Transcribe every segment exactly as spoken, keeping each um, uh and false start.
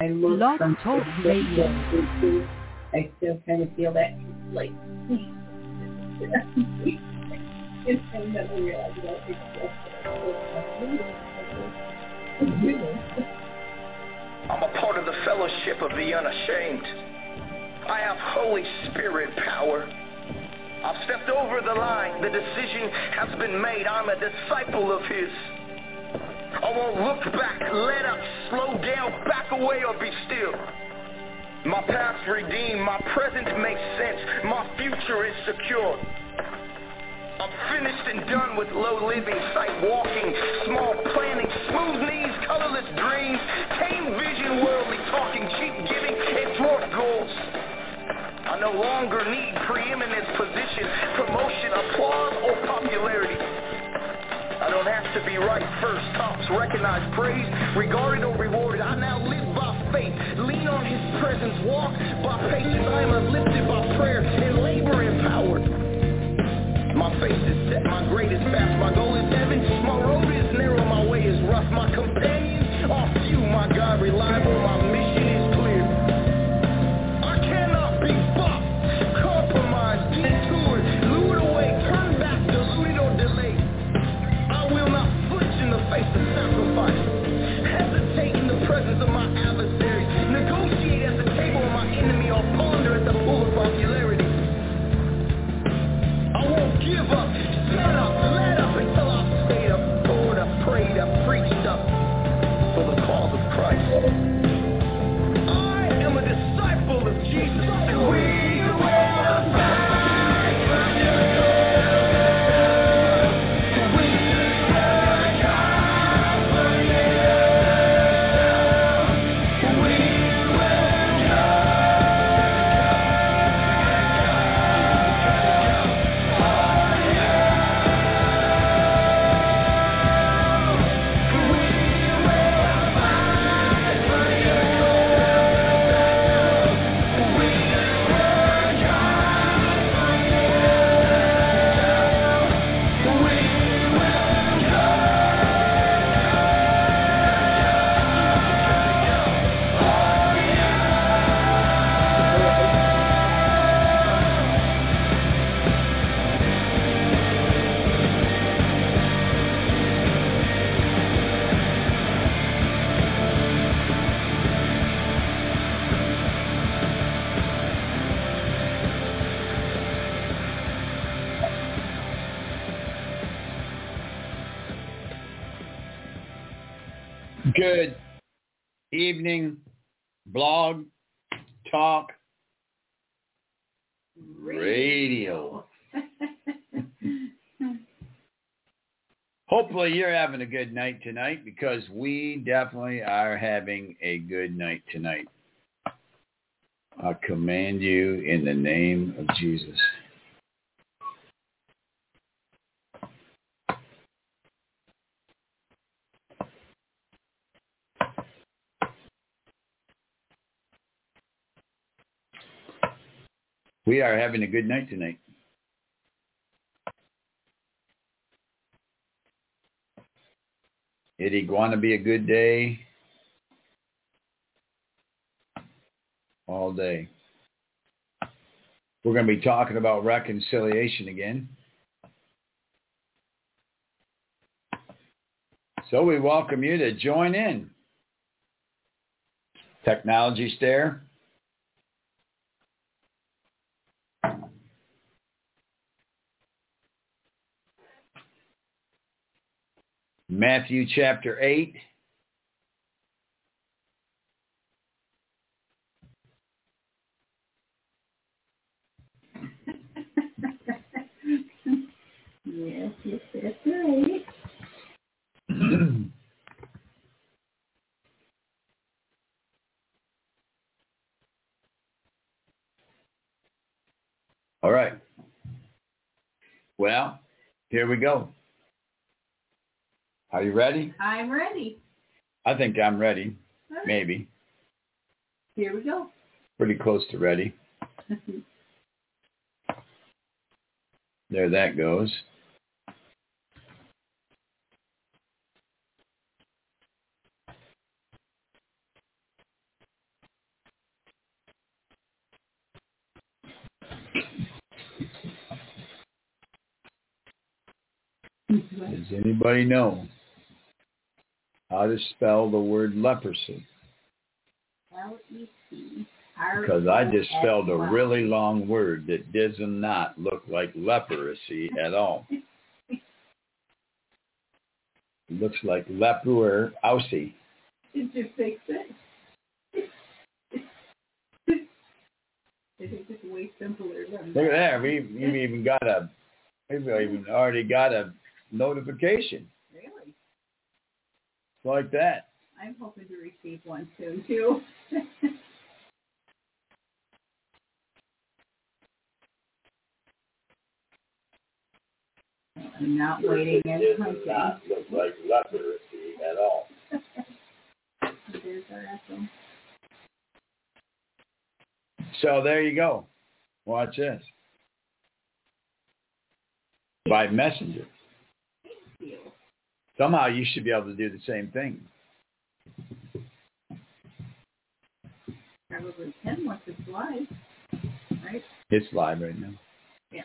I look Blog from Talk Radio. I still kind of feel that like it's kind of real. I'm a part of the fellowship of the unashamed. I have Holy Spirit power. I've stepped over the line. The decision has been made. I'm a disciple of His. I won't look back, let up, slow down, back away, or be still. My past redeemed, my present makes sense, my future is secure. I'm finished and done with low living, sight walking, small planning, smooth knees, colorless dreams, tame vision, worldly talking, cheap giving, and dwarf goals. I no longer need preeminence, position, promotion, applause, or popularity. I don't have to be right first, tops, recognized, praised, regarded, or rewarded. I now live by faith, lean on His presence, walk by patience. I am uplifted by prayer and labor empowered. My face is set, my grade is fast, my goal is heaven, my road is narrow, my way is rough, my companions are few, my God reliable, my mission is clear. I cannot be bought, compromised, detoured, lured away, turned back, deluded, or delayed. I will not flinch in the face of sacrifice, hesitate in the presence of my adversaries, negotiate at the table of my enemy, or ponder at the pool of popularity. I won't give up, stand up, let up until I've stayed up, poured up, prayed up, preached up for the cause of Christ. I am a disciple of Jesus, and we will fight for you. We will die for you. We will die. Good evening, Blog Talk Radio. Hopefully you're having a good night tonight, because we definitely are having a good night tonight. I command you in the name of Jesus. We are having a good night tonight. It going to be a good day all day. We're going to be talking about reconciliation again. So we welcome you to join in. Technology Stare. Matthew chapter eight. Yes, yes, that's right. All right. Well, here we go. Are you ready? I'm ready. I think I'm ready. Right. Maybe. Here we go. Pretty close to ready. There that goes. Does anybody know how to spell the word leprosy? L E P R O S Y. Because I just spelled a really long word that does not look like leprosy at all. It looks like leprosy. Did you fix it? I think it's way simpler than that. Look at that. We've, we've even got a, we've even already got a notification. Really? Like that. I'm hoping to receive one soon, too. I'm not waiting and hunting. It does not look like leprosy at all. There's our echo. So there you go. Watch this. By messenger. Thank you. Somehow you should be able to do the same thing. Probably can once it's live, right? It's live right now. Yeah.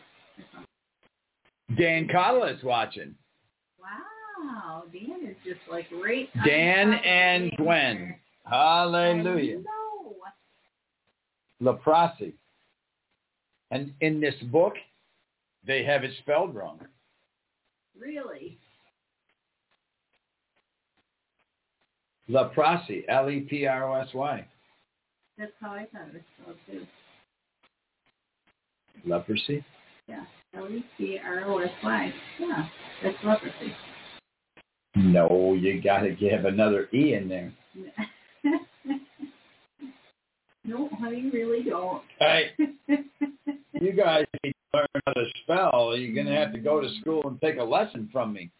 Dan Cottle is watching. Wow. Dan is just like right. Dan and Gwen. Hallelujah. Leprosy. And in this book, they have it spelled wrong. Really? Leprosy. L E P R O S Y. That's how I thought it was spelled, too. Leprosy? Yeah. L E P R O S Y. Yeah. That's leprosy. No, you got to give another E in there. No, honey, really don't. Hey, you guys need to learn how to spell. You're going to have to go to school and take a lesson from me.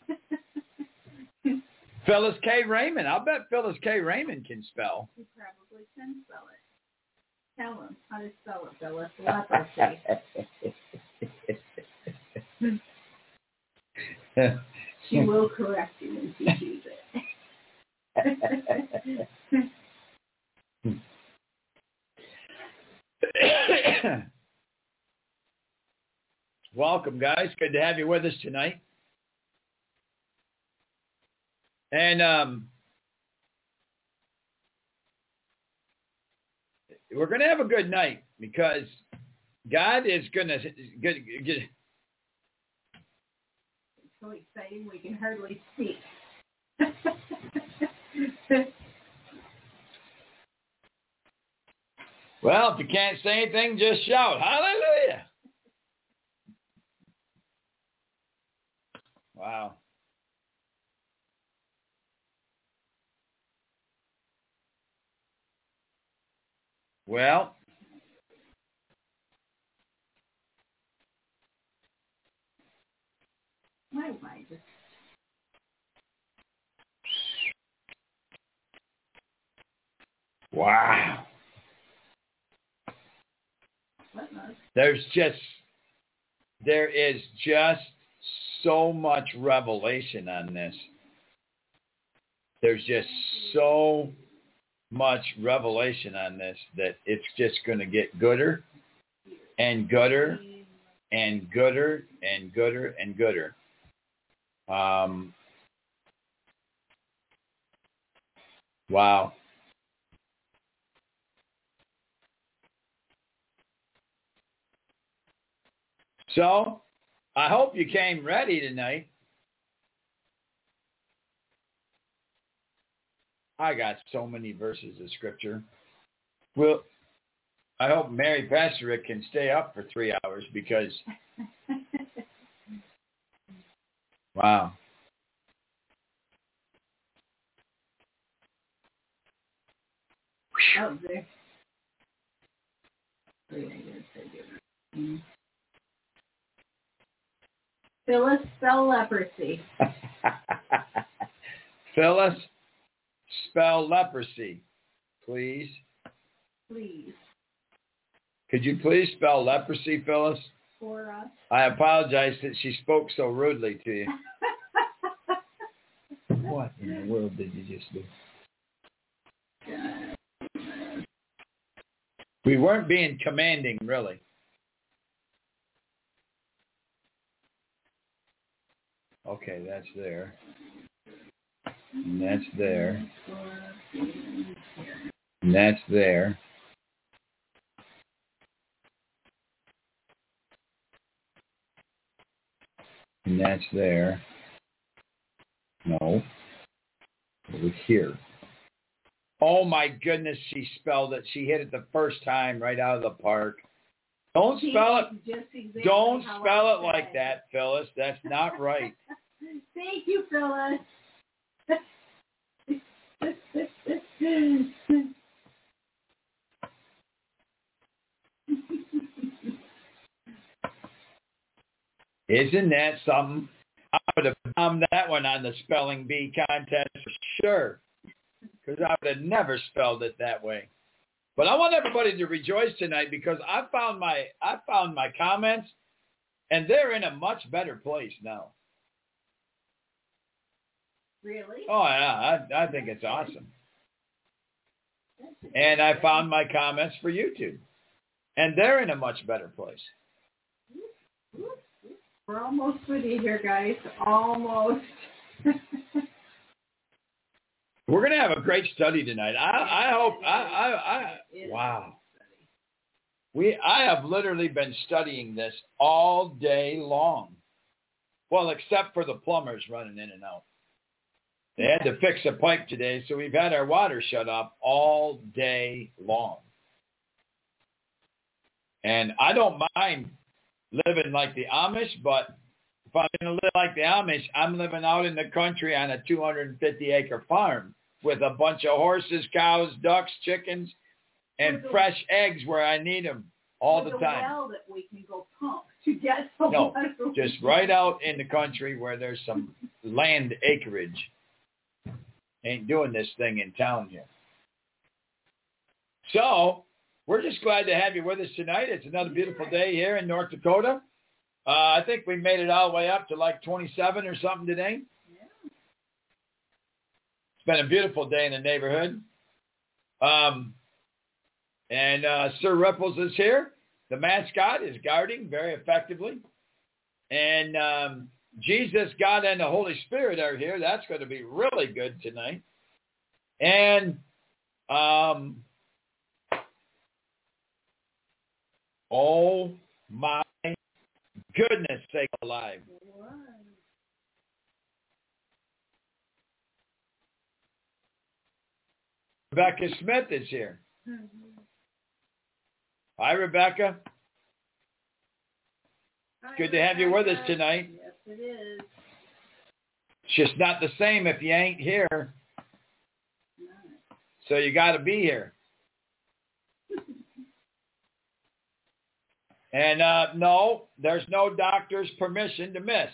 Phyllis K. Raymond. I'll bet Phyllis K. Raymond can spell. He probably can spell it. Tell him how to spell it, Phyllis. Leprosy. She will correct you when she sees it. Welcome, guys. Good to have you with us tonight. And um, we're going to have a good night because God is going to get. It's so exciting we can hardly speak. Well, if you can't say anything, just shout, hallelujah. Wow. Well, My mind just... wow. There's just, there is just so much revelation on this. There's just so much revelation on this that it's just going to get gooder and gooder and gooder and gooder and gooder. Um, wow. So, I hope you came ready tonight. I got so many verses of scripture. Well, I hope Mary Pastorick can stay up for three hours because, wow. Oh, there. Phyllis, spell leprosy. Phyllis, spell leprosy, please. Please. Could you please spell leprosy, Phyllis? For us. I apologize that she spoke so rudely to you. What in the world did you just do? We weren't being commanding, really. Okay, that's there. And that's there. And that's there. And that's there. No. Over here. Oh my goodness, she spelled it. She hit it the first time right out of the park. Don't spell it. Exactly Don't spell it like that, Phyllis. That's not right. Thank you, Phyllis. Isn't that something? I would have bombed that one on the spelling bee contest for sure, because I would have never spelled it that way. But I want everybody to rejoice tonight because I found my I found my comments, and they're in a much better place now. Really? Oh yeah, I, I think it's awesome. And I found my comments for YouTube, and they're in a much better place. We're almost with you here, guys. Almost. We're going to have a great study tonight. I, I hope. I, I, I, wow. We. I have literally been studying this all day long. Well, except for the plumbers running in and out. They had to fix a pipe today, so we've had our water shut off all day long. And I don't mind living like the Amish, but if I'm going to live like the Amish, I'm living out in the country on a two hundred fifty acre farm with a bunch of horses, cows, ducks, chickens, and the, fresh eggs where I need them all the time. Well that we can go pump to get some no, water. Just right out in the country where there's some land acreage. Ain't doing this thing in town here. So we're just glad to have you with us tonight. It's another beautiful day here in North Dakota. Uh, I think we made it all the way up to like twenty-seven or something today. Yeah. It's been a beautiful day in the neighborhood. Um, and uh, Sir Ripples is here. The mascot is guarding very effectively. And um, Jesus, God, and the Holy Spirit are here. That's going to be really good tonight. And um, oh my goodness sake alive. Rebecca Smith is here. Mm-hmm. Hi, Rebecca. Hi, Good to have you with us tonight. Yes, it is. It's just not the same if you ain't here. No. So you got to be here. And uh, no, there's no doctor's permission to miss.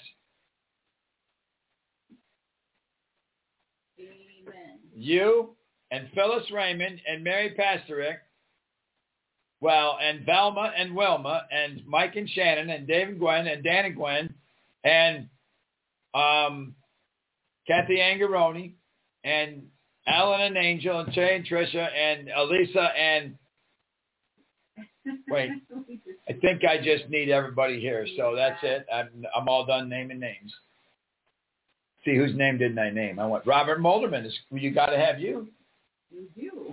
Amen. You and Phyllis Raymond and Mary Pastorick, well, and Velma and Wilma and Mike and Shannon and Dave and Gwen and Dan and Gwen and um, Kathy Angaroni and Alan and Angel and Jay and Tricia and Elisa and wait, I think I just need everybody here. So that's it. I'm, I'm all done naming names. See, whose name didn't I name? I went, Robert Molderman. Is, you got to have you. You do.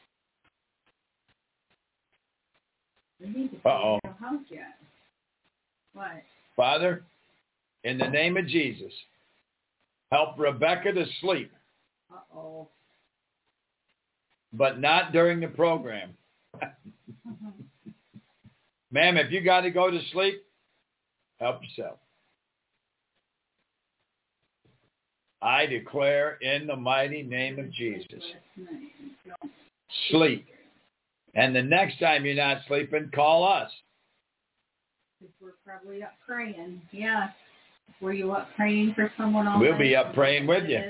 Uh-oh. What? Father, in the name of Jesus, help Rebecca to sleep. Uh-oh. But not during the program. Ma'am, if you got to go to sleep, help yourself. I declare in the mighty name of Jesus, sleep. And the next time you're not sleeping, call us. We're probably up praying. Yeah. Were you up praying for someone all We'll night? be up praying with you.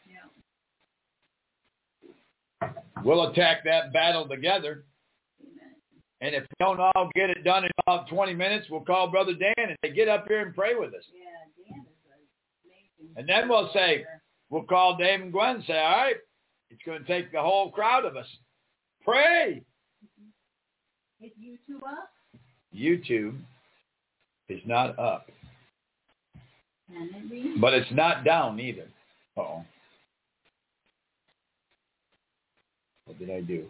Yeah. We'll attack that battle together. Amen. And if we don't all get it done in about twenty minutes, we'll call Brother Dan and say, get up here and pray with us. Yeah, Dan is amazing. And then we'll say, we'll call Dave and Gwen and say, all right, it's going to take the whole crowd of us. Pray. Is YouTube up? YouTube is not up. Can it be? But it's not down either. Uh-oh. What did I do?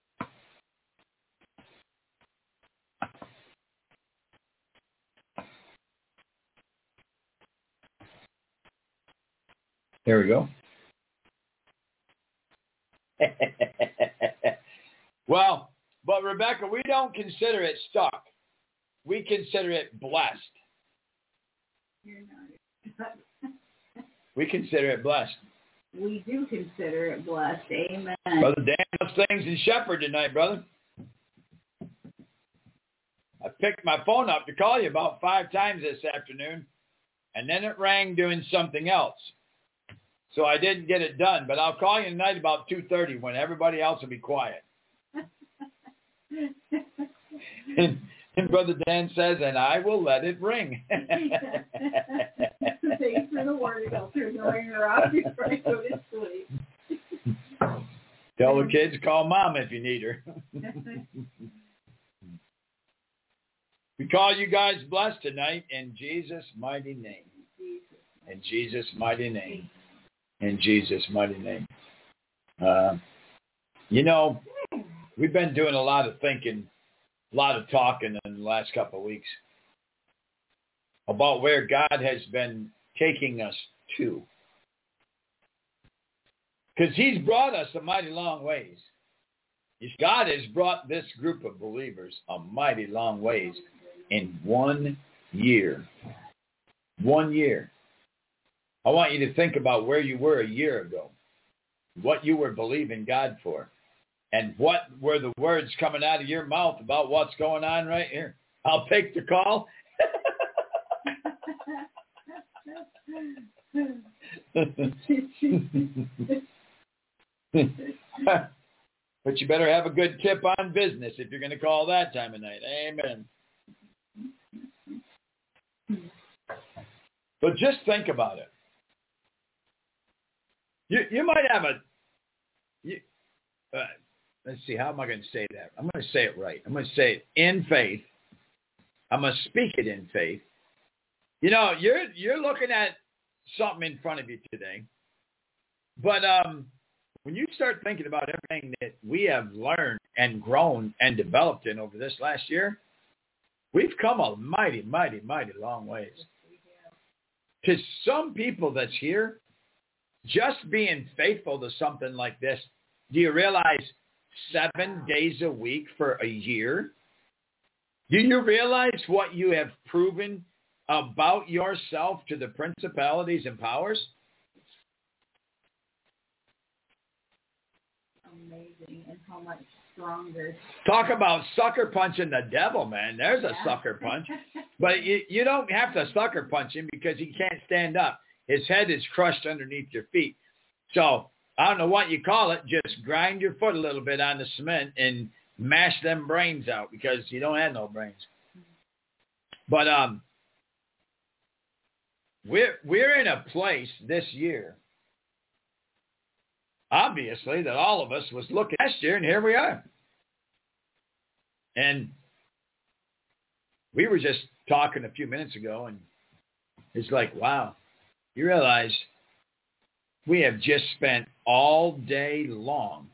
There we go. Well, but Rebecca, we don't consider it stuck. We consider it blessed. You're not. We consider it blessed. We do consider it blessed. Amen. Brother Dan does things in Shepherd tonight, brother. I picked my phone up to call you about five times this afternoon, and then it rang doing something else. So I didn't get it done, but I'll call you tonight about two thirty when everybody else will be quiet. and, and Brother Dan says, and I will let it ring. Thanks for the word. I'll turn the ringer off before I go to sleep. Tell the kids, call Mom if you need her. We call you guys blessed tonight in Jesus' mighty name. In Jesus' mighty name. In Jesus' mighty name. Uh, you know, we've been doing a lot of thinking, a lot of talking in the last couple of weeks about where God has been taking us to. Because he's brought us a mighty long ways. God has brought this group of believers a mighty long ways in one year. One year. I want you to think about where you were a year ago, what you were believing God for, and what were the words coming out of your mouth about what's going on right here. I'll take the call. But you better have a good tip on business if you're going to call that time of night. Amen. But just think about it. You you might have a, you, uh, let's see, how am I going to say that? I'm going to say it right. I'm going to say it in faith. I'm going to speak it in faith. You know, you're you're looking at something in front of you today. But um, when you start thinking about everything that we have learned and grown and developed in over this last year, we've come a mighty, mighty, mighty long ways. To some people that's here, just being faithful to something like this, do you realize seven days a week for a year? Do you realize what you have proven about yourself to the principalities and powers? Amazing, and how much stronger. Talk about sucker punching the devil, man. There's a yeah. sucker punch. But you, you don't have to sucker punch him because he can't stand up. His head is crushed underneath your feet. So I don't know what you call it. Just grind your foot a little bit on the cement and mash them brains out because you don't have no brains. But um, we're we're in a place this year, obviously, that all of us was looking last year, and here we are. And we were just talking a few minutes ago, and it's like, wow, you realize we have just spent all day long.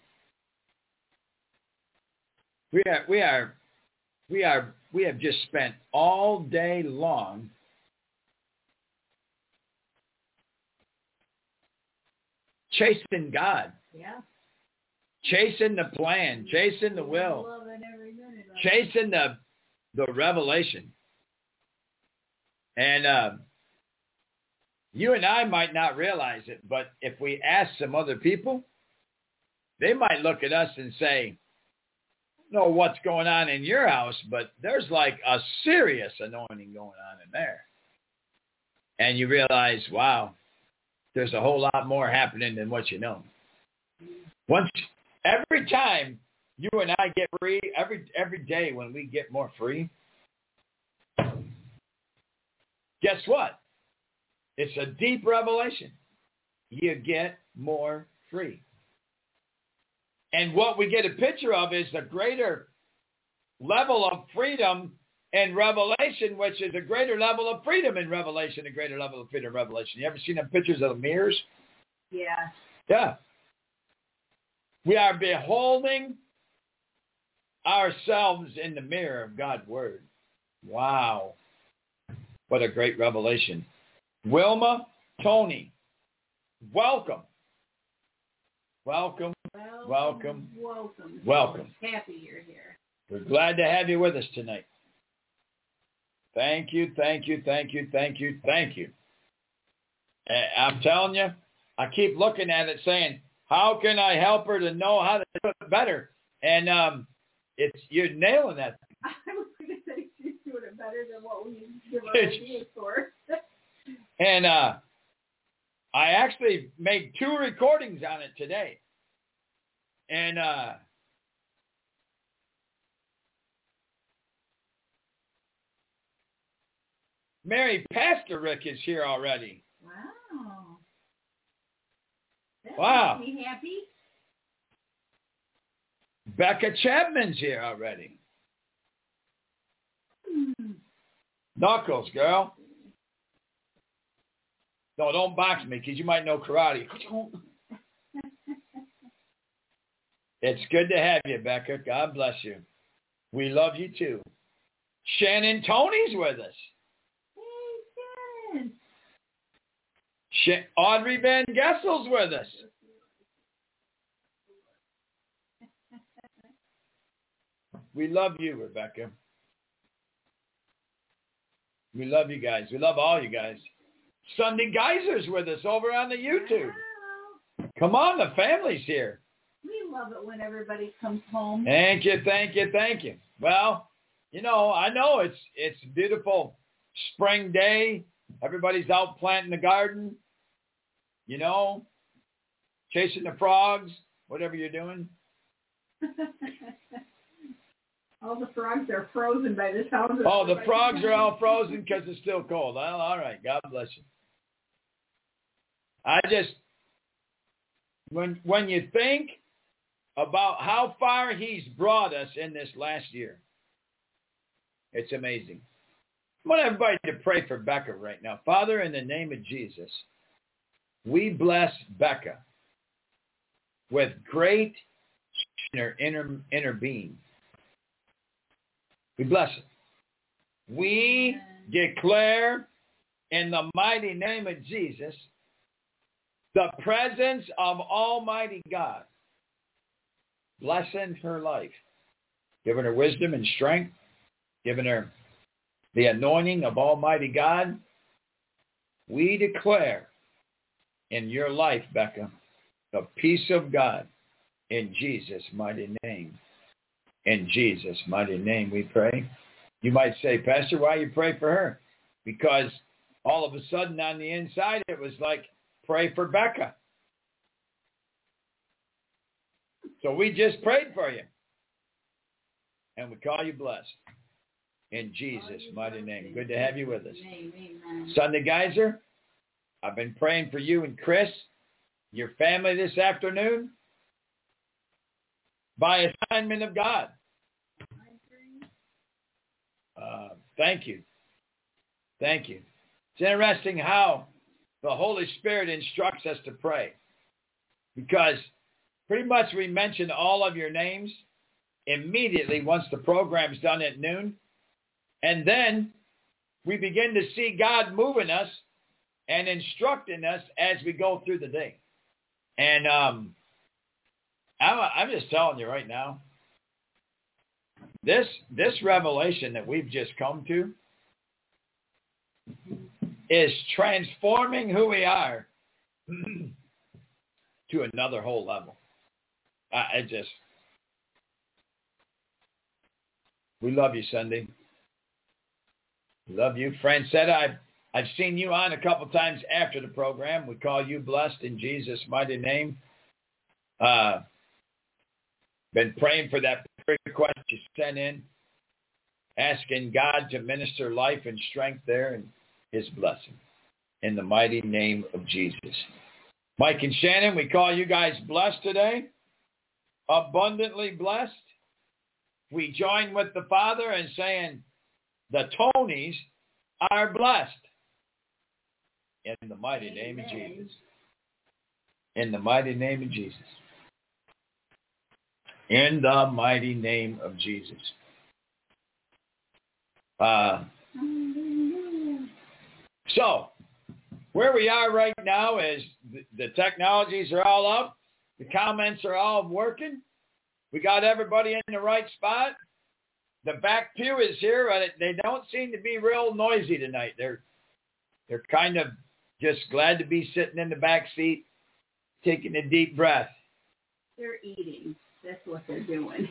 We are, we are, we are, we have just spent all day long chasing God. Yeah. Chasing the plan, chasing the will, chasing the the revelation. And uh, you and I might not realize it, but if we ask some other people, they might look at us and say, I don't know what's going on in your house, but there's like a serious anointing going on in there. And you realize, wow, there's a whole lot more happening than what you know. Once, every time you and I get free, every every day when we get more free, guess what? It's a deep revelation. You get more free. And what we get a picture of is a greater level of freedom in Revelation, which is a greater level of freedom in Revelation, a greater level of freedom in Revelation. You ever seen them pictures of the mirrors? Yeah. Yeah. We are beholding ourselves in the mirror of God's Word. Wow. What a great revelation. Wilma, Tony, welcome. Welcome, welcome, welcome. Welcome. welcome. Happy you're here. We're glad to have you with us tonight. Thank you, thank you, thank you, thank you, thank you. I'm telling you, I keep looking at it saying, how can I help her to know how to do it better? And um, it's you're nailing that. I was going to say she's doing it better than what we give her ideas for. And uh, I actually made two recordings on it today. And uh, Mary Pastor Rick is here already. Wow. That wow. makes me happy. Becca Chapman's here already. Hmm. Knuckles, girl. No, don't box me because you might know karate. It's good to have you, Becca. God bless you. We love you too. Shannon Tony's with us. Hey, Shannon. Sh- Audrey Van Gessel's with us. We love you, Rebecca. We love you guys. We love all you guys. Sunday Geyser's with us over on the YouTube. Wow. Come on, the family's here. We love it when everybody comes home. Thank you, thank you, thank you. Well, you know, I know it's it's a beautiful spring day. Everybody's out planting the garden, you know, chasing the frogs, whatever you're doing. All the frogs are frozen by the sound of it. Oh, the frogs are all frozen because it's still cold. Well, all right. God bless you. I just, when when you think about how far he's brought us in this last year, it's amazing. I want everybody to pray for Becca right now. Father, in the name of Jesus, we bless Becca with great inner, inner, inner being. We bless it. We declare in the mighty name of Jesus the presence of Almighty God blessing her life, giving her wisdom and strength, giving her the anointing of Almighty God. We declare in your life, Becca, the peace of God in Jesus' mighty name. In Jesus' mighty name we pray. You might say, Pastor, why you pray for her? Because all of a sudden on the inside it was like, pray for Becca. So we just prayed for you. And we call you blessed. In Jesus' mighty name. Good to have you with us. Sunday Geyser, I've been praying for you and Chris, your family this afternoon. By assignment of God. Uh, thank you. Thank you. It's interesting how the Holy Spirit instructs us to pray. Because pretty much we mention all of your names immediately once the program's done at noon. And then we begin to see God moving us and instructing us as we go through the day. And um I'm, I'm just telling you right now, this this revelation that we've just come to is transforming who we are to another whole level. I, I just, we love you, Sunday. We love you. Francetta, I've, I've seen you on a couple times after the program. We call you blessed in Jesus' mighty name. Uh, Been praying for that prayer request you sent in, asking God to minister life and strength there and his blessing. In the mighty name of Jesus. Mike and Shannon, we call you guys blessed today, abundantly blessed. We join with the Father in saying, the Tonys are blessed. In the mighty name of Jesus. In the mighty name of Jesus. In the mighty name of Jesus. Uh, so, where we are right now is the, the technologies are all up. The comments are all working. We got everybody in the right spot. The back pew is here. They don't seem to be real noisy tonight. They're they're kind of just glad to be sitting in the back seat, taking a deep breath. They're eating. That's what they're doing.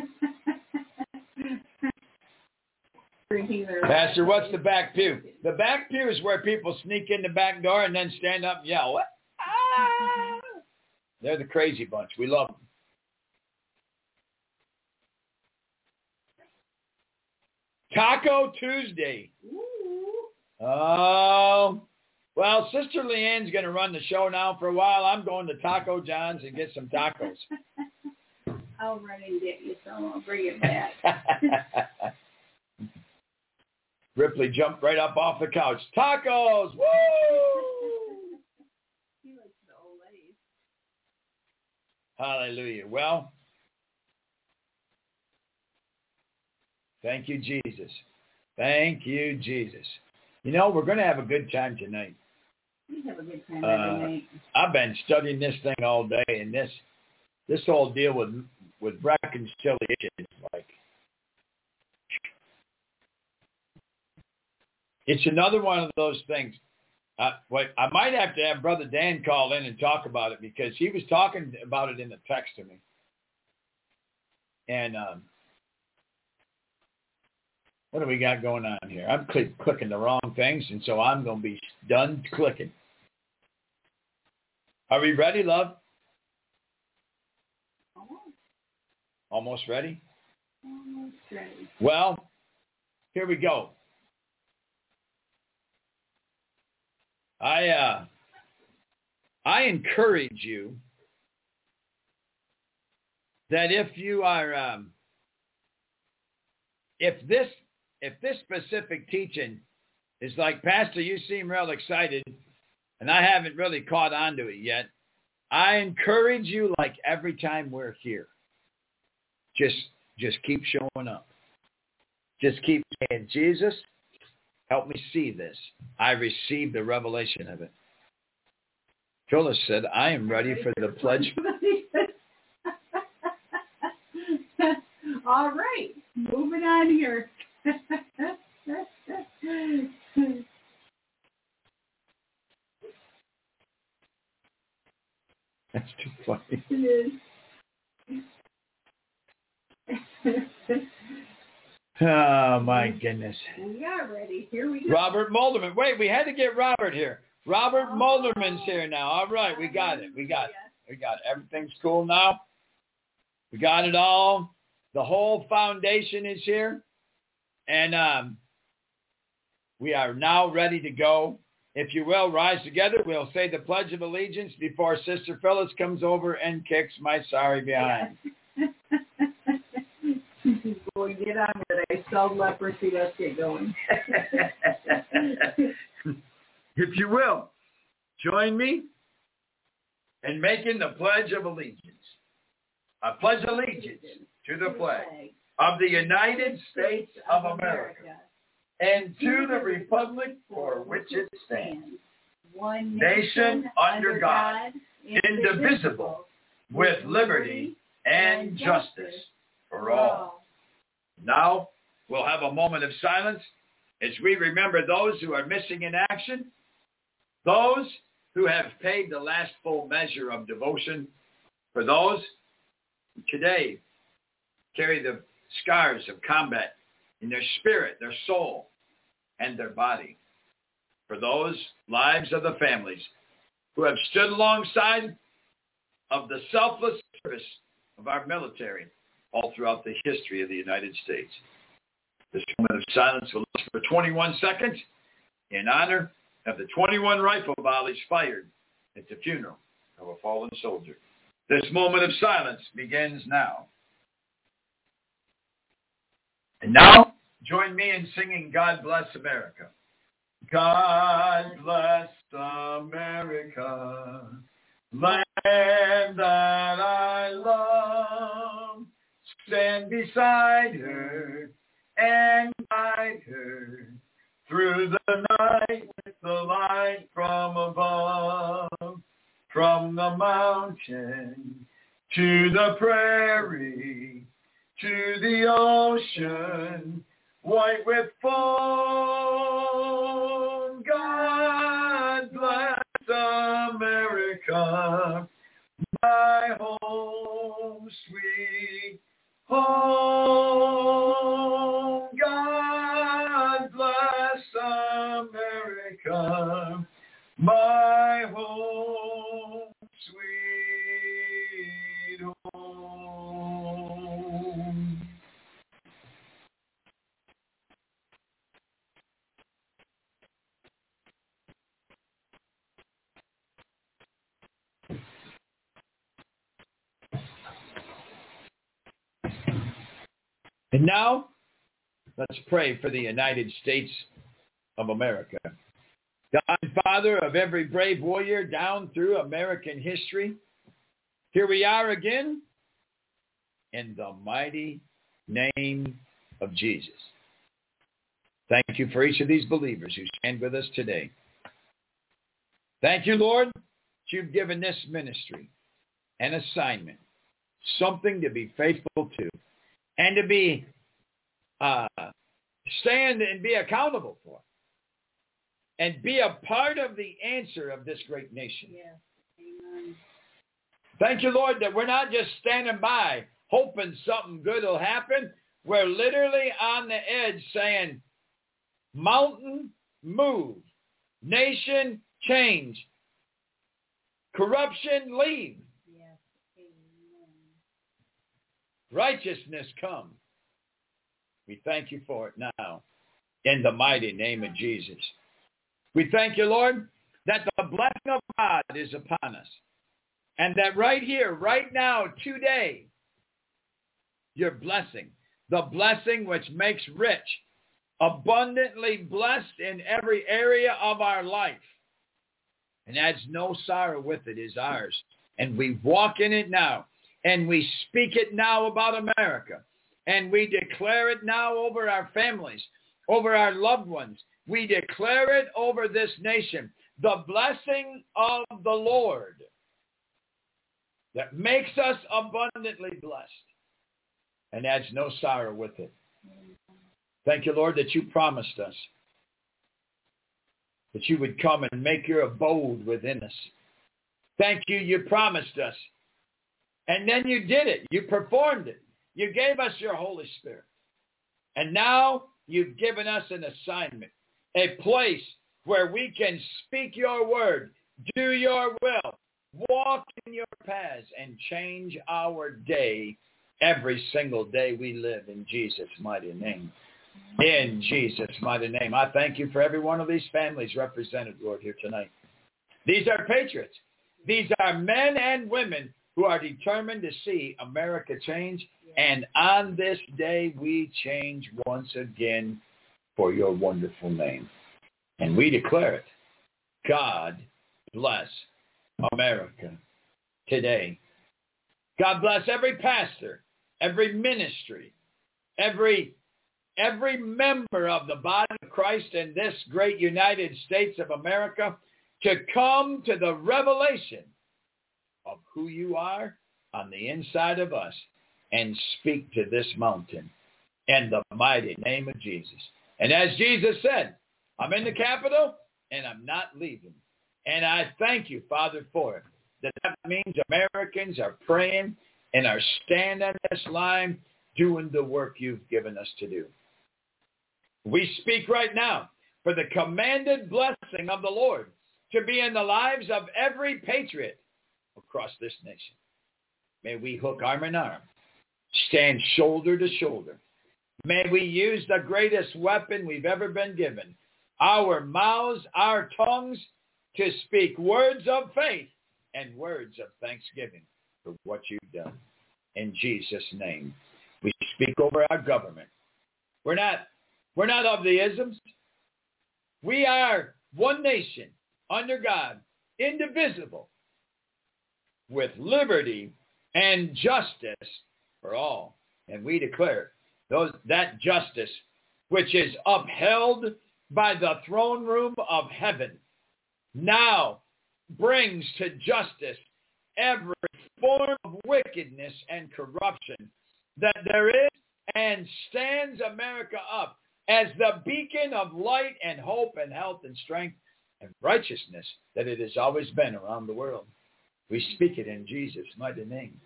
Pastor, what's the back pew? The back pew is where people sneak in the back door and then stand up and yell. What? Ah! They're the crazy bunch. We love them. Taco Tuesday. Oh, well, Sister Leanne's going to run the show now for a while. I'm going to Taco John's and get some tacos. I'll run and get you some. I'll bring it back. Ripley jumped right up off the couch. Tacos! Woo! He likes the old ladies. Hallelujah. Well, thank you, Jesus. Thank you, Jesus. You know, we're going to have a good time tonight. We have a good time uh, every night. I've been studying this thing all day, and this this whole deal with with reconciliation is like, it's another one of those things. Uh, wait, I might have to have Brother Dan call in and talk about it because he was talking about it in the text to me. And um, what do we got going on here? I'm click, clicking the wrong things, and so I'm going to be done clicking. Are we ready, love? Almost ready? Almost ready. Well, here we go. I uh, I encourage you that if you are um, if this if this specific teaching is like, Pastor, you seem real excited, and I haven't really caught on to it yet, I encourage you, like every time we're here, just just keep showing up. Just keep saying, Jesus, help me see this. I received the revelation of it. Phyllis said, I am ready for the pledge. All right. Moving on here. That's too funny. It is. Oh, my goodness. We are ready. Here we go. Robert Molderman. Wait, we had to get Robert here. Robert oh. Molderman's here now. All right, we got it. We got it. We got it. Everything's cool now. We got it all. The whole foundation is here. And um, we are now ready to go. If you will, rise together. We'll say the Pledge of Allegiance before Sister Phyllis comes over and kicks my sorry behind. Boy, get on it. I sell leprosy. Let's get going. If you will, join me in making the Pledge of Allegiance. I pledge allegiance to the flag of the United States of America and to the republic for which it stands, one nation under God, indivisible, with liberty and justice for all. Now, we'll have a moment of silence as we remember those who are missing in action, those who have paid the last full measure of devotion, for those who today carry the scars of combat in their spirit, their soul, and their body, for those lives of the families who have stood alongside of the selfless service of our military all throughout the history of the United States. This moment of silence will last for twenty-one seconds in honor of the twenty-one rifle volleys fired at the funeral of a fallen soldier. This moment of silence begins now. And now, join me in singing God Bless America. God bless America, land that I love. Stand beside her and guide her through the night with the light from above. From the mountain to the prairie, to the ocean, white with foam. God bless America, my home, sweet home. God bless America, my home, sweet home. And now, let's pray for the United States of America. God and Father of every brave warrior down through American history, here we are again in the mighty name of Jesus. Thank you for each of these believers who stand with us today. Thank you, Lord, that you've given this ministry an assignment, something to be faithful to, and to be uh, stand and be accountable for, and be a part of the answer of this great nation. Yes. Amen. Thank you, Lord, that we're not just standing by hoping something good will happen. We're literally on the edge saying, mountain, move. Nation, change. Corruption, leave. Yes. Amen. Righteousness, come. We thank you for it now in the mighty name of Jesus. We thank you, Lord, that the blessing of God is upon us. And that right here, right now, today, your blessing, the blessing which makes rich, abundantly blessed in every area of our life, and adds no sorrow with it, is ours. And we walk in it now. And we speak it now about America. And we declare it now over our families, over our loved ones. We declare it over this nation. The blessing of the Lord that makes us abundantly blessed and adds no sorrow with it. Thank you, Lord, that you promised us that you would come and make your abode within us. Thank you, you promised us. And then you did it. You performed it. You gave us your Holy Spirit. And now you've given us an assignment, a place where we can speak your word, do your will, walk in your paths, and change our day every single day we live in Jesus' mighty name. In Jesus' mighty name. I thank you for every one of these families represented, Lord, here tonight. These are patriots. These are men and women who are determined to see America change. And on this day, we change once again for your wonderful name. And we declare it. God bless America today. God bless every pastor, every ministry, every every member of the body of Christ in this great United States of America to come to the revelation of who you are on the inside of us and speak to this mountain in the mighty name of Jesus. And as Jesus said, I'm in the Capitol and I'm not leaving. And I thank you, Father, for it. That that means Americans are praying and are standing on this line doing the work you've given us to do. We speak right now for the commanded blessing of the Lord to be in the lives of every patriot across this nation. May we hook arm in arm, stand shoulder to shoulder. May we use the greatest weapon we've ever been given, our mouths, our tongues, to speak words of faith and words of thanksgiving for what you've done. In Jesus' name, we speak over our government. We're not We're not of the isms. We are one nation under God, indivisible, with liberty and justice for all. And we declare those that justice, which is upheld by the throne room of heaven, now brings to justice every form of wickedness and corruption that there is, and stands America up as the beacon of light and hope and health and strength and righteousness that it has always been around the world. We speak it in Jesus' mighty name.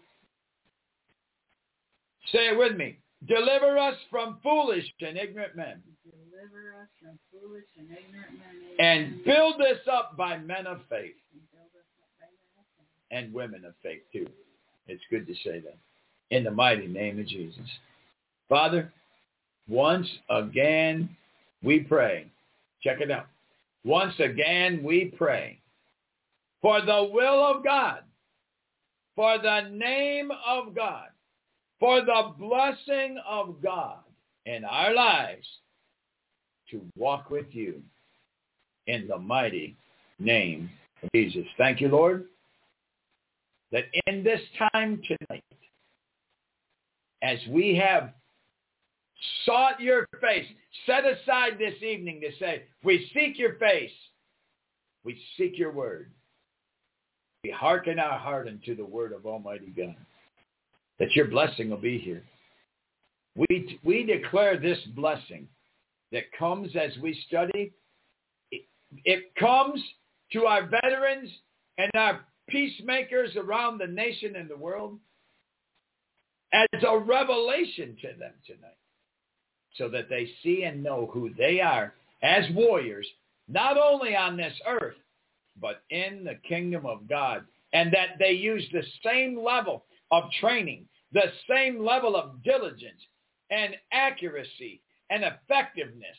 Say it with me. Deliver us from foolish and ignorant men. Deliver us from foolish and ignorant men. And build us up by men of faith. And women of faith too. It's good to say that. In the mighty name of Jesus. Father, once again we pray. Check it out. Once again we pray for the will of God, for the name of God, for the blessing of God in our lives to walk with you in the mighty name of Jesus. Thank you, Lord, that in this time tonight, as we have sought your face, set aside this evening to say, we seek your face, we seek your word. We hearken our heart unto the word of Almighty God, that your blessing will be here. We, we declare this blessing that comes as we study. It, it comes to our veterans and our peacemakers around the nation and the world as a revelation to them tonight, so that they see and know who they are as warriors, not only on this earth, but in the kingdom of God, and that they use the same level of training, the same level of diligence and accuracy and effectiveness.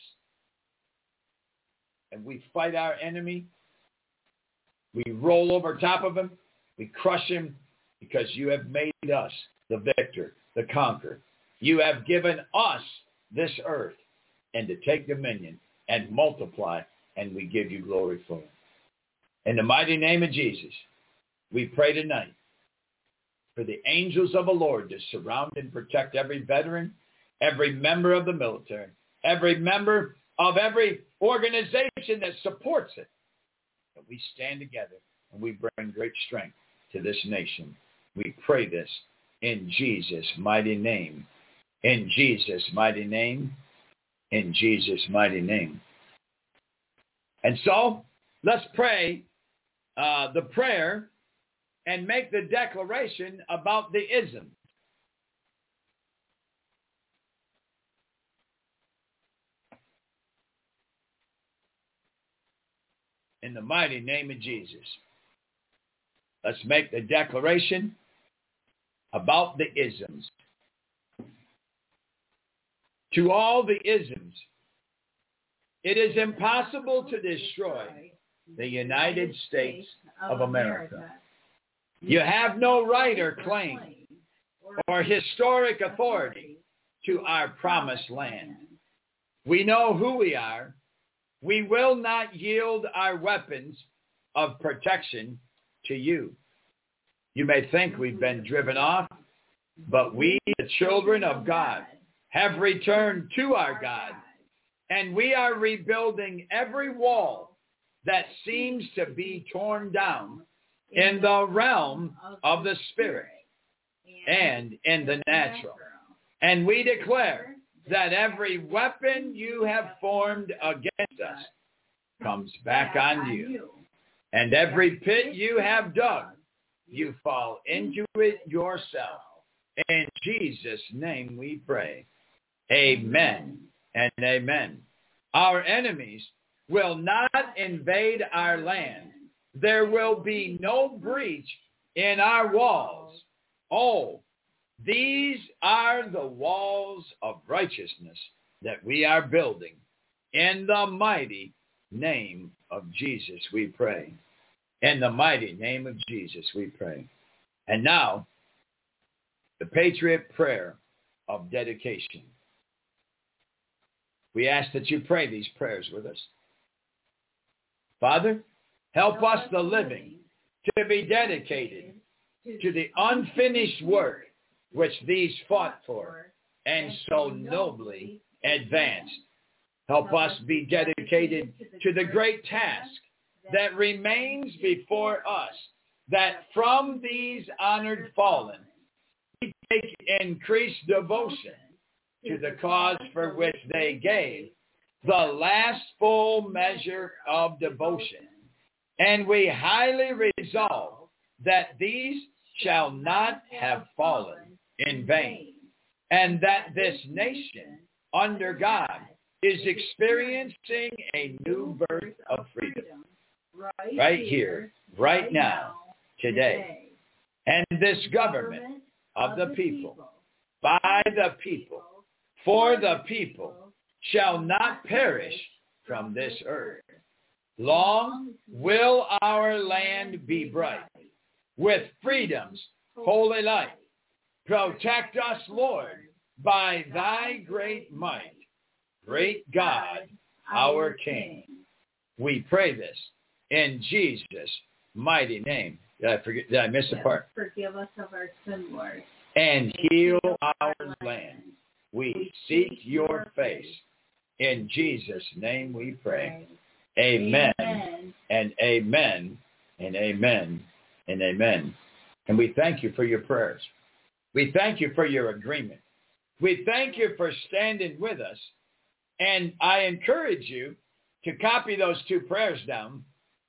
And we fight our enemy. We roll over top of him. We crush him because you have made us the victor, the conqueror. You have given us this earth and to take dominion and multiply, and we give you glory for it. In the mighty name of Jesus, we pray tonight for the angels of the Lord to surround and protect every veteran, every member of the military, every member of every organization that supports it. That we stand together and we bring great strength to this nation. We pray this in Jesus' mighty name. In Jesus' mighty name. In Jesus' mighty name. And so, let's pray uh, the prayer and make the declaration about the ism. In the mighty name of Jesus. Let's make the declaration about the isms. To all the isms, it is impossible to destroy the United States of America. You have no right or claim or historic authority to our promised land. We know who we are. We will not yield our weapons of protection to you. You may think we've been driven off, but we, the children of God, have returned to our God, and we are rebuilding every wall that seems to be torn down in the realm of the Spirit and in the natural. And we declare that every weapon you have formed against us comes back on you. And every pit you have dug, you fall into it yourself. In Jesus' name we pray. Amen and amen. Our enemies will not invade our land. There will be no breach in our walls. Oh, these are the walls of righteousness that we are building. In the mighty name of Jesus we pray. In the mighty name of Jesus we pray. And now, the Patriot Prayer of Dedication. We ask that you pray these prayers with us. Father, help us, the living, to be dedicated to the unfinished work which these fought for and so nobly advanced. Help us be dedicated to the great task that remains before us, that from these honored fallen, we take increased devotion to the cause for which they gave the last full measure of devotion. And we highly resolve that these shall not have fallen in vain, and that this nation under God is experiencing a new birth of freedom right here, right now, today. And this government of the people, by the people, for the people, shall not perish from this earth. Long will our land be bright with freedom's holy light. Protect us, Lord, by thy great might. Great God, our King. We pray this in Jesus' mighty name. Did I forget? Did I miss a part? Forgive us of our sin, Lord. And heal our land. We seek your face. In Jesus' name we pray. Amen, amen and amen and amen and amen. And we thank you for your prayers. We thank you for your agreement. We thank you for standing with us. And I encourage you to copy those two prayers down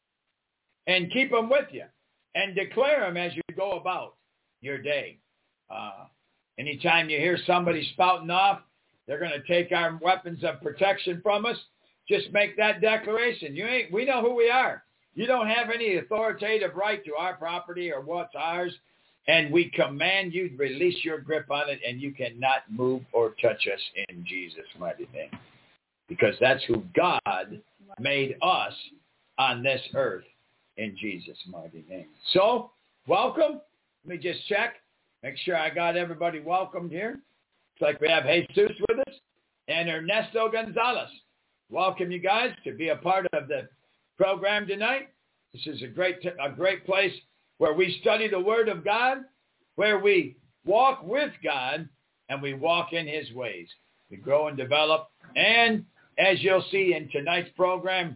and keep them with you and declare them as you go about your day. Uh, anytime you hear somebody spouting off, they're going to take our weapons of protection from us, just make that declaration. You ain't, we know who we are. You don't have any authoritative right to our property or what's ours, and we command you to release your grip on it, and you cannot move or touch us in Jesus' mighty name, because that's who God made us on this earth in Jesus' mighty name. So, welcome. Let me just check, make sure I got everybody welcomed here. Looks like we have Jesus with us and Ernesto Gonzalez. Welcome, you guys, to be a part of the program tonight. This is a great, a great place where we study the Word of God, where we walk with God, and we walk in his ways. We grow and develop. And as you'll see in tonight's program,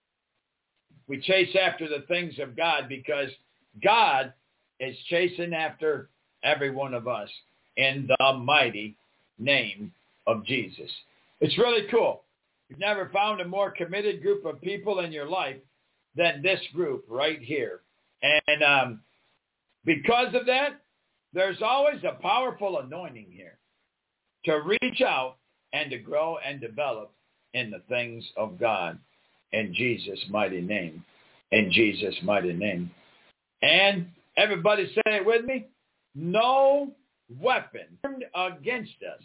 we chase after the things of God because God is chasing after every one of us in the mighty name of Jesus. It's really cool. You've never found a more committed group of people in your life than this group right here. And um, because of that, there's always a powerful anointing here to reach out and to grow and develop in the things of God in Jesus' mighty name. In Jesus' mighty name. And everybody say it with me. No weapon against us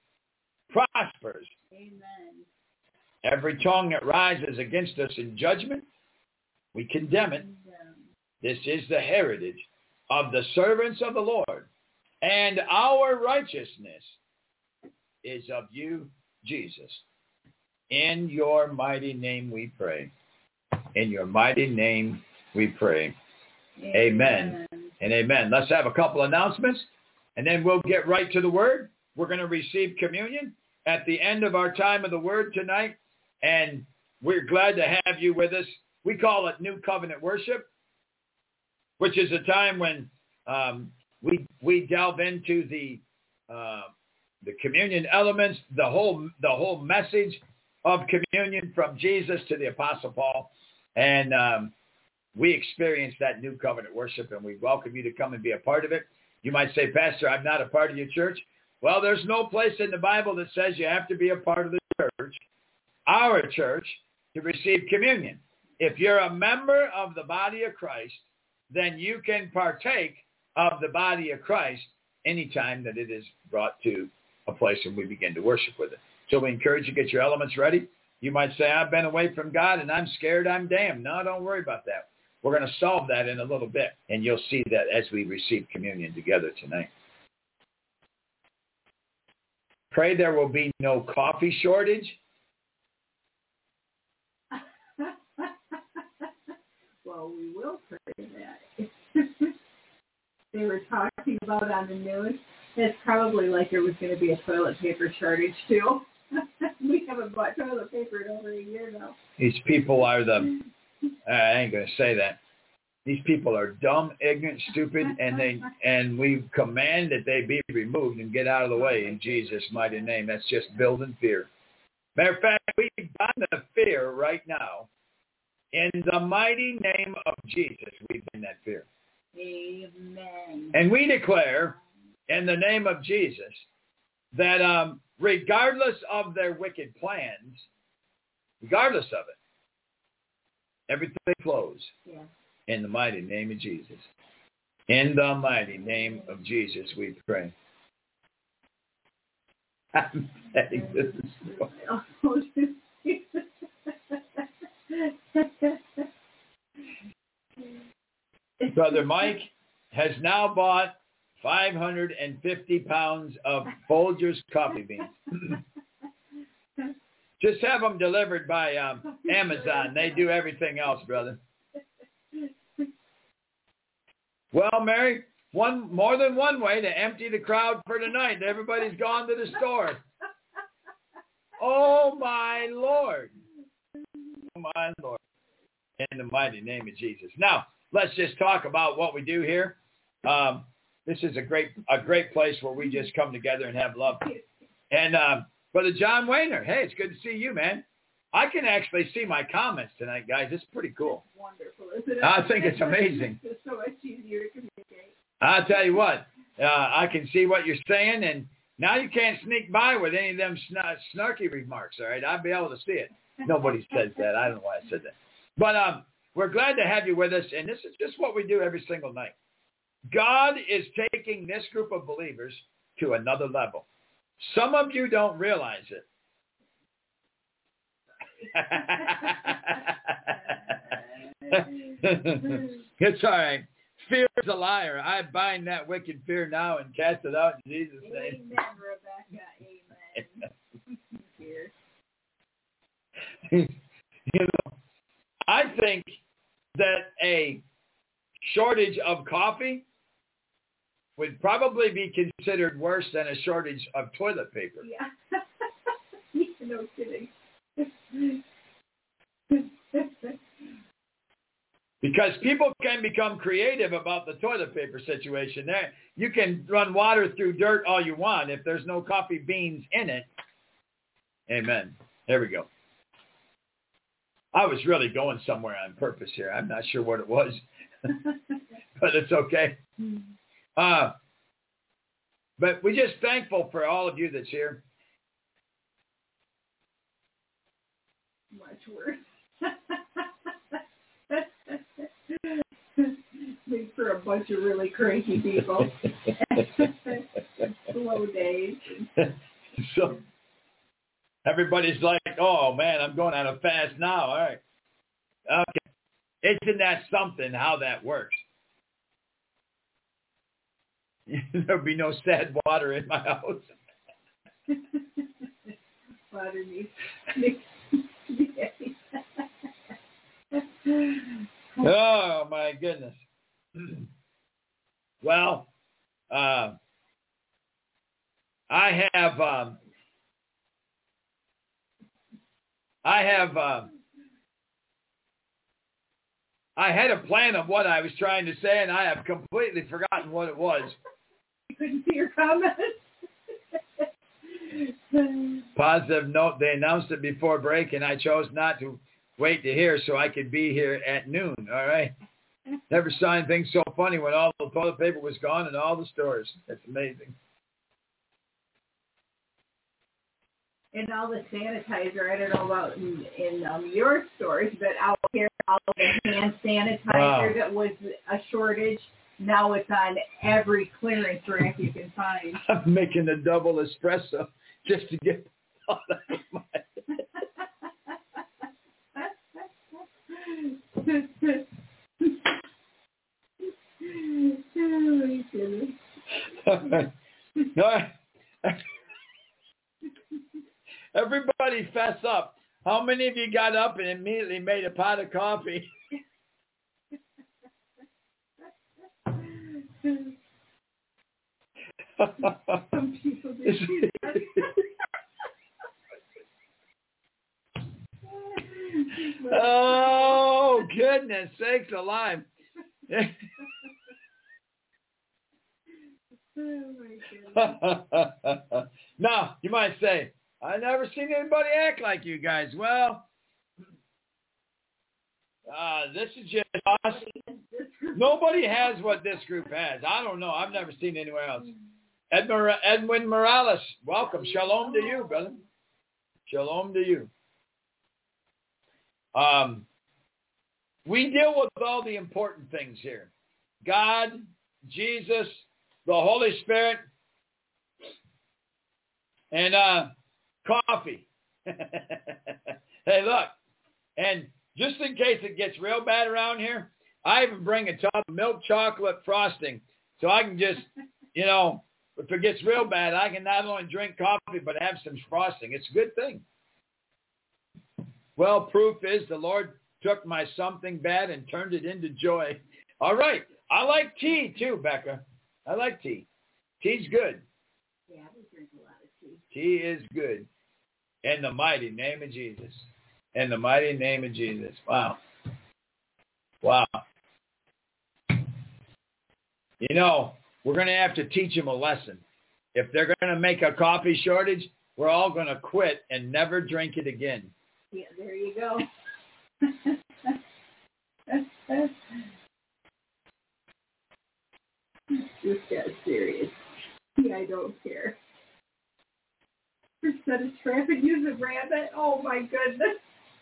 prospers. Amen. Every tongue that rises against us in judgment, we condemn it. This is the heritage of the servants of the Lord. And our righteousness is of you, Jesus. In your mighty name we pray. In your mighty name we pray. Amen. Amen and amen. Let's have a couple announcements, and then we'll get right to the Word. We're going to receive communion at the end of our time of the Word tonight, and we're glad to have you with us. We call it New Covenant Worship, which is a time when um, we we delve into the uh, the communion elements, the whole the whole message of communion from Jesus to the Apostle Paul, and um, we experience that New Covenant Worship, and we welcome you to come and be a part of it. You might say, Pastor, I'm not a part of your church. Well, there's no place in the Bible that says you have to be a part of the church, our church, to receive communion. If you're a member of the body of Christ, then you can partake of the body of Christ anytime that it is brought to a place where we begin to worship with it. So we encourage you to get your elements ready. You might say, I've been away from God and I'm scared I'm damned. No, don't worry about that. We're going to solve that in a little bit, and you'll see that as we receive communion together tonight. Pray there will be no coffee shortage so we will pray that. They were talking about on the news. It's probably like there was going to be a toilet paper shortage too. We haven't bought toilet paper in over a year now. These people are the, I ain't going to say that. These people are dumb, ignorant, stupid, and they and we command that they be removed and get out of the way in Jesus' mighty name. That's just building fear. Matter of fact, we bind the fear right now. In the mighty name of Jesus, we bind that fear. Amen. And we declare, in the name of Jesus, that um, regardless of their wicked plans, regardless of it, everything flows. Yeah. In the mighty name of Jesus. In the mighty name of Jesus, we pray. I'm saying this is Brother Mike has now bought five hundred fifty pounds of Folgers coffee beans. Just have them delivered by um, Amazon. They do everything else, brother. Well, Mary, one more than one way to empty the crowd for tonight. Everybody's gone to the store. Oh, my Lord. Oh, my Lord. In the mighty name of Jesus. Now, let's just talk about what we do here. Um, this is a great a great place where we just come together and have love. And um, Brother John Wayner, hey, it's good to see you, man. I can actually see my comments tonight, guys. It's pretty cool. It's wonderful, isn't it? I think it's amazing. It's so much easier to communicate. I'll tell you what. Uh, I can see what you're saying, and now you can't sneak by with any of them sn- snarky remarks, all right? I'll be able to see it. Nobody says that. I don't know why I said that. But um, we're glad to have you with us, and this is just what we do every single night. God is taking this group of believers to another level. Some of you don't realize it. It's all right. Fear is a liar. I bind that wicked fear now and cast it out in Jesus' name. Amen, Rebecca. Amen. You know, I think that a shortage of coffee would probably be considered worse than a shortage of toilet paper. Yeah. No kidding. Because people can become creative about the toilet paper situation. There, you can run water through dirt all you want if there's no coffee beans in it. Amen. There we go. I was really going somewhere on purpose here. I'm not sure what it was, but it's okay. Uh, but we're just thankful for all of you that's here. Much worse. Make for a bunch of really cranky people. Slow days. So everybody's like, oh, man, I'm going on a fast now. All right. Okay. Isn't that something, how that works? There'll be no sad water in my house. Water needs Oh, my goodness. Well, uh, I have, um, I have, uh, I had a plan of what I was trying to say, and I have completely forgotten what it was. You couldn't see your comments? Positive note, they announced it before break, and I chose not to wait to hear so I could be here at noon, all right? Never saw anything so funny when all the toilet paper was gone in all the stores. That's amazing. And all the sanitizer, I don't know about in, in um, your stores, but out here, all the hand sanitizer wow. that was a shortage, now it's on every clearance rack you can find. I'm making a double espresso just to get all that out of my All right. Everybody fess up. How many of you got up and immediately made a pot of coffee? Some people do that. Oh, goodness sakes alive. Oh, my goodness. Now, you might say, I've never seen anybody act like you guys. Well, uh, this is just us. Nobody has what this group has. I don't know. I've never seen anywhere else. Edmar- Edwin Morales, welcome. Shalom to you, brother. Shalom to you. Um, we deal with all the important things here. God, Jesus, the Holy Spirit, and uh, coffee. Hey, look, and just in case it gets real bad around here, I even bring a tub of milk chocolate frosting so I can just, you know, if it gets real bad, I can not only drink coffee but have some frosting. It's a good thing. Well, proof is the Lord took my something bad and turned it into joy. All right. I like tea too, Becca. I like tea. Tea's good. Yeah, we drink a lot of tea. Tea is good. In the mighty name of Jesus. In the mighty name of Jesus. Wow. Wow. You know, we're going to have to teach them a lesson. If they're going to make a coffee shortage, we're all going to quit and never drink it again. Yeah, there you go. This guy's serious. Yeah, I don't care. Instead of traffic, use a rabbit. Oh my goodness.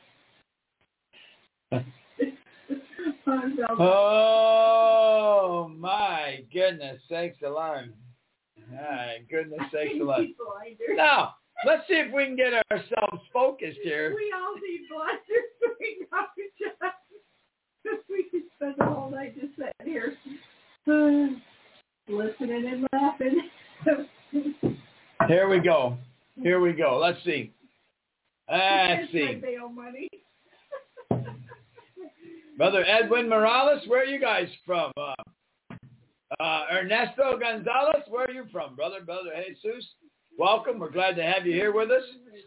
Oh my goodness sakes alive. My goodness sakes alive. Now, let's see if we can get ourselves focused here. We all need blasters so we can just we can spend the whole night just sitting here uh, listening and laughing. Here we go. Here we go. Let's see. Let's see. My bail money. Brother Edwin Morales, where are you guys from? Uh, uh, Ernesto Gonzalez, where are you from, brother? Brother Jesus, welcome. We're glad to have you here with us.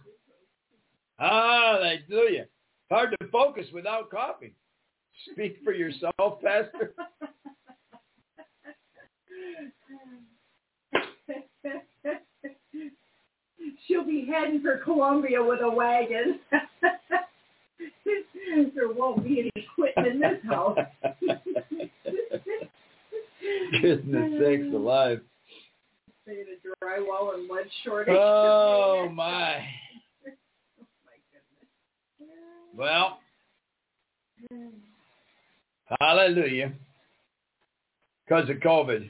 Hallelujah. Hard to focus without coffee. Speak for yourself, Pastor. She'll be heading for Columbia with a wagon. There won't be any quitting in this house. Goodness sakes alive. Say the drywall and lead shortage. Oh, my. Oh, my goodness. Well, hallelujah. Because of COVID.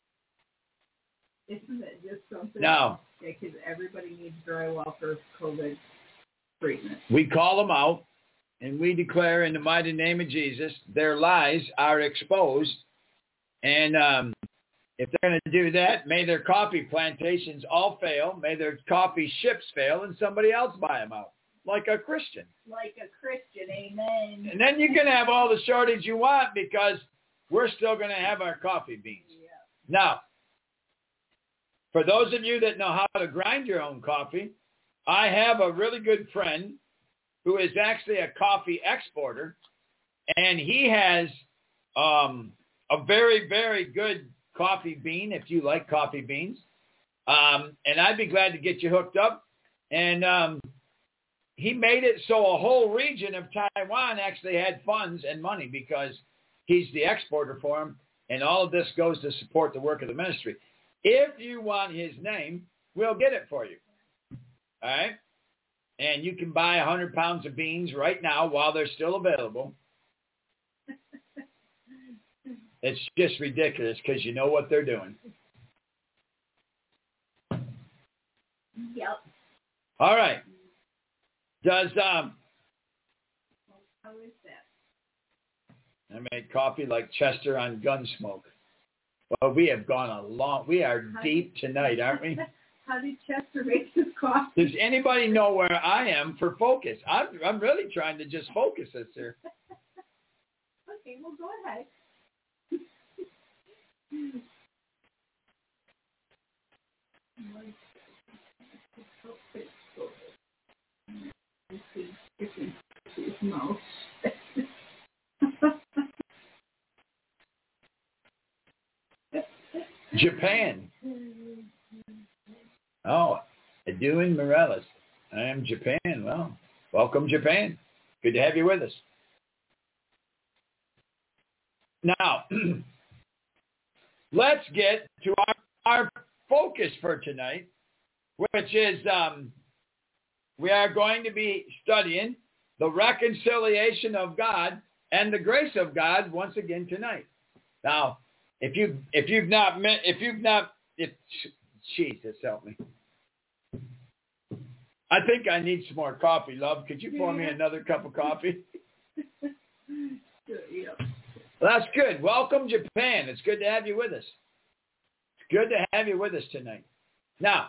Isn't it just something? No. Yeah, because everybody needs drywall for COVID treatment. We call them out, and we declare in the mighty name of Jesus, their lies are exposed. And um, if they're going to do that, may their coffee plantations all fail. May their coffee ships fail, and somebody else buy them out, like a Christian. Like a Christian, amen. And then you can have all the shortage you want because we're still going to have our coffee beans. Yeah. Now, for those of you that know how to grind your own coffee, I have a really good friend who is actually a coffee exporter, and he has um, a very, very good coffee bean, if you like coffee beans. Um, and I'd be glad to get you hooked up. And um, he made it so a whole region of Taiwan actually had funds and money because he's the exporter for them, and all of this goes to support the work of the ministry. If you want his name, we'll get it for you. All right? And you can buy one hundred pounds of beans right now while they're still available. It's just ridiculous because you know what they're doing. Yep. All right. Does, um... How is that? I made coffee like Chester on Gunsmoke. Well, we have gone a long... We are How deep did, tonight, aren't we? How did Chester make his coffee? Does anybody know where I am for focus? I'm I'm really trying to just focus this here. Okay, well, go ahead. Japan. Oh, Edwin Morales. I am Japan. Well, welcome, Japan. Good to have you with us. Now, let's get to our, our focus for tonight, which is um, we are going to be studying the reconciliation of God and the grace of God once again tonight. Now, if you if you've not met, if you've not, if Jesus help me, I think I need some more coffee, love. Could you pour me another cup of coffee? Well, that's good. Welcome, Japan. It's good to have you with us. It's good to have you with us tonight. Now,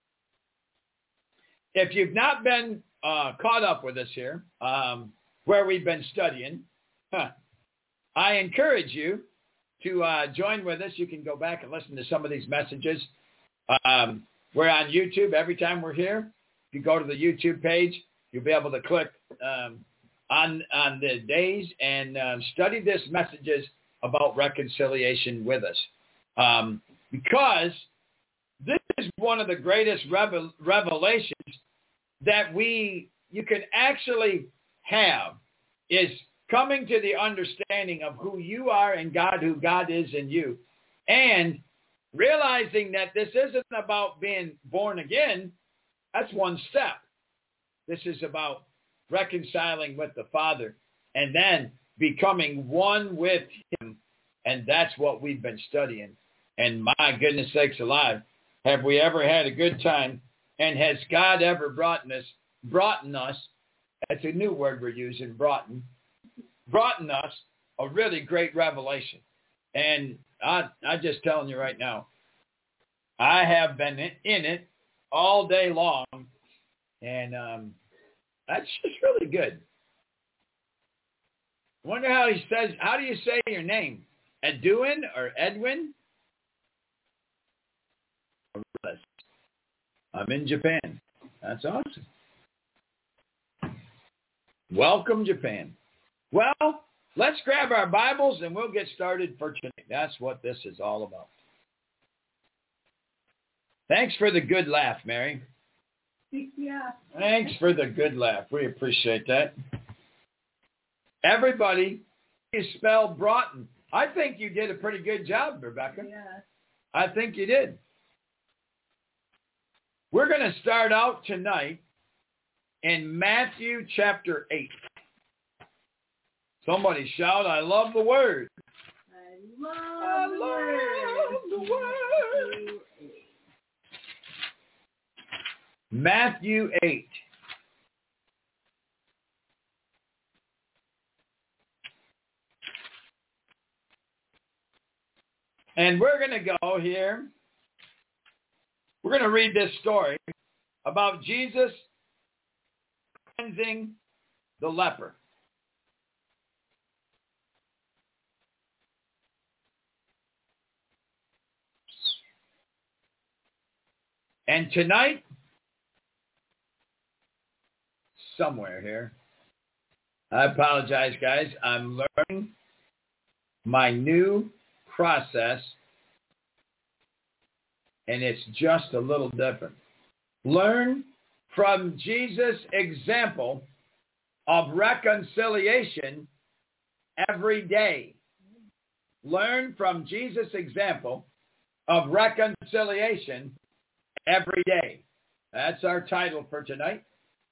if you've not been uh, caught up with us here, um, where we've been studying, huh, I encourage you to uh, join with us. You can go back and listen to some of these messages. Um, we're on YouTube every time we're here. If you go to the YouTube page, you'll be able to click um, on on the days and uh, study these messages about reconciliation with us. Um, because this is one of the greatest revel- revelations that we you can actually have is coming to the understanding of who you are in God, who God is in you, and realizing that this isn't about being born again. That's one step. This is about reconciling with the Father and then becoming one with him. And that's what we've been studying. And my goodness sakes alive, have we ever had a good time? And has God ever brought us, brought us, that's a new word we're using, brought, brought us a really great revelation. And I, I'm just telling you right now, I have been in, in it all day long, and um, that's just really good. I wonder how he says, how do you say your name? Edwin or Edwin? I'm in Japan. That's awesome. Welcome, Japan. Well, let's grab our Bibles and we'll get started for tonight. That's what this is all about. Thanks for the good laugh, Mary. Yeah. Thanks for the good laugh. We appreciate that. Everybody is spelled Broughton. I think you did a pretty good job, Rebecca. Yeah. I think you did. We're going to start out tonight in Matthew chapter eight. Somebody shout, I love the word. I love, I the, love word. the word. Matthew eight. And we're going to go here. We're going to read this story about Jesus cleansing the leper. And tonight, somewhere here, I apologize, guys. I'm learning my new process, and it's just a little different. Learn from Jesus' example of reconciliation every day. Learn from Jesus' example of reconciliation every day. That's our title for tonight.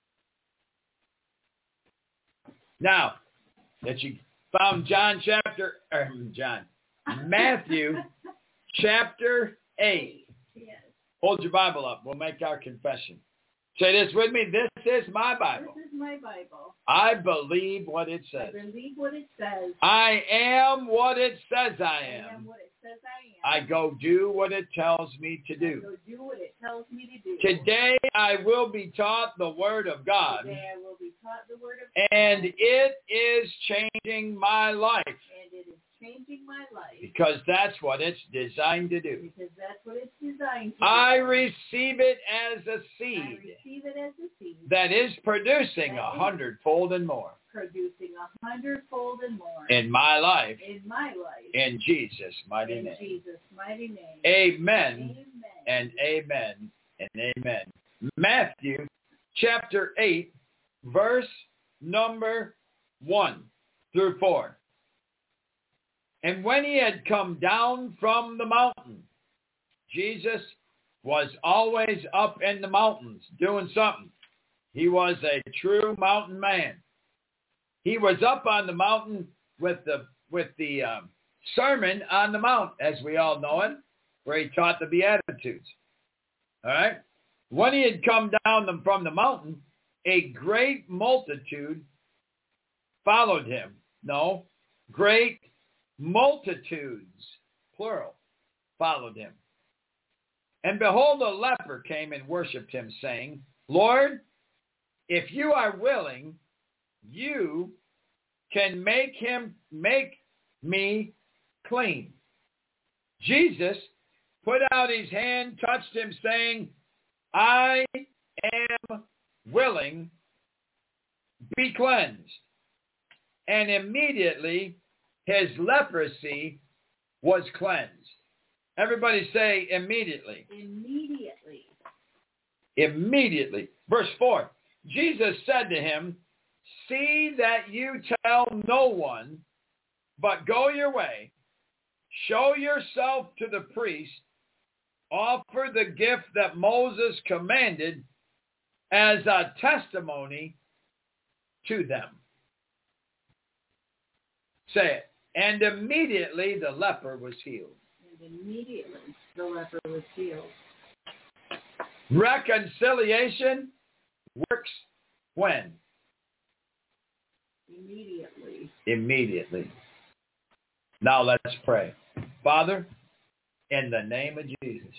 Now, that you found John chapter, or John, Matthew chapter eight. Yes. Hold your Bible up. We'll make our confession. Say this with me. This is my Bible. This is my Bible. I believe what it says. I believe what it says. I am what it says I I am. am what it says I I am. I go do what it tells me to do. I go do what it tells me to do. Today I will be taught the Word of God. Today I will be taught the Word of God. And it is changing my life. And it is changing my life. Because that's what it's designed to do. Because that's what it's designed to I do. receive it as a seed. I receive it as a seed. That is producing That a is hundredfold and more. Producing a hundredfold and more. In my life. In my life. In Jesus' mighty in name. In Jesus' mighty name. Amen, amen. And amen and amen. Matthew chapter eight, verse number one through four. And when he had come down from the mountain, Jesus was always up in the mountains doing something. He was a true mountain man. He was up on the mountain with the with the um, Sermon on the Mount, as we all know it, where he taught the Beatitudes. All right? When he had come down from the mountain, a great multitude followed him. No, great multitudes, plural, followed him. And behold, a leper came and worshipped him, saying, Lord, if you are willing, you can make him, make me clean. Jesus put out his hand, touched him, saying, I am willing, be cleansed. And immediately his leprosy was cleansed. Everybody say immediately. Immediately. Immediately. Verse four. Jesus said to him, see that you tell no one, but go your way, show yourself to the priest, offer the gift that Moses commanded as a testimony to them. Say it. And immediately the leper was healed. And immediately the leper was healed. Reconciliation works when? Immediately. Immediately. Now let's pray. Father, in the name of Jesus,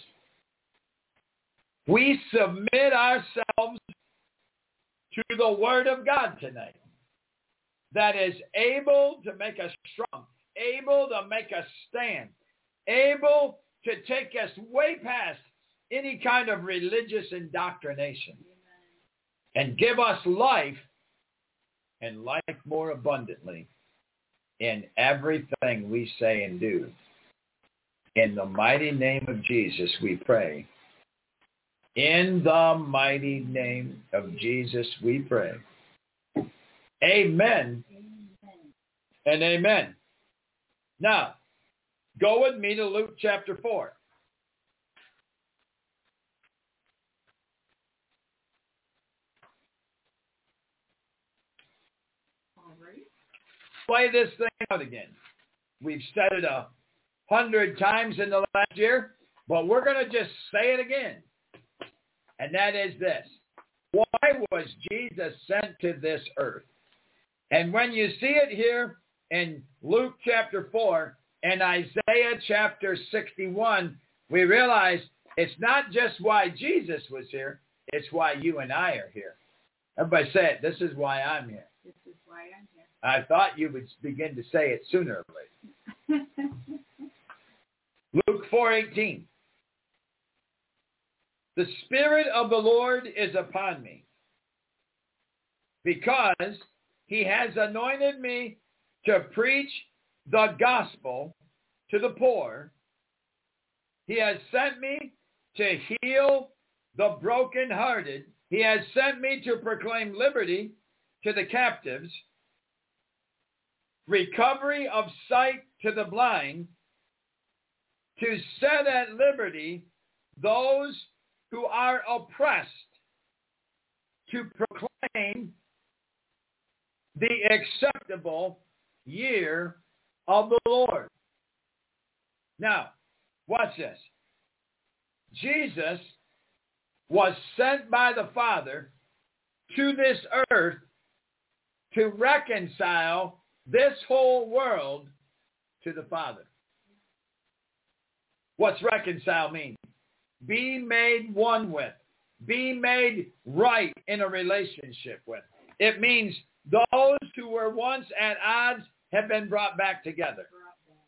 we submit ourselves to the Word of God tonight that is able to make us strong, able to make us stand, able to take us way past any kind of religious indoctrination. Amen. And give us life and life more abundantly in everything we say and do. In the mighty name of Jesus we pray. In the mighty name of Jesus we pray. Amen, amen. And amen. Now, go with me to Luke chapter four. All right. Play this thing out again. We've said it a hundred times in the last year, but we're going to just say it again. And that is this. Why was Jesus sent to this earth? And when you see it here in Luke chapter four and Isaiah chapter sixty-one, we realize it's not just why Jesus was here, it's why you and I are here. Everybody say it. This is why I'm here. This is why I'm here. I thought you would begin to say it sooner or later. Luke four eighteen. The Spirit of the Lord is upon me, because he has anointed me to preach the gospel to the poor. He has sent me to heal the brokenhearted. He has sent me to proclaim liberty to the captives, recovery of sight to the blind, to set at liberty those who are oppressed, to proclaim the acceptable year of the Lord. Now, watch this. Jesus was sent by the Father to this earth to reconcile this whole world to the Father. What's reconcile mean? Be made one with. Be made right in a relationship with. It means those who were once at odds have been brought back together.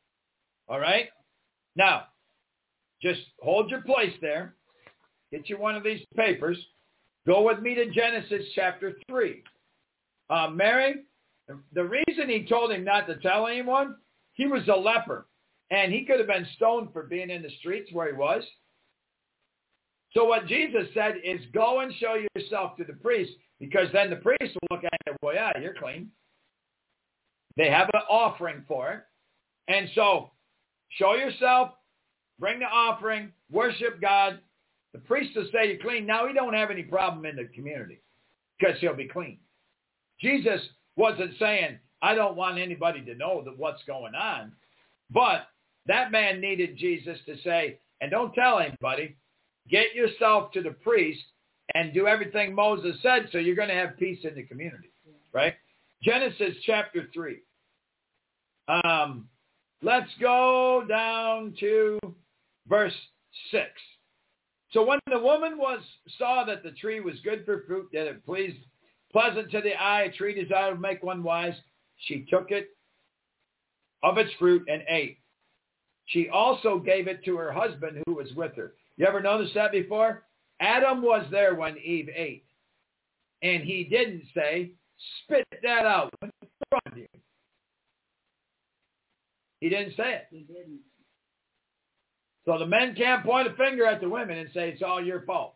All right? Now, just hold your place there. Get you one of these papers. Go with me to Genesis chapter three. Uh, Mary, the reason he told him not to tell anyone, he was a leper. And he could have been stoned for being in the streets where he was. So what Jesus said is go and show yourself to the priest, because then the priest will look at it, well, yeah, you're clean. They have an offering for it. And so show yourself, bring the offering, worship God. The priest will say you're clean. Now he don't have any problem in the community because he'll be clean. Jesus wasn't saying, I don't want anybody to know that what's going on. But that man needed Jesus to say, and don't tell anybody, get yourself to the priest and do everything Moses said, so you're going to have peace in the community, right? Genesis chapter three. Um, let's go down to verse six. So when the woman was saw that the tree was good for fruit, that it pleased, pleasant to the eye, a tree desired to make one wise, she took it of its fruit and ate. She also gave it to her husband who was with her. You ever noticed that before? Adam was there when Eve ate. And he didn't say, spit that out. What's wrong with you? He didn't say it. He didn't. So the men can't point a finger at the women and say it's all your fault.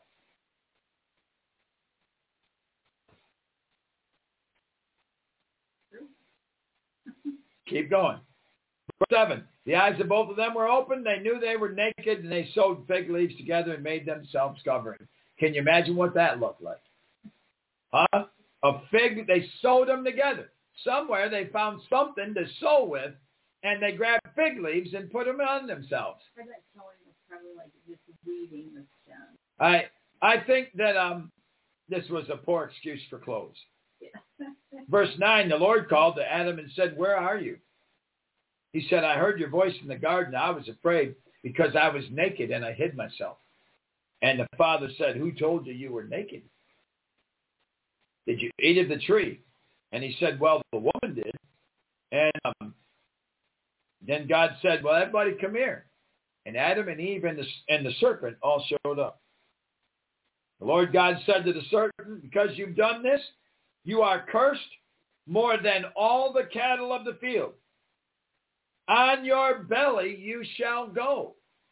Keep going. Verse seven. The eyes of both of them were open. They knew they were naked, and they sewed fig leaves together and made themselves covering. Can you imagine what that looked like? Huh? A fig, they sewed them together. Somewhere they found something to sew with, and they grabbed fig leaves and put them on themselves. I bet sewing was probably like just weaving this down. I I think that um this was a poor excuse for clothes. Yeah. Verse nine, the Lord called to Adam and said, where are you? He said, I heard your voice in the garden. I was afraid because I was naked and I hid myself. And the Father said, who told you you were naked? Did you eat of the tree? And he said, well, the woman did. And um, then God said, well, everybody come here. And Adam and Eve and the, and the serpent all showed up. The Lord God said to the serpent, because you've done this, you are cursed more than all the cattle of the field. On your belly you shall go.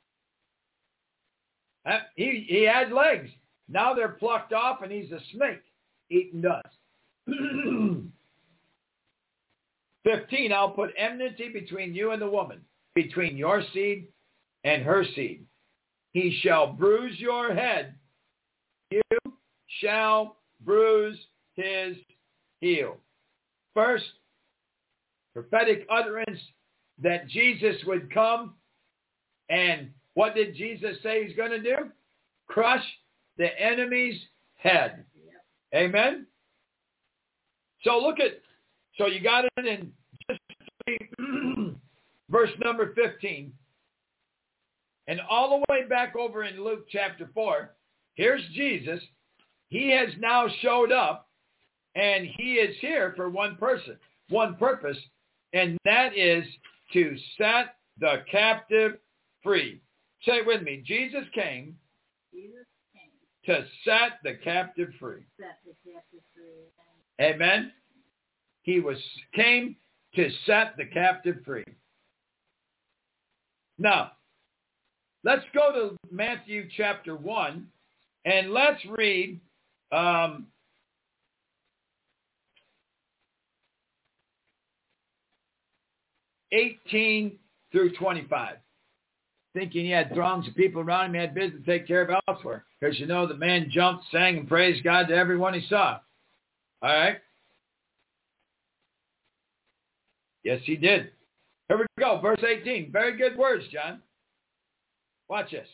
Uh, he, he had legs. Now they're plucked off and he's a snake eating dust. fifteen, I'll put enmity between you and the woman, between your seed and her seed. He shall bruise your head. You shall bruise his heel. First, prophetic utterance that Jesus would come, and what did Jesus say he's going to do? Crush the enemy's head. Yep. Amen? So look at, so you got it in just verse number fifteen. And all the way back over in Luke chapter four, here's Jesus. He has now showed up, and he is here for one person, one purpose, and that is to set the captive free. Say it with me. Jesus came, Jesus came to set the captive free. Set the captive free. Amen. He was came to set the captive free. Now, let's go to Matthew chapter one, and let's read um, eighteen through twenty-five. Thinking he had throngs of people around him, he had business to take care of elsewhere. Because you know the man jumped, sang, and praised God to everyone he saw. All right? Yes, he did. Here we go, verse eighteen. Very good words, John. Watch this.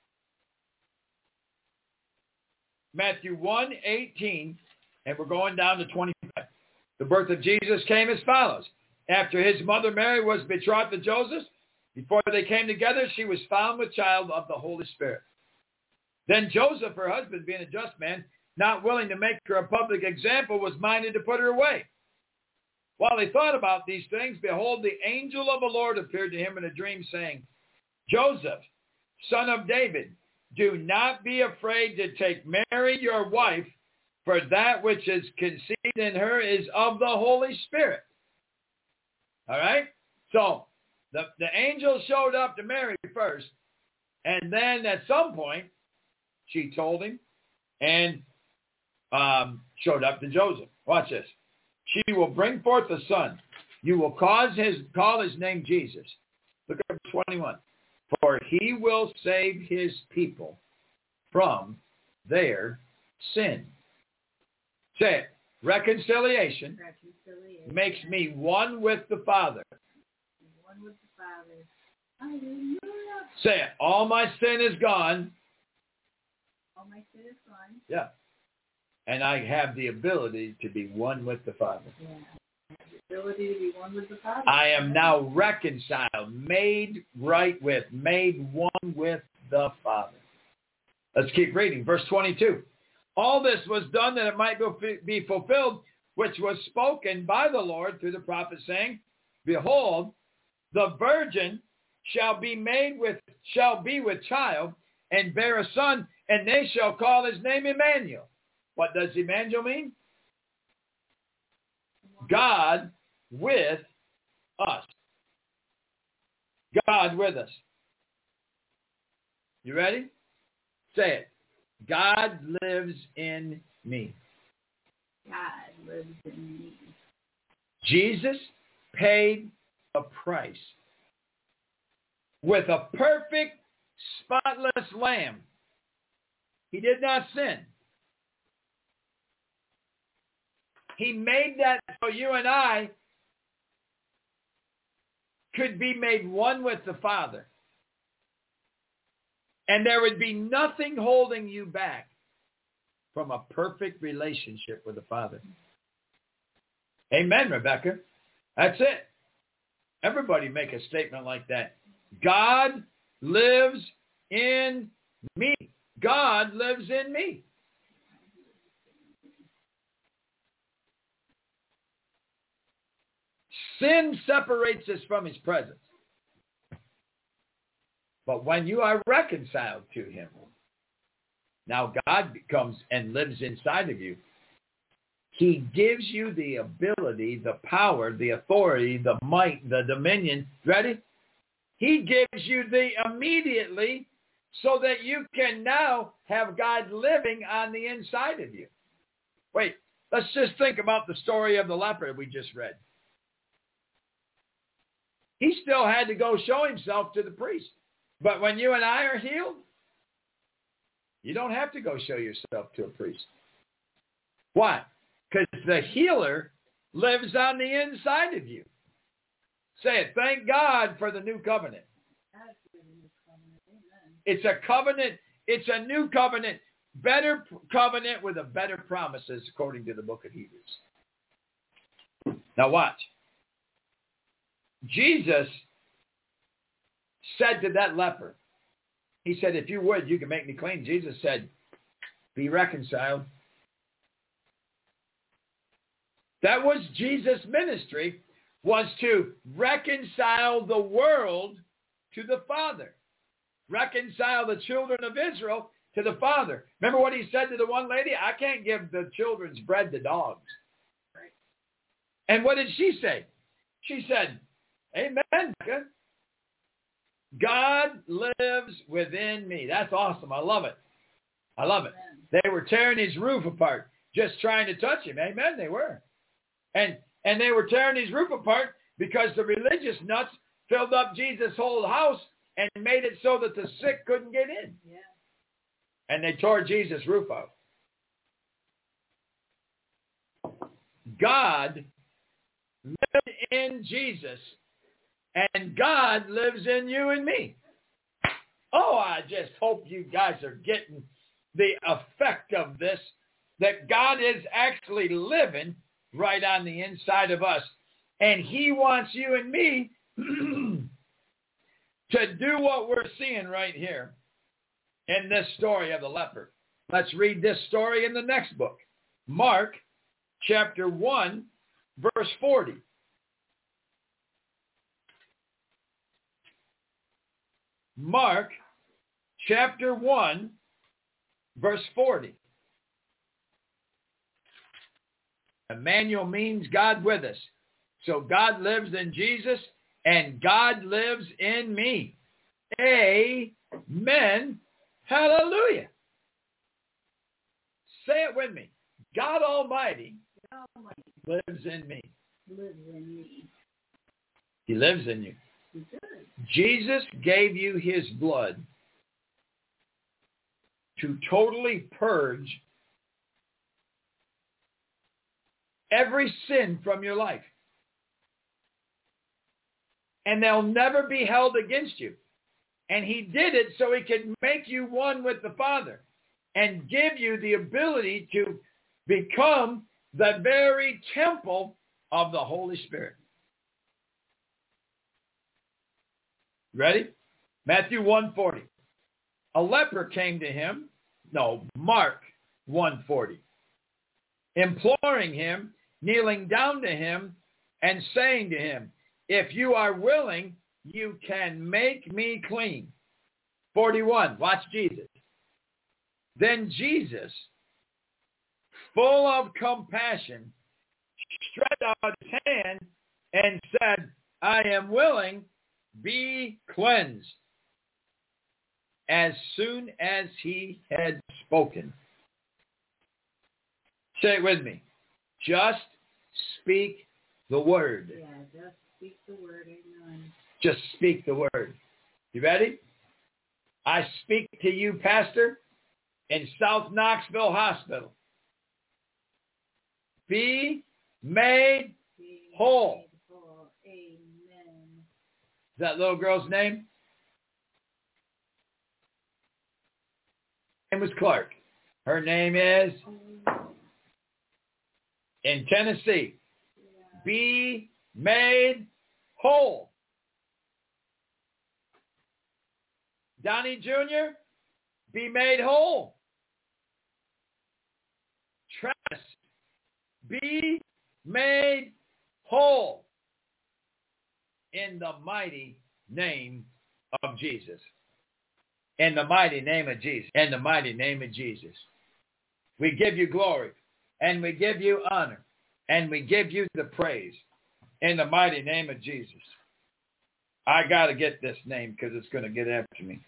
Matthew one, eighteen, and we're going down to twenty-five. The birth of Jesus came as follows. After his mother Mary was betrothed to Joseph, before they came together, she was found with child of the Holy Spirit. Then Joseph, her husband, being a just man, not willing to make her a public example, was minded to put her away. While he thought about these things, behold, the angel of the Lord appeared to him in a dream, saying, Joseph, son of David, do not be afraid to take Mary your wife, for that which is conceived in her is of the Holy Spirit. All right? So the, the angel showed up to Mary first, and then at some point, she told him and um, showed up to Joseph. Watch this. She will bring forth a son. You will cause his call his name Jesus. Look at verse twenty-one. For he will save his people from their sin. Say it. Reconciliation, Reconciliation makes me one with the Father. One with the Father. Hallelujah. Say it. All my sin is gone. All my sin is gone. Yeah. And I have the ability to be one with the Father. Yeah. I have the ability to be one with the Father. I am now reconciled, made right with, made one with the Father. Let's keep reading. Verse twenty-two. All this was done that it might be fulfilled, which was spoken by the Lord through the prophet, saying, Behold, the virgin shall be made with, shall be with child, and bear a son, and they shall call his name Emmanuel. What does Emmanuel mean? God with us. God with us. You ready? Say it. God lives in me. God lives in me. Jesus paid a price with a perfect, spotless lamb. He did not sin. He made that so you and I could be made one with the Father. And there would be nothing holding you back from a perfect relationship with the Father. Amen, Rebecca. That's it. Everybody make a statement like that. God lives in me. God lives in me. Sin separates us from his presence. But when you are reconciled to him, now God comes and lives inside of you. He gives you the ability, the power, the authority, the might, the dominion. Ready? He gives you the immediately so that you can now have God living on the inside of you. Wait, let's just think about the story of the leper we just read. He still had to go show himself to the priest. But when you and I are healed, you don't have to go show yourself to a priest. Why? Because the healer lives on the inside of you. Say it. Thank God for the new covenant. It's a covenant. It's a new covenant. Better covenant with a better promises, according to the book of Hebrews. Now watch. Jesus said to that leper, he said, if you would, you can make me clean. Jesus said, be reconciled. That was Jesus' ministry, was to reconcile the world to the Father. Reconcile the children of Israel to the Father. Remember what he said to the one lady? I can't give the children's bread to dogs. Right. And what did she say? She said, amen. God lives within me. That's awesome. I love it. I love it. They were tearing his roof apart, just trying to touch him. Amen. They were. And and they were tearing his roof apart because the religious nuts filled up Jesus' whole house and made it so that the sick couldn't get in. Yeah. And they tore Jesus' roof out. God lived in Jesus, and God lives in you and me. Oh, I just hope you guys are getting the effect of this, that God is actually living right on the inside of us. And he wants you and me to do what we're seeing right here in this story of the leper. Let's read this story in the next book. Mark chapter one, verse forty. Mark chapter one, verse forty. Emmanuel means God with us. So God lives in Jesus and God lives in me. Amen. Hallelujah. Say it with me. God Almighty, God Almighty lives in me. lives in me. He lives in you. He does. Jesus gave you his blood to totally purge every sin from your life. And they'll never be held against you. And he did it so he could make you one with the Father and give you the ability to become the very temple of the Holy Spirit. Ready? Matthew one forty. A leper came to him. No, Mark one forty. Imploring him, kneeling down to him, and saying to him, if you are willing, you can make me clean. forty-one. Watch Jesus. Then Jesus, full of compassion, stretched out his hand and said, I am willing, be cleansed. As soon as he had spoken. Say it with me. Just speak the word. Yeah, just speak the word. Amen. Just speak the word. You ready? I speak to you, Pastor, in South Knoxville Hospital. Be made Be whole. made whole. Amen. Is that little girl's name? Her name was Clark. Her name is in Tennessee. Yeah. Be made whole. Donnie Junior, be made whole. Travis, be made whole. In the mighty name of Jesus. In the mighty name of Jesus. In the mighty name of Jesus. We give you glory. And we give you honor. And we give you the praise. In the mighty name of Jesus. I got to get this name because it's going to get after me.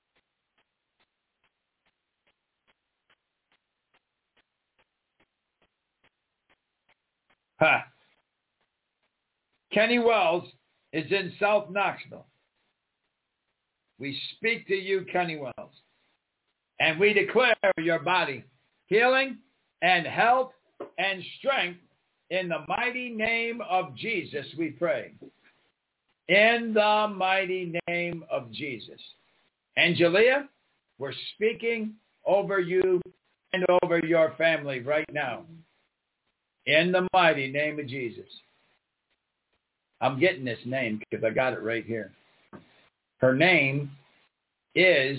Ha. Kenny Wells is in South Knoxville. We speak to you, Kenny Wells, and we declare your body healing and health and strength in the mighty name of Jesus, we pray. In the mighty name of Jesus. Angelia, we're speaking over you and over your family right now. In the mighty name of Jesus. I'm getting this name because I got it right here. Her name is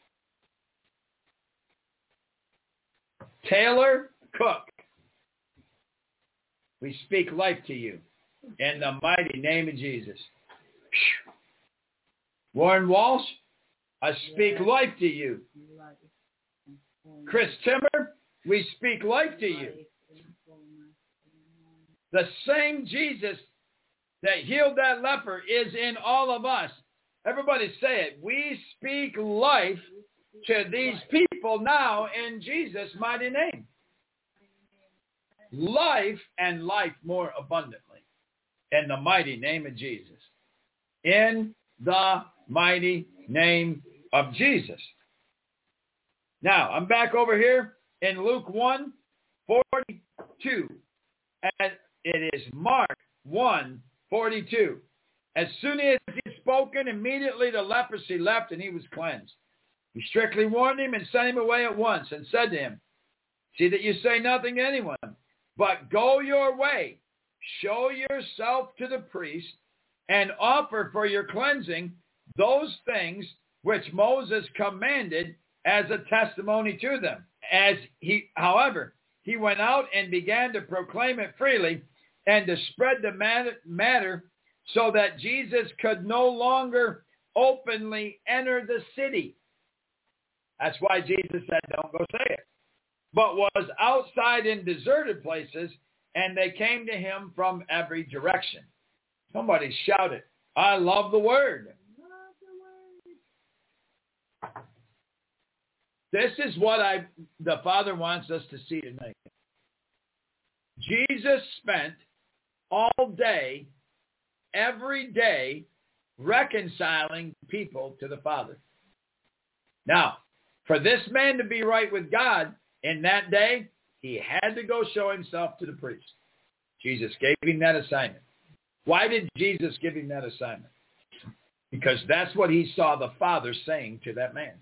Taylor Cook. We speak life to you in the mighty name of Jesus. Warren Walsh, I speak Yes. life to you. Chris Timmer, we speak life to you. The same Jesus that healed that leper is in all of us. Everybody say it. We speak life to these people now in Jesus' mighty name. Life and life more abundantly. In the mighty name of Jesus. In the mighty name of Jesus. Now, I'm back over here in Luke one forty-two. And it is Mark one forty-two. As soon as he had spoken, immediately the leprosy left and he was cleansed. He strictly warned him and sent him away at once and said to him, see that you say nothing to anyone, but go your way, show yourself to the priest, and offer for your cleansing those things which Moses commanded as a testimony to them. As he, however, he went out and began to proclaim it freely and to spread the matter, matter so that Jesus could no longer openly enter the city. That's why Jesus said, don't go say it. But was outside in deserted places, and they came to him from every direction. Somebody shouted, I love the word. This is what I, the Father wants us to see tonight. Jesus spent all day, every day, reconciling people to the Father. Now, for this man to be right with God in that day, he had to go show himself to the priest. Jesus gave him that assignment. Why did Jesus give him that assignment? Because that's what he saw the Father saying to that man.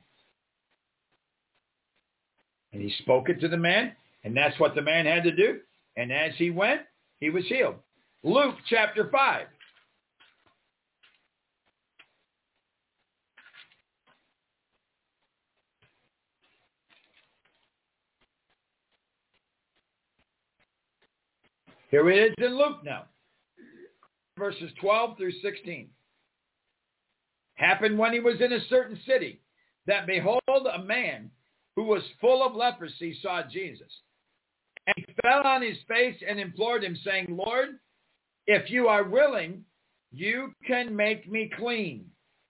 And he spoke it to the man, and that's what the man had to do. And as he went, he was healed. Luke chapter five. Here it is in Luke now. Verses twelve through sixteen. Happened when he was in a certain city, that behold, a man who was full of leprosy saw Jesus. And he fell on his face and implored him, saying, Lord, if you are willing, you can make me clean.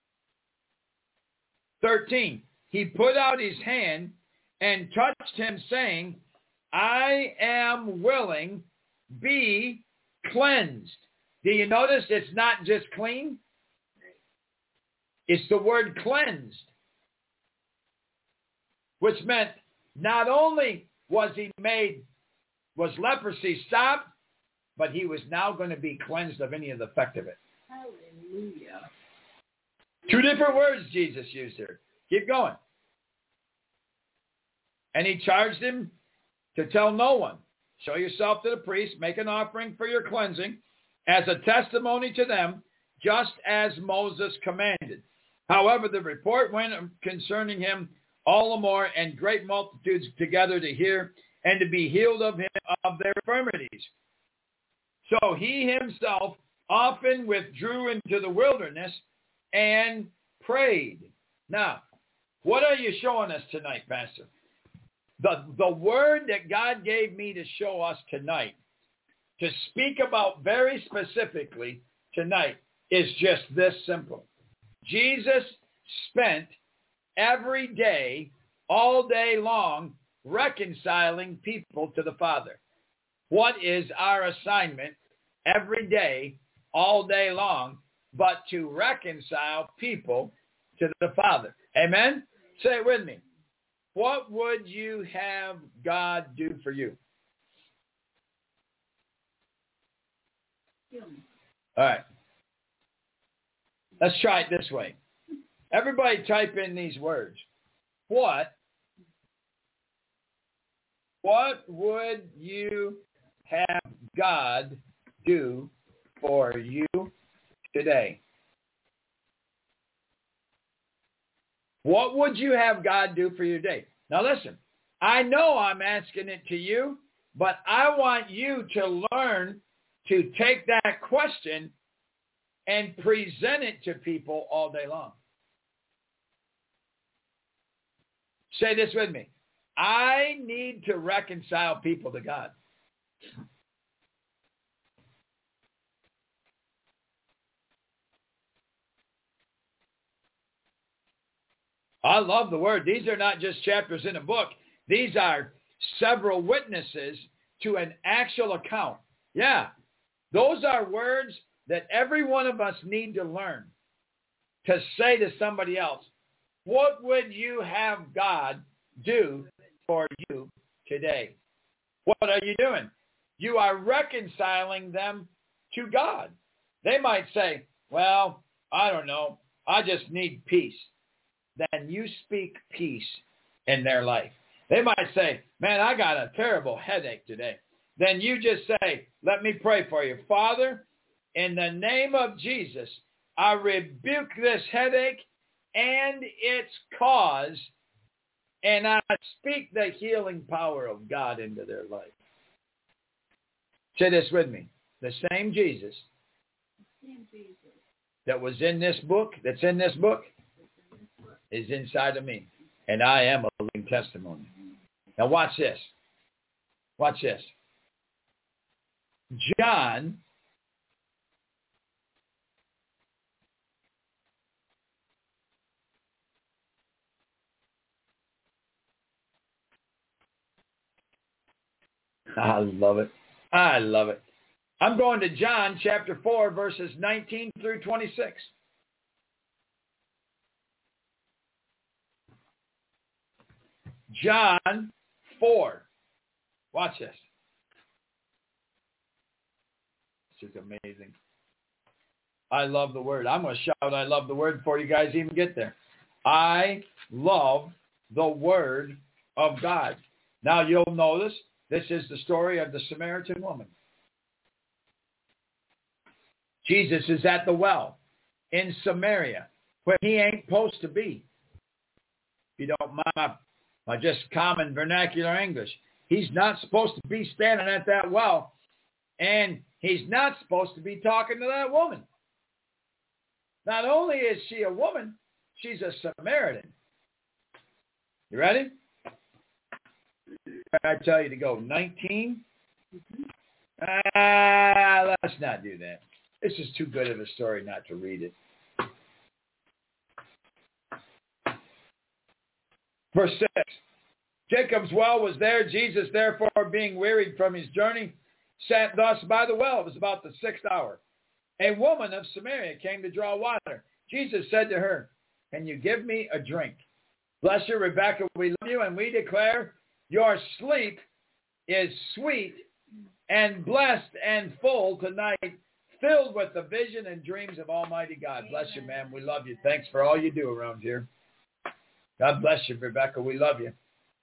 thirteen. He put out his hand and touched him, saying, I am willing, be cleansed. Do you notice it's not just clean? It's the word cleansed, which meant not only was he made, was leprosy stopped, but he was now going to be cleansed of any of the effect of it. Hallelujah. Two different words Jesus used here. Keep going. And he charged him to tell no one. Show yourself to the priest, make an offering for your cleansing as a testimony to them, just as Moses commanded. However, the report went concerning him all the more, and great multitudes together to hear and to be healed of him of their infirmities. So he himself often withdrew into the wilderness and prayed. Now, what are you showing us tonight, Pastor? The, the word that God gave me to show us tonight, to speak about very specifically tonight, is just this simple. Jesus spent every day, all day long, reconciling people to the Father. What is our assignment every day, all day long, but to reconcile people to the Father? Amen? Say it with me. What would you have God do for you? All right. Let's try it this way. Everybody type in these words. What? What would you have God do for you today? What would you have God do for you today? Now listen, I know I'm asking it to you, but I want you to learn to take that question and present it to people all day long. Say this with me. I need to reconcile people to God. I love the word. These are not just chapters in a book. These are several witnesses to an actual account. Yeah, those are words that every one of us need to learn to say to somebody else, what would you have God do for you today? What are you doing? You are reconciling them to God. They might say, well, I don't know. I just need peace. Then you speak peace in their life. They might say, man, I got a terrible headache today. Then you just say, let me pray for you. Father, in the name of Jesus, I rebuke this headache and its cause, and I speak the healing power of God into their life. Say this with me. The same Jesus, Same Jesus. that was in this book, that's in this book, is inside of me. And I am a living testimony. Now watch this. Watch this. John I love it. I love it. I'm going to John chapter four, verses nineteen through twenty-six. John four. Watch this. This is amazing. I love the word. I'm going to shout I love the word before you guys even get there. I love the word of God. Now you'll notice this is the story of the Samaritan woman. Jesus is at the well in Samaria where he ain't supposed to be. If you don't mind my, my just common vernacular English. He's not supposed to be standing at that well, and he's not supposed to be talking to that woman. Not only is she a woman, she's a Samaritan. You ready? I tell you to go nineteen. Ah, let's not do that. This is too good of a story not to read it. Verse six. Jacob's well was there. Jesus, therefore, being wearied from his journey, sat thus by the well. It was about the sixth hour. A woman of Samaria came to draw water. Jesus said to her, can you give me a drink? Bless you, Rebecca, we love you, and we declare your sleep is sweet and blessed and full tonight, filled with the vision and dreams of Almighty God. Bless you, ma'am. We love you. Thanks for all you do around here. God bless you, Rebecca. We love you.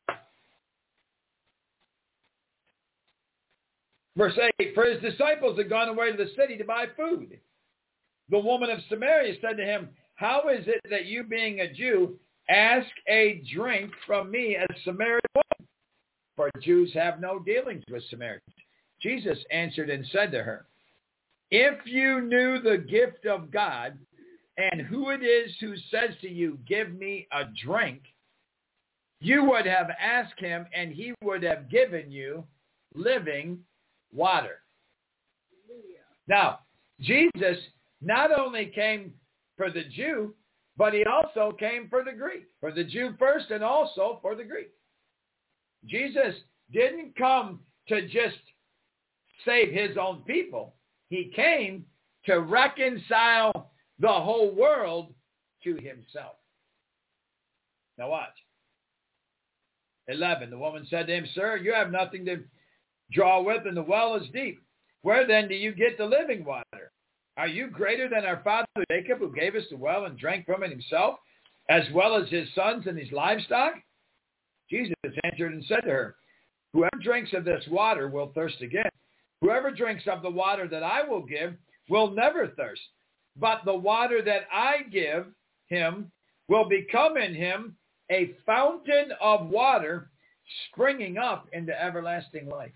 Verse eight, for his disciples had gone away to the city to buy food. The woman of Samaria said to him, how is it that you, being a Jew, ask a drink from me, a Samaritan woman? For Jews have no dealings with Samaritans. Jesus answered and said to her, if you knew the gift of God and who it is who says to you, give me a drink, you would have asked him and he would have given you living water. Now, Jesus not only came for the Jew, but he also came for the Greek. For the Jew first and also for the Greek. Jesus didn't come to just save his own people. He came to reconcile the whole world to himself. Now watch. eleven. The woman said to him, sir, you have nothing to draw with, and the well is deep. Where then do you get the living water? Are you greater than our father Jacob, who gave us the well and drank from it himself, as well as his sons and his livestock? Jesus answered and said to her, whoever drinks of this water will thirst again. Whoever drinks of the water that I will give will never thirst. But the water that I give him will become in him a fountain of water springing up into everlasting life.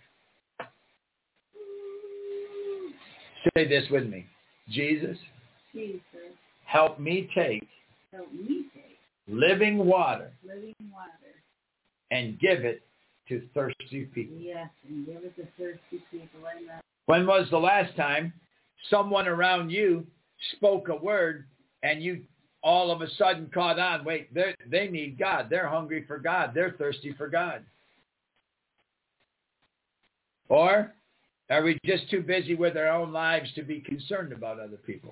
Say this with me. Jesus, Jesus, help me take, help me take living water, living water and give it to thirsty people. Yes, and give it to thirsty people. Amen. When was the last time someone around you spoke a word and you all of a sudden caught on, wait, they need God. They're hungry for God. They're thirsty for God. Or are we just too busy with our own lives to be concerned about other people?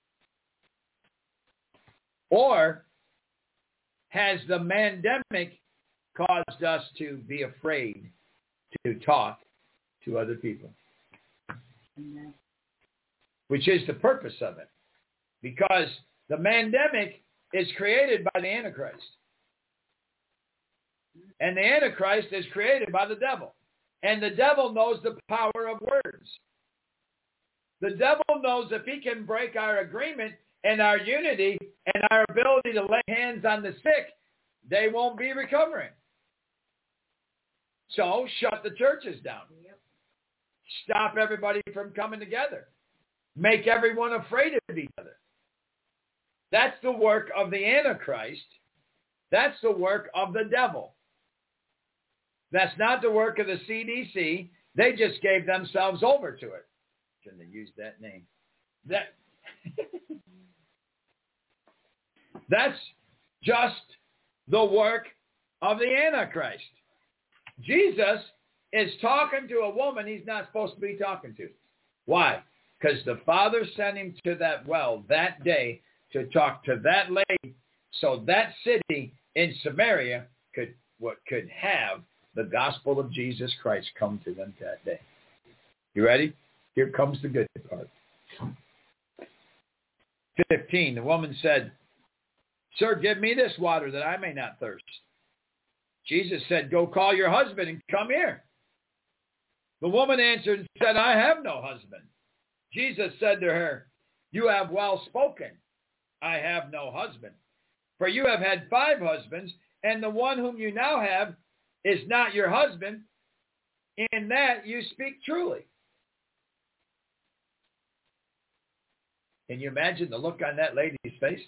Or has the pandemic caused us to be afraid to talk to other people? Amen. Which is the purpose of it. Because the pandemic is created by the Antichrist. And the Antichrist is created by the devil. And the devil knows the power of words. The devil knows if he can break our agreement and our unity and our ability to lay hands on the sick, they won't be recovering. So shut the churches down. Yep. Stop everybody from coming together. Make everyone afraid of each other. That's the work of the Antichrist. That's the work of the devil. That's not the work of the C D C. They just gave themselves over to it. Shouldn't have used that name. That That's just the work of the Antichrist. Jesus is talking to a woman he's not supposed to be talking to. Why? Because the Father sent him to that well that day to talk to that lady so that city in Samaria could what could have the gospel of Jesus Christ come to them that day. You ready? Here comes the good part. fifteen, the woman said, Sir, give me this water that I may not thirst. Jesus said, go call your husband and come here. The woman answered and said, I have no husband. Jesus said to her, you have well spoken. I have no husband. For you have had five husbands, and the one whom you now have is not your husband. In that you speak truly. Can you imagine the look on that lady's face?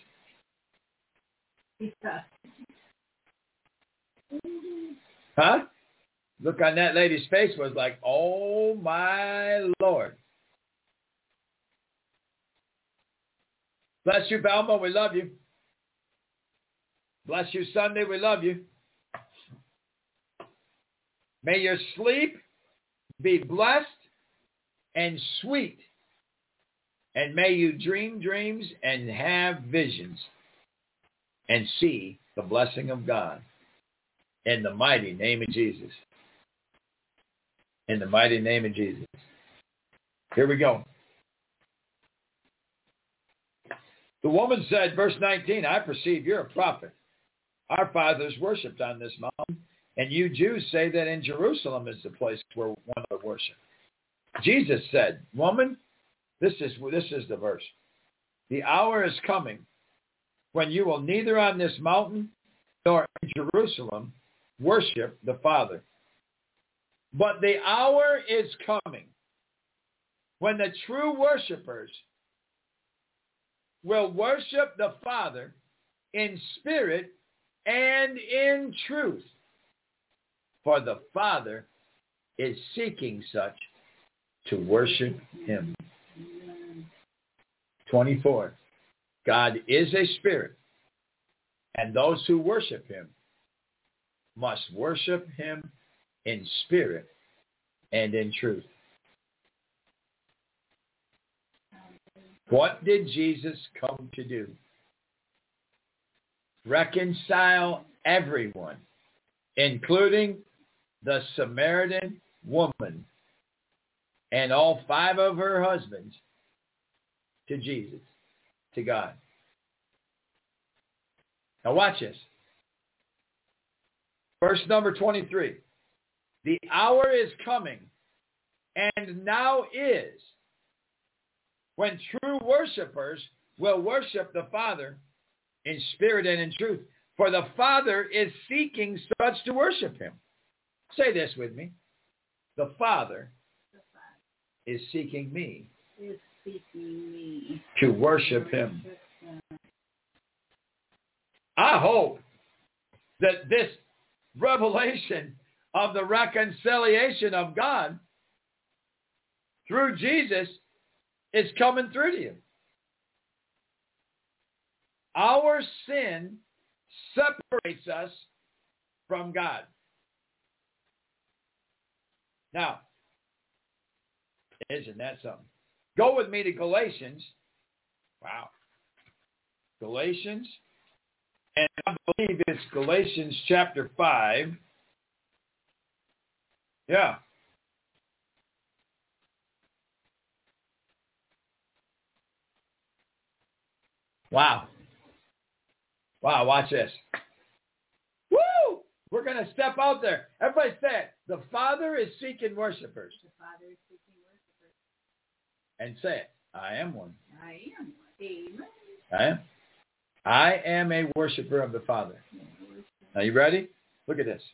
Yeah. Huh? Look on that lady's face was like, oh my Lord. Bless you, Velma. We love you. Bless you, Sunday. We love you. May your sleep be blessed and sweet. And may you dream dreams and have visions and see the blessing of God. In the mighty name of Jesus. In the mighty name of Jesus. Here we go. The woman said, verse nineteen, I perceive you're a prophet. Our fathers worshipped on this mountain, and you Jews say that in Jerusalem is the place where one would worship. Jesus said, woman, this is, this is the verse. The hour is coming when you will neither on this mountain nor in Jerusalem worship the Father. But the hour is coming when the true worshipers will worship the Father in spirit and in truth. For the Father is seeking such to worship him. twenty-four. God is a spirit, and those who worship him must worship him in spirit and in truth. What did Jesus come to do? Reconcile everyone, including the Samaritan woman and all five of her husbands, to Jesus, to God. Now watch this. Verse number twenty-three. The hour is coming, and now is, when true worshipers will worship the Father in spirit and in truth. For the Father is seeking such to worship him. Say this with me. The Father is seeking me, is seeking me to worship him. I hope that this revelation of the reconciliation of God through Jesus is coming through to you. Our sin separates us from God. Now, isn't that something? Go with me to Galatians. Wow. Galatians. And I believe it's Galatians chapter five. Yeah. Wow. Wow, watch this. Woo! We're going to step out there. Everybody say it. The Father is seeking worshipers. The Father is seeking worshipers. And say it. I am one. I am. Amen. I am. I am a worshiper of the Father. Are you ready? Look at this.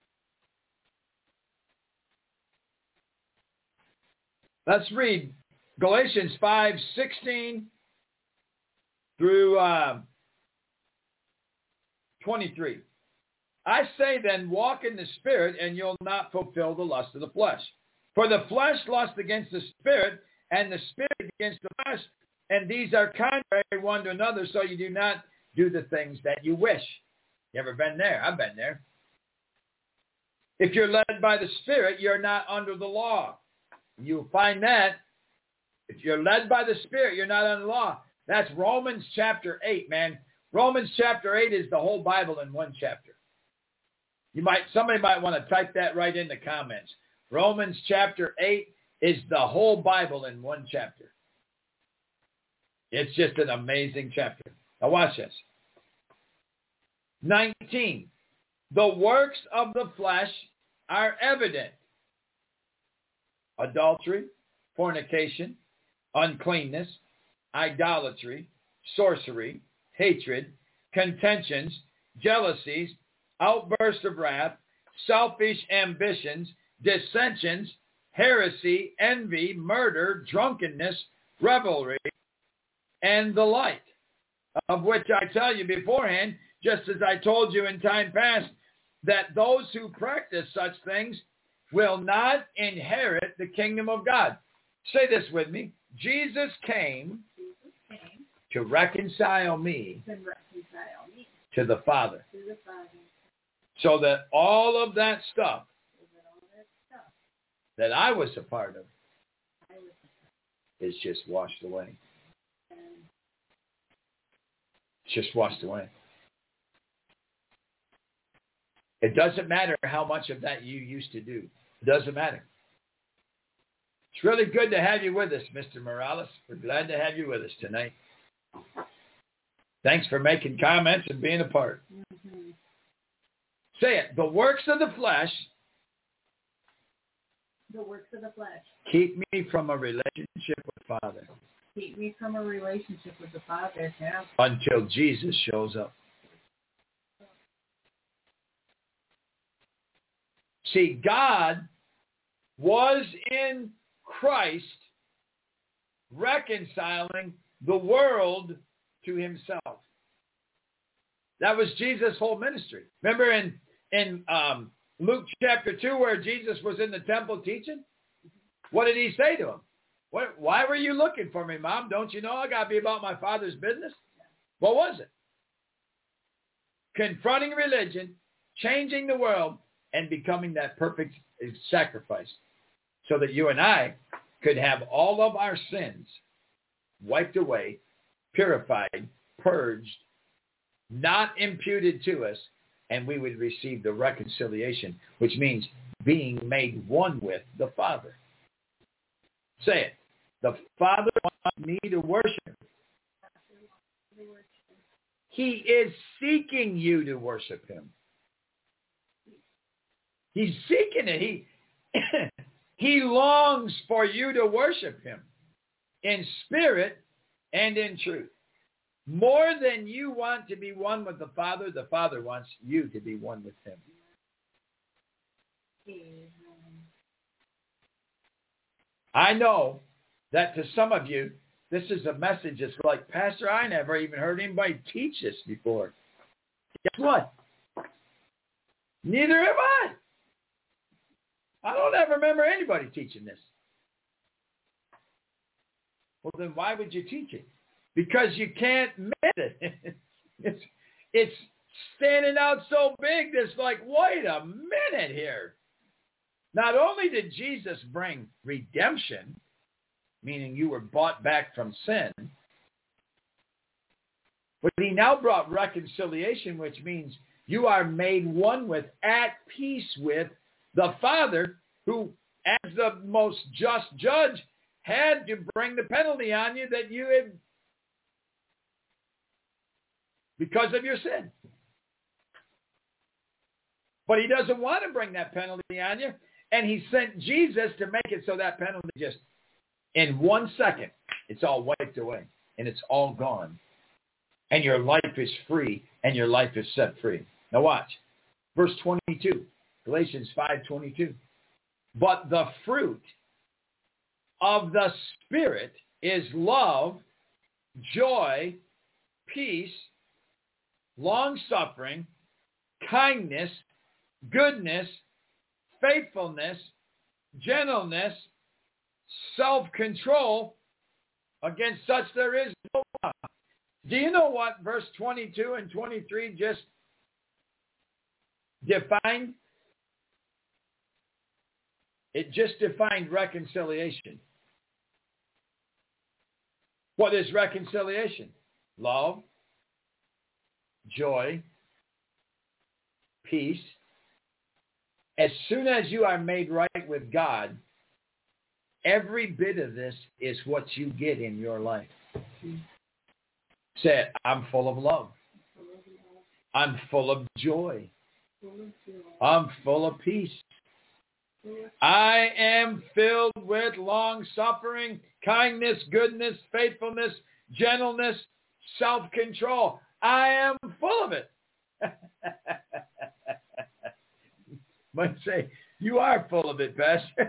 Let's read Galatians five sixteen through uh, twenty-three. I say then, walk in the Spirit, and you'll not fulfill the lust of the flesh. For the flesh lusts against the Spirit, and the Spirit against the flesh, and these are contrary one to another, so you do not do the things that you wish. You ever been there? I've been there. If you're led by the Spirit, you're not under the law. You'll find that. If you're led by the Spirit, you're not under the law. That's Romans chapter eight, man. Romans chapter eight is the whole Bible in one chapter. You might, somebody might want to type that right in the comments. Romans chapter eight is the whole Bible in one chapter. It's just an amazing chapter. Now watch this. nineteen. The works of the flesh are evident. Adultery, fornication, uncleanness, idolatry, sorcery, hatred, contentions, jealousies, outbursts of wrath, selfish ambitions, dissensions, heresy, envy, murder, drunkenness, revelry, and the like, of which I tell you beforehand, just as I told you in time past, that those who practice such things will not inherit the kingdom of God. Say this with me. Jesus came, Jesus came to reconcile me, to reconcile me to the Father. to the Father. So that all of that stuff So that all that stuff that I was a part of I was is just washed away. and It's just washed away. It doesn't matter how much of that you used to do. It doesn't matter. It's really good to have you with us, Mister Morales. We're glad to have you with us tonight. Thanks for making comments and being a part. mm-hmm. Say it. The works of the flesh the works of the flesh keep me from a relationship with Father keep me from a relationship with the Father. Yeah. until Jesus shows up. See, God was in Christ reconciling the world to himself. That was Jesus' whole ministry. Remember in, in um, Luke chapter two where Jesus was in the temple teaching? What did he say to him? What, why were you looking for me, Mom? Don't you know I got to be about my Father's business? What was it? Confronting religion, changing the world, and becoming that perfect sacrifice so that you and I could have all of our sins wiped away, purified, purged, not imputed to us, and we would receive the reconciliation, which means being made one with the Father. Say it. The Father wants me to worship. He is seeking you to worship him. He's seeking it. He, he longs for you to worship him in spirit and in truth. More than you want to be one with the Father, the Father wants you to be one with him. I know that to some of you, this is a message that's like, Pastor, I never even heard anybody teach this before. Guess what? Neither have I. I don't ever remember anybody teaching this. Well, then why would you teach it? Because you can't miss it. It's, it's standing out so big, it's like, wait a minute here. Not only did Jesus bring redemption, meaning you were bought back from sin, but he now brought reconciliation, which means you are made one with, at peace with, the Father, who, as the most just judge, had to bring the penalty on you that you had because of your sin. But he doesn't want to bring that penalty on you, and he sent Jesus to make it so that penalty just, in one second, it's all wiped away, and it's all gone. And your life is free, and your life is set free. Now watch. Verse twenty-two. Galatians five twenty-two. But the fruit of the Spirit is love, joy, peace, long-suffering, kindness, goodness, faithfulness, gentleness, self-control. Against such there is no law. Do you know what verse twenty-two and twenty-three just defined? It just defined reconciliation. What is reconciliation? Love, joy, peace. As soon as you are made right with God, every bit of this is what you get in your life. Say it, I'm full of love. I'm full of joy. I'm full of peace. I am filled with long-suffering, kindness, goodness, faithfulness, gentleness, self-control. I am full of it. Might say, you are full of it, Pastor.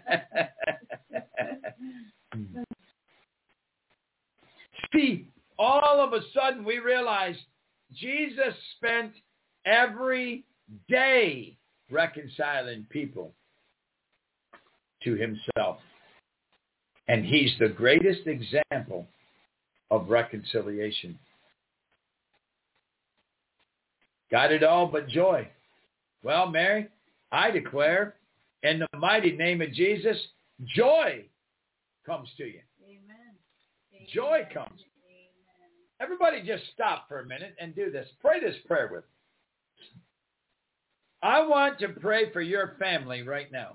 See, all of a sudden we realize Jesus spent every day reconciling people to himself. And he's the greatest example of reconciliation. Got it all but joy. Well, Mary, I declare in the mighty name of Jesus, joy comes to you. Amen. Joy comes. Amen. Everybody just stop for a minute and do this. Pray this prayer with me. I want to pray for your family right now.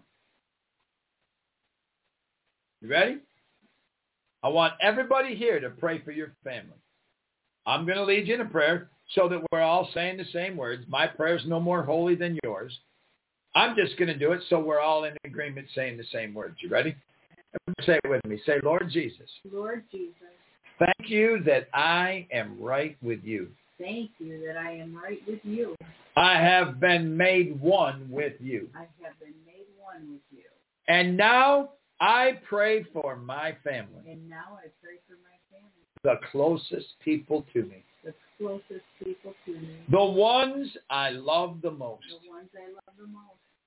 You ready? I want everybody here to pray for your family. I'm going to lead you in a prayer so that we're all saying the same words. My prayer is no more holy than yours. I'm just going to do it so we're all in agreement saying the same words. You ready? Say it with me. Say, Lord Jesus. Lord Jesus. Thank you that I am right with you. Thank you that I am right with you. I have been made one with you. I have been made one with you. And now I pray for my family. And now I pray for my family. The closest people to me. The closest people to me. The ones I love the most. The ones I love the most.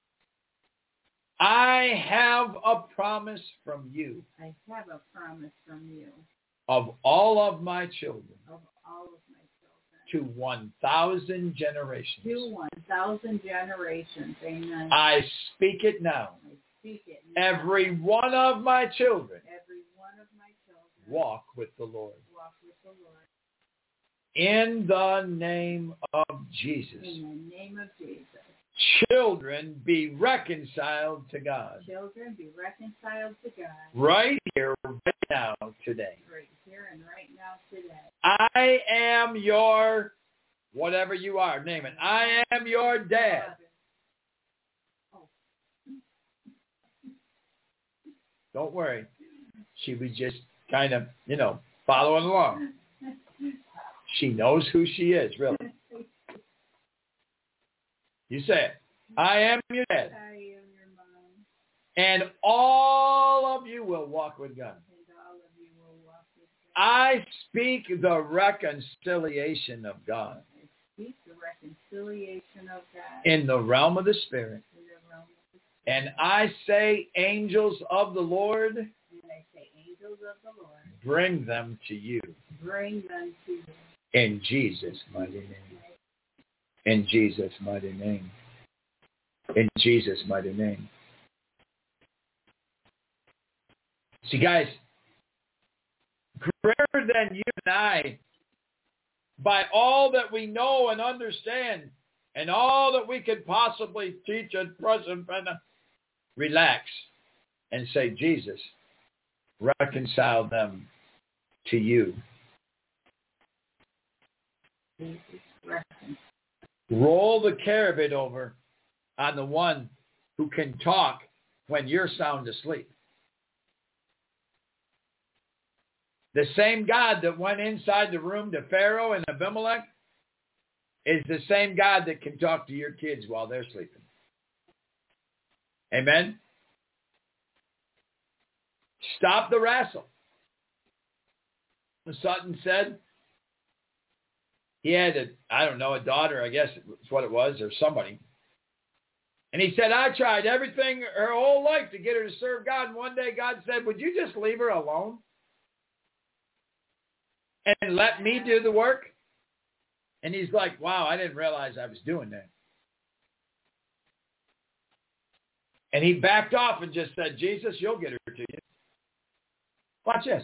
I have a promise from you. I have a promise from you. Of all of my children. Of all of my To children. one thousand generations. To one thousand generations. Amen. I speak it now. I speak it now. Every one of my children. Every one of my children. Walk with the Lord. Walk with the Lord. In the name of Jesus. In the name of Jesus. Children, be reconciled to God. Children, be reconciled to God. Right here, right now, today. Right here and right now, today. I am your, whatever you are, name it. I am your dad. Oh. Don't worry. She was just kind of, you know, following along. She knows who she is, really. You say it. I am your dad. I am your mom. And all of you will walk with God. And all of you will walk with God. I speak the reconciliation of God. I speak the reconciliation of God. In the realm of the Spirit. In the realm of the Spirit. And I say, angels of the Lord. And I say, angels of the Lord. Bring them to you. Bring them to you. In Jesus' mighty name. In Jesus' mighty name. In Jesus' mighty name. See, guys, greater than you and I, by all that we know and understand, and all that we could possibly teach at present, relax and say, Jesus, reconcile them to you. Jesus, reconcile. Roll the care of it over on the one who can talk when you're sound asleep. The same God that went inside the room to Pharaoh and Abimelech is the same God that can talk to your kids while they're sleeping. Amen? Stop the wrestle. Sutton said he had a, I don't know, a daughter, I guess that's what it was, or somebody. And he said, I tried everything her whole life to get her to serve God. And one day God said, would you just leave her alone and let me do the work? And he's like, wow, I didn't realize I was doing that. And he backed off and just said, Jesus, you'll get her to you. Watch this.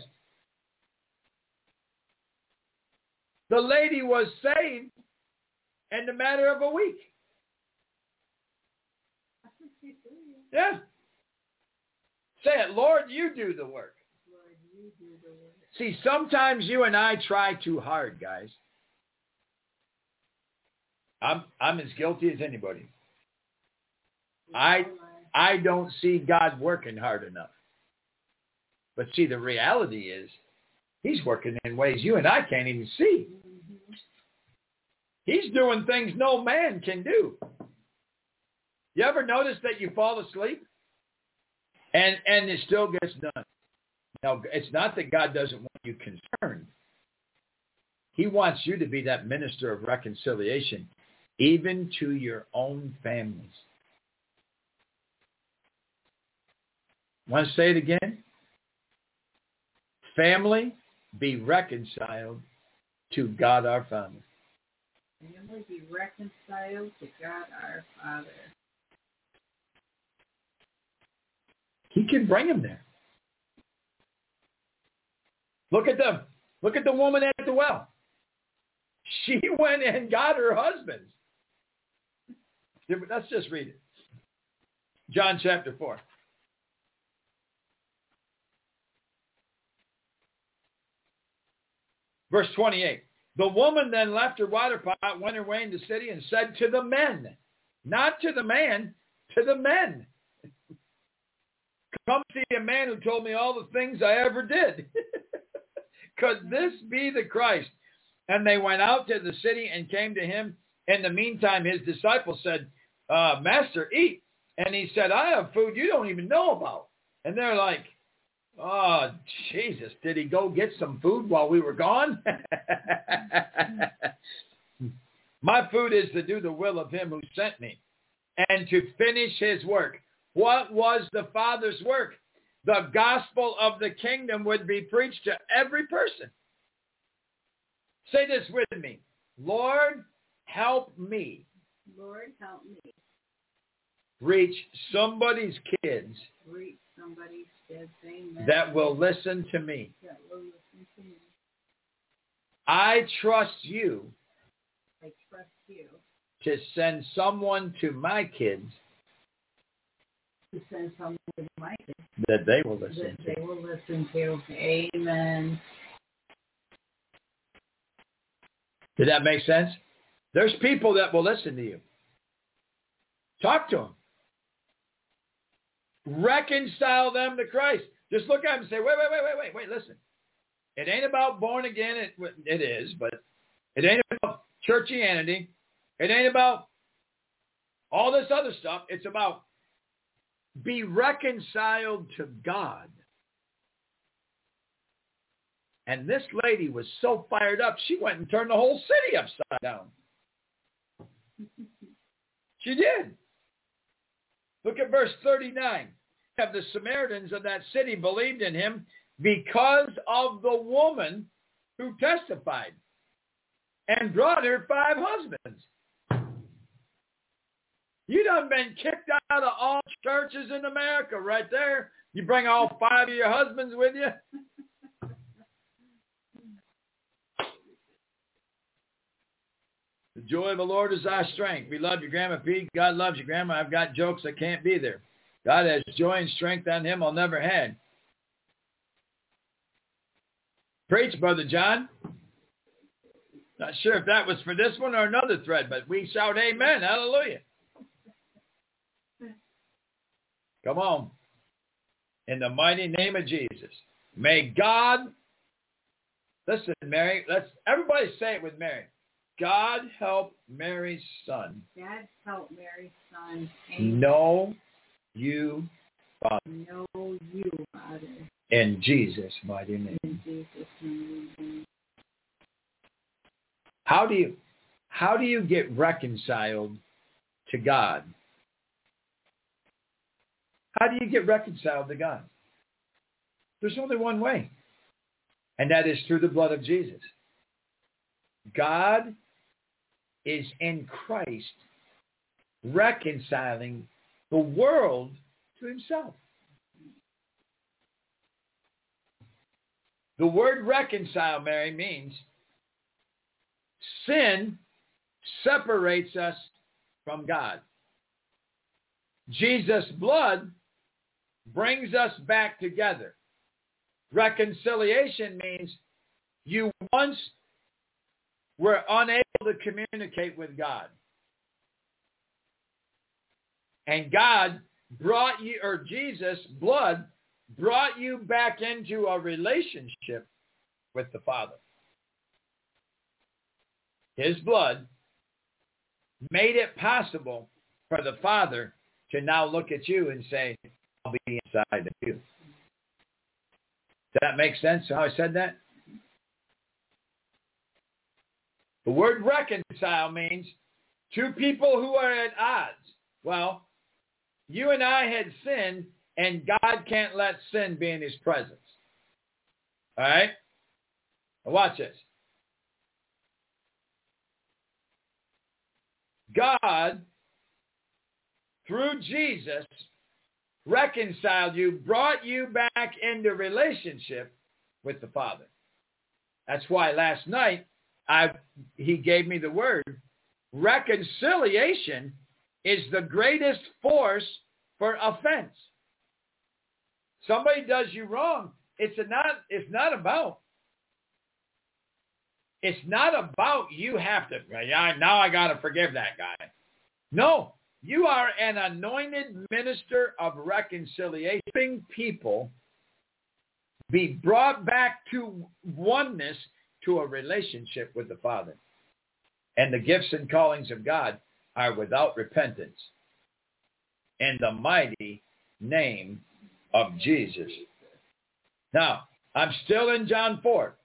The lady was saved in the matter of a week. Yeah. Say it, Lord, you do the work. Lord, you do the work. See, sometimes you and I try too hard, guys. I'm I'm as guilty as anybody. I I don't see God working hard enough. But see, the reality is, he's working in ways you and I can't even see. He's doing things no man can do. You ever notice that you fall asleep and, and it still gets done? Now, it's not that God doesn't want you concerned. He wants you to be that minister of reconciliation, even to your own families. Want to say it again? Family, be reconciled to God our Father. Family, be reconciled to God our Father. He can bring them there. Look at them. Look at the woman at the well. She went and got her husband. Let's just read it. John chapter four. Verse twenty-eight. The woman then left her water pot, went her way in the city, and said to the men, not to the man, to the men, come see a man who told me all the things I ever did. Could this be the Christ? And they went out to the city and came to him. In the meantime, his disciples said, uh, Master, eat. And he said, I have food you don't even know about. And they're like, oh, Jesus, did he go get some food while we were gone? My food is to do the will of him who sent me and to finish his work. What was the Father's work? The gospel of the kingdom would be preached to every person. Say this with me. Lord, help me. Lord, help me. Reach somebody's kids. Reach somebody's kids. Amen. That will listen to me. That will listen to me. I trust you. I trust you. To send someone to my kids. To send someone to my kids. That they will listen that to. They will listen to. Amen. Did that make sense? There's people that will listen to you. Talk to them. Reconcile them to Christ. Just look at them and say, wait, wait, wait, wait, wait, wait, listen. It ain't about born again. It, it is, but it ain't about churchianity. It ain't about all this other stuff. It's about be reconciled to God. And this lady was so fired up, she went and turned the whole city upside down. She did. Look at verse thirty-nine. Of the Samaritans of that city believed in him because of the woman who testified and brought her five husbands. You done been kicked out of all churches in America right there. You bring all five of your husbands with you. The joy of the Lord is our strength. We love you, Grandma Pete. God loves you, Grandma. I've got jokes that can't be there. God has joy and strength on him I'll never had. Preach, Brother John. Not sure if that was for this one or another thread, but we shout amen. Hallelujah. Come on. In the mighty name of Jesus. May God, listen, Mary, let's everybody say it with Mary. God help Mary's son. God help Mary's son. Amen. Know you, Father. Know you, Father. In Jesus' mighty name. In Jesus' name. How do you, how do you get reconciled to God? How do you get reconciled to God? There's only one way, and that is through the blood of Jesus. God is in Christ reconciling the world to himself. The word reconcile, Mary, means sin separates us from God. Jesus' blood brings us back together. Reconciliation means you once were unable to communicate with God. And God brought you, or Jesus' blood brought you back into a relationship with the Father. His blood made it possible for the Father to now look at you and say, I'll be inside of you. Does that make sense how I said that? The word reconcile means two people who are at odds. Well, you and I had sinned, and God can't let sin be in his presence. All right? Now watch this. God, through Jesus, reconciled you, brought you back into relationship with the Father. That's why last night I he gave me the word. Reconciliation is the greatest force for offense. Somebody does you wrong. It's a not. It's not about. It's not about you have to. Now I got to forgive that guy. No. You are an anointed minister of reconciliation. Helping people be brought back to oneness, to a relationship with the Father. And the gifts and callings of God are without repentance. In the mighty name of Jesus. Now, I'm still in John four.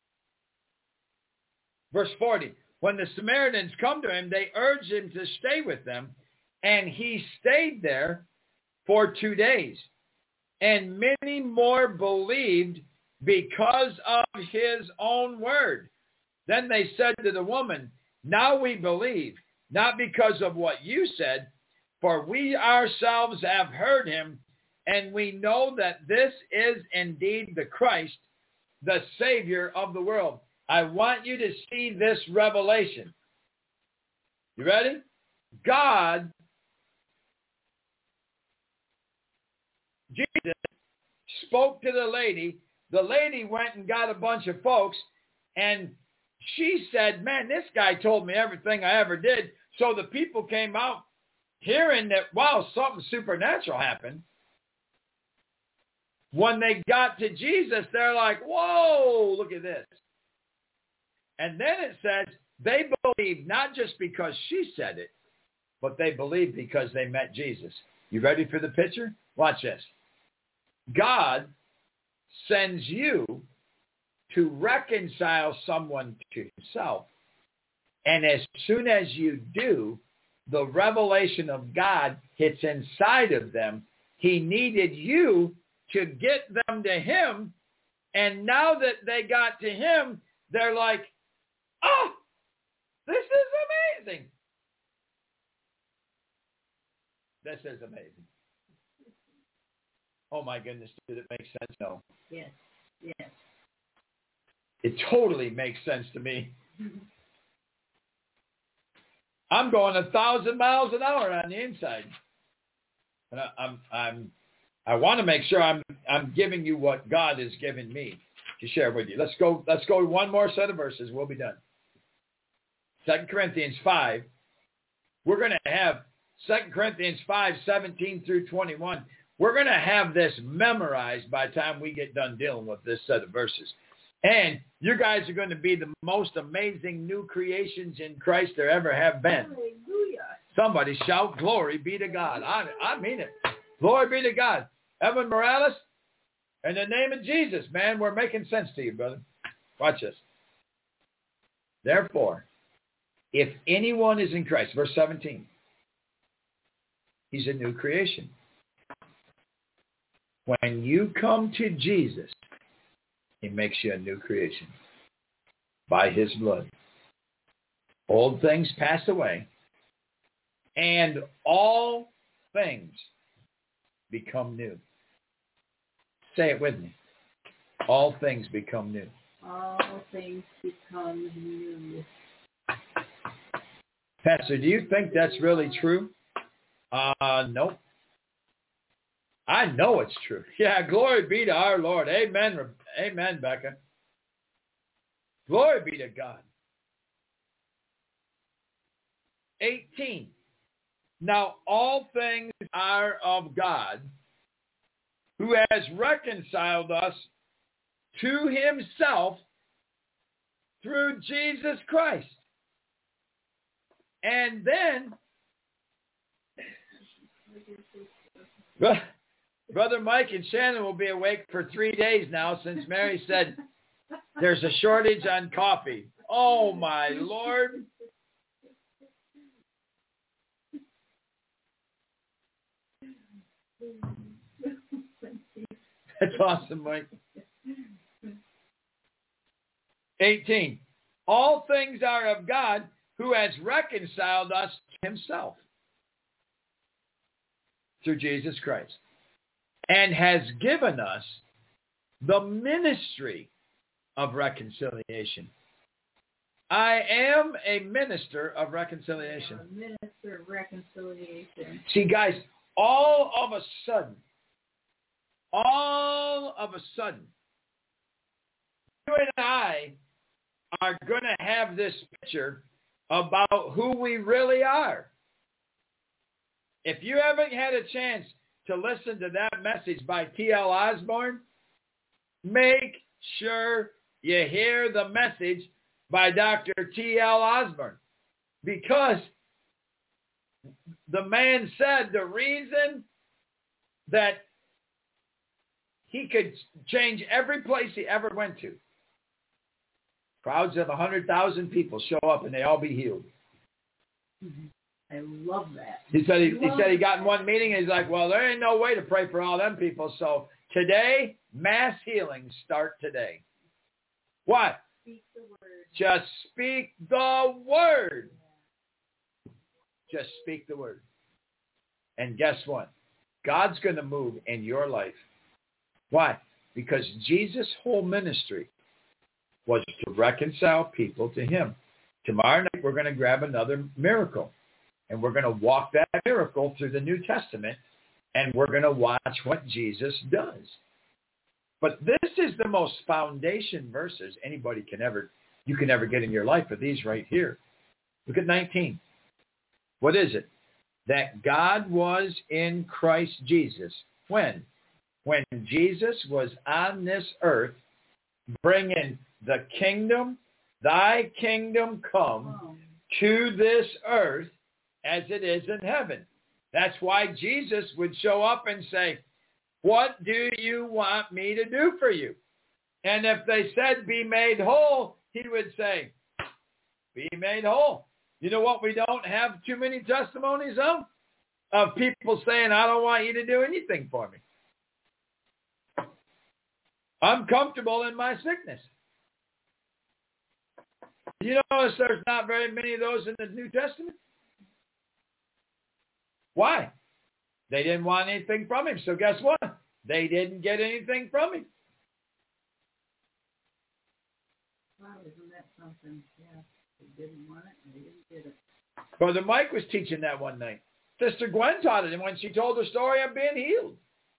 Verse forty. When the Samaritans come to him, they urge him to stay with them. And he stayed there for two days. And many more believed because of his own word. Then they said to the woman, now we believe, not because of what you said, for we ourselves have heard him, and we know that this is indeed the Christ, the Savior of the world. I want you to see this revelation. You ready? God, Jesus, spoke to the lady. The lady went and got a bunch of folks, and she said, man, this guy told me everything I ever did. So the people came out hearing that, wow, something supernatural happened. When they got to Jesus, they're like, whoa, look at this. And then it says they believed not just because she said it, but they believed because they met Jesus. You ready for the picture? Watch this. God sends you to reconcile someone to himself. And as soon as you do, the revelation of God hits inside of them. He needed you to get them to him. And now that they got to him, they're like, oh, this is amazing. This is amazing. Oh my goodness, did it make sense? No. Yes, yes. It totally makes sense to me. I'm going a thousand miles an hour on the inside, and I, I'm I'm I want to make sure I'm I'm giving you what God has given me to share with you. Let's go. Let's go one more set of verses. We'll be done. Second Corinthians five. We're going to have Second Corinthians five, seventeen through twenty-one. We're going to have this memorized by the time we get done dealing with this set of verses. And you guys are going to be the most amazing new creations in Christ there ever have been. Hallelujah. Somebody shout, glory be to God. I, I mean it. Glory be to God. Evan Morales, In the name of Jesus, man, we're making sense to you, brother. Watch this. Therefore, if anyone is in Christ, verse seventeen, he's a new creation. When you come to Jesus, he makes you a new creation by his blood. Old things pass away, and all things become new. Say it with me. All things become new. All things become new. Pastor, do you think that's really true? Uh, nope. I know it's true. Yeah, glory be to our Lord. Amen. Amen, Becca. Glory be to God. eighteen. Now all things are of God, who has reconciled us to himself through Jesus Christ. And then, Brother Mike and Shannon will be awake for three days now since Mary said there's a shortage on coffee. Oh, my Lord. That's awesome, Mike. eighteen. All things are of God, who has reconciled us to himself through Jesus Christ, and has given us the ministry of reconciliation. I am a minister of reconciliation. A minister of reconciliation. See, guys, all of a sudden, all of a sudden, you and I are going to have this picture about who we really are. If you haven't had a chance to listen to that message by T L Osborne, make sure you hear the message by Doctor T L Osborne, because the man said the reason that he could change every place he ever went to, crowds of one hundred thousand people show up and they all be healed. I love that. He said he, he said he got in one meeting and he's like, well, there ain't no way to pray for all them people. So today, mass healings start today. Why? Speak the word. Just speak the word. Just speak the word. And guess what? God's going to move in your life. Why? Because Jesus' whole ministry was to reconcile people to him. Tomorrow night, we're going to grab another miracle. And we're going to walk that miracle through the New Testament. And we're going to watch what Jesus does. But this is the most foundation verses anybody can ever, you can ever get in your life, are these right here. Look at nineteen. What is it? That God was in Christ Jesus. When? When Jesus was on this earth, bringing the kingdom, thy kingdom come to this earth as it is in heaven. That's why Jesus would show up and say, what do you want me to do for you? And if they said, be made whole, he would say, be made whole. You know what we don't have too many testimonies of? Of people saying, I don't want you to do anything for me. I'm comfortable in my sickness. You notice there's not very many of those in the New Testament? Why? They didn't want anything from him. So guess what? They didn't get anything from him. Wow, isn't that something? Yeah, they didn't want it and they didn't get it. Brother Mike was teaching that one night. Sister Gwen taught it, and when she told her story of being healed,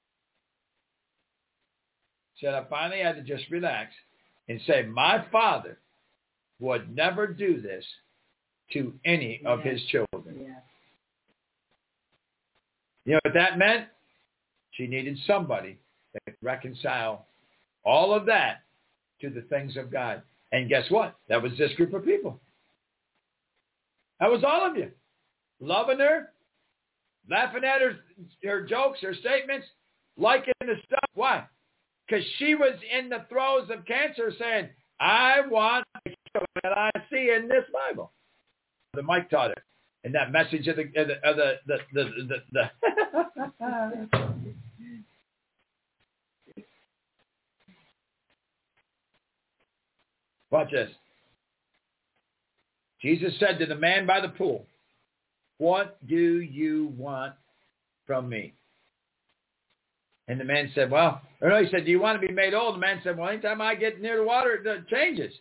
she said, I finally had to just relax and say, my Father would never do this to any yeah. of his children. Yeah. You know what that meant? She needed somebody that could reconcile all of that to the things of God. And guess what? That was this group of people. That was all of you. Loving her, laughing at her, her jokes, her statements, liking the stuff. Why? because she was in the throes of cancer saying, I want the healing that I see in this Bible. The Mike taught it. And that message of the, of the, of the, the, the, the, the watch this. Jesus said to the man by the pool, what do you want from me? And the man said, well, or no, he said, do you want to be made old? The man said, well, anytime I get near the water, it changes.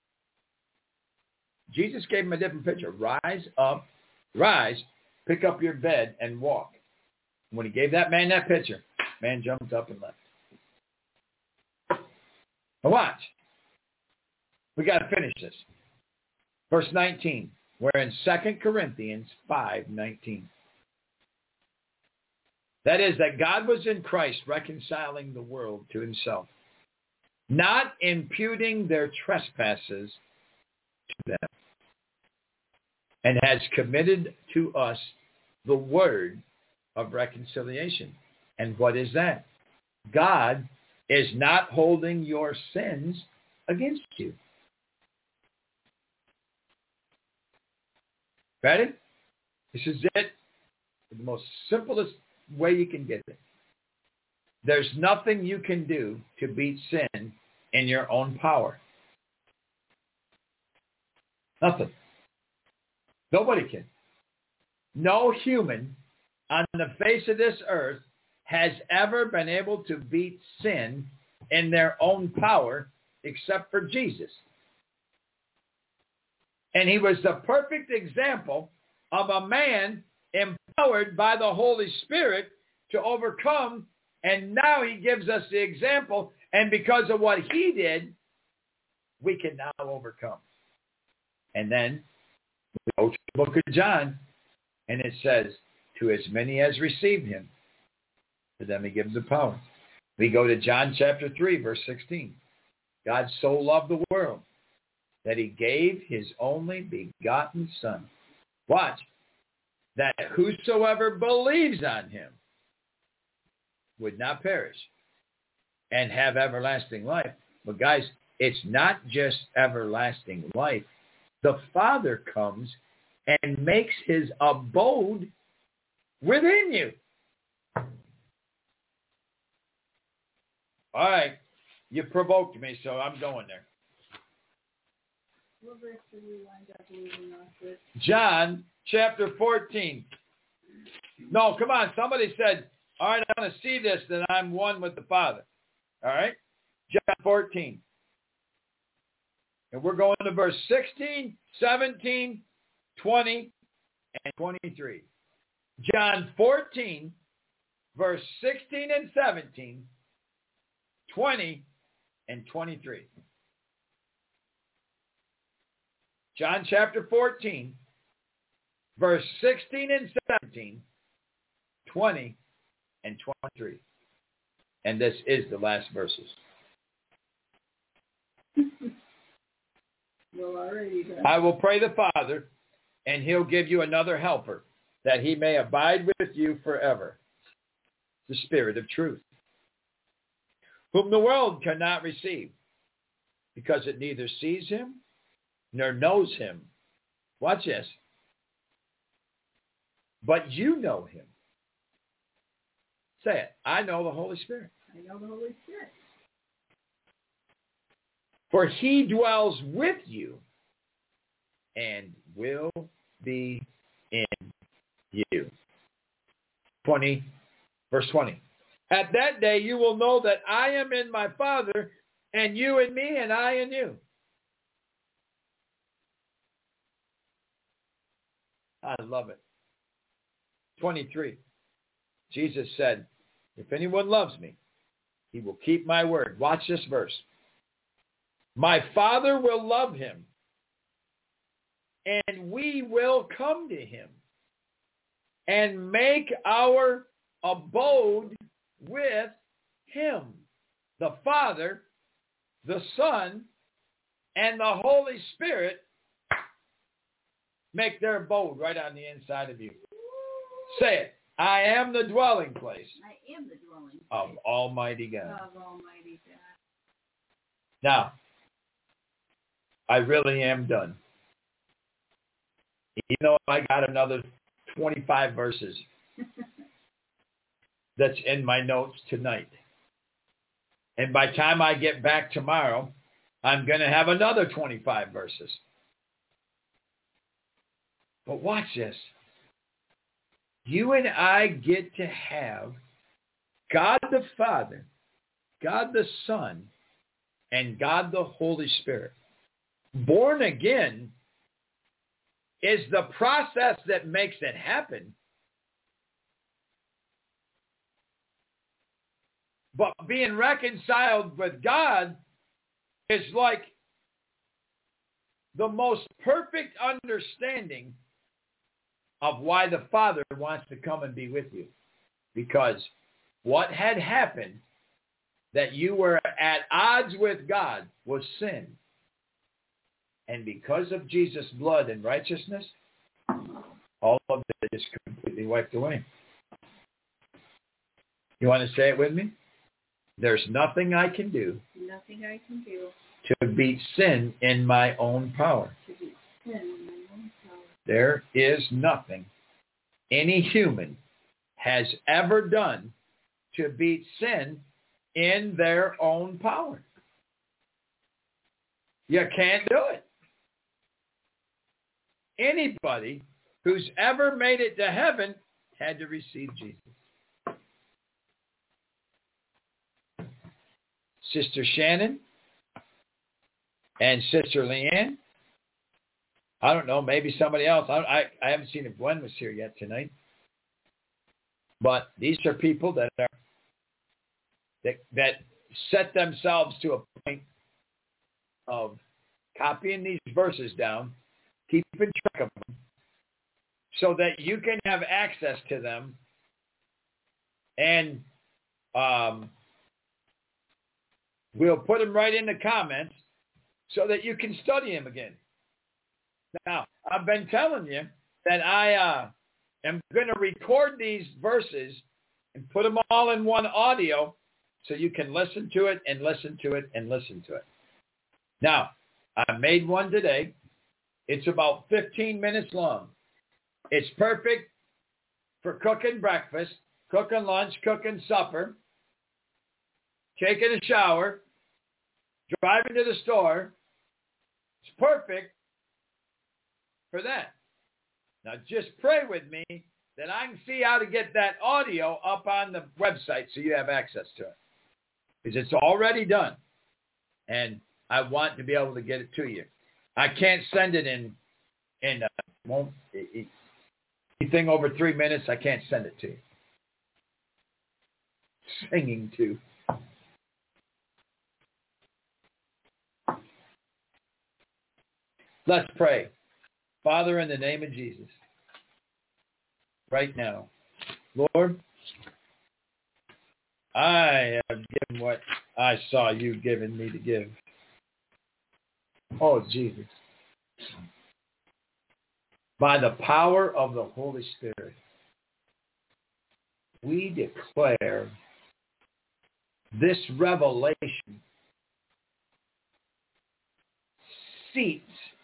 Jesus gave him a different picture. Rise up, rise, pick up your bed and walk. When he gave that man that picture, man jumped up and left. Now watch. We got to finish this. Verse nineteen. We're in Second Corinthians five nineteen. That is, that God was in Christ reconciling the world to himself, not imputing their trespasses to them, and has committed to us the word of reconciliation. And what is that? God is not holding your sins against you. Ready? This is it. The most simplest way you can get it. There's nothing you can do to beat sin in your own power. Nothing. Nobody can. No human on the face of this earth has ever been able to beat sin in their own power except for Jesus. And he was the perfect example of a man empowered by the Holy Spirit to overcome. And now he gives us the example. And because of what he did, we can now overcome. And then we go to the book of John, and it says, to as many as received him, to them he gives the power. We go to John chapter three, verse sixteen. God so loved the world that he gave his only begotten Son. Watch. That whosoever believes on him would not perish and have everlasting life. But guys, it's not just everlasting life. The Father comes and makes his abode within you. All right. You provoked me, so I'm going there. What verse did we wind up leaving off with? John chapter fourteen. No, come on. Somebody said, all right, I want to see this, that I'm one with the Father. All right? John fourteen. And we're going to verse sixteen, seventeen, twenty, and twenty-three. John fourteen, verse sixteen and seventeen, twenty, and twenty-three. John chapter fourteen, verse sixteen and seventeen, twenty, and twenty-three. And this is the last verses. Well, already done. I will pray the Father, and he'll give you another helper, that he may abide with you forever. The Spirit of truth, whom the world cannot receive, because it neither sees him nor knows him. Watch this. But you know him. Say it. I know the Holy Spirit. I know the Holy Spirit. For he dwells with you and will be in you. twenty, verse twenty. At that day you will know that I am in my Father, and you in me, and I in you. I love it. twenty-three. Jesus said, if anyone loves me, he will keep my word. Watch this verse. My Father will love him, and we will come to him and make our abode with him. The Father, the Son, and the Holy Spirit make their abode right on the inside of you. Say it. I am the dwelling place. I am the dwelling place of Almighty God. Of Almighty God. Now, I really am done. You know, I got another twenty-five verses that's in my notes tonight. And by the time I get back tomorrow, I'm going to have another twenty-five verses. But watch this. You and I get to have God the Father, God the Son, and God the Holy Spirit. Born again is the process that makes it happen. But being reconciled with God is like the most perfect understanding of why the Father wants to come and be with you. Because what had happened that you were at odds with God was sin. And because of Jesus' blood and righteousness, all of it is completely wiped away. You want to say it with me? There's nothing I can do. Nothing I can do. To beat sin in my own power. To beat sin in my own power. There is nothing any human has ever done to beat sin in their own power. You can't do it. Anybody who's ever made it to heaven had to receive Jesus. Sister Shannon and Sister Leanne. I don't know, maybe somebody else. I, I, I haven't seen if Gwen was here yet tonight. But these are people that are that, that set themselves to a point of copying these verses down, keeping track of them, so that you can have access to them and um, we'll put them right in the comments so that you can study them again. Now, I've been telling you that I uh, am going to record these verses and put them all in one audio so you can listen to it and listen to it and listen to it. Now, I made one today. It's about fifteen minutes long. It's perfect for cooking breakfast, cooking lunch, cooking supper, taking a shower, driving to the store. It's perfect for that. Now just pray with me that I can see how to get that audio up on the website so you have access to it. Because it's already done. And I want to be able to get it to you. I can't send it in, in uh, won't, it, it, anything over three minutes, I can't send it to you. Singing too. Let's pray. Father, in the name of Jesus, right now, Lord, I have given what I saw you giving me to give. Oh, Jesus. By the power of the Holy Spirit, we declare this revelation seats,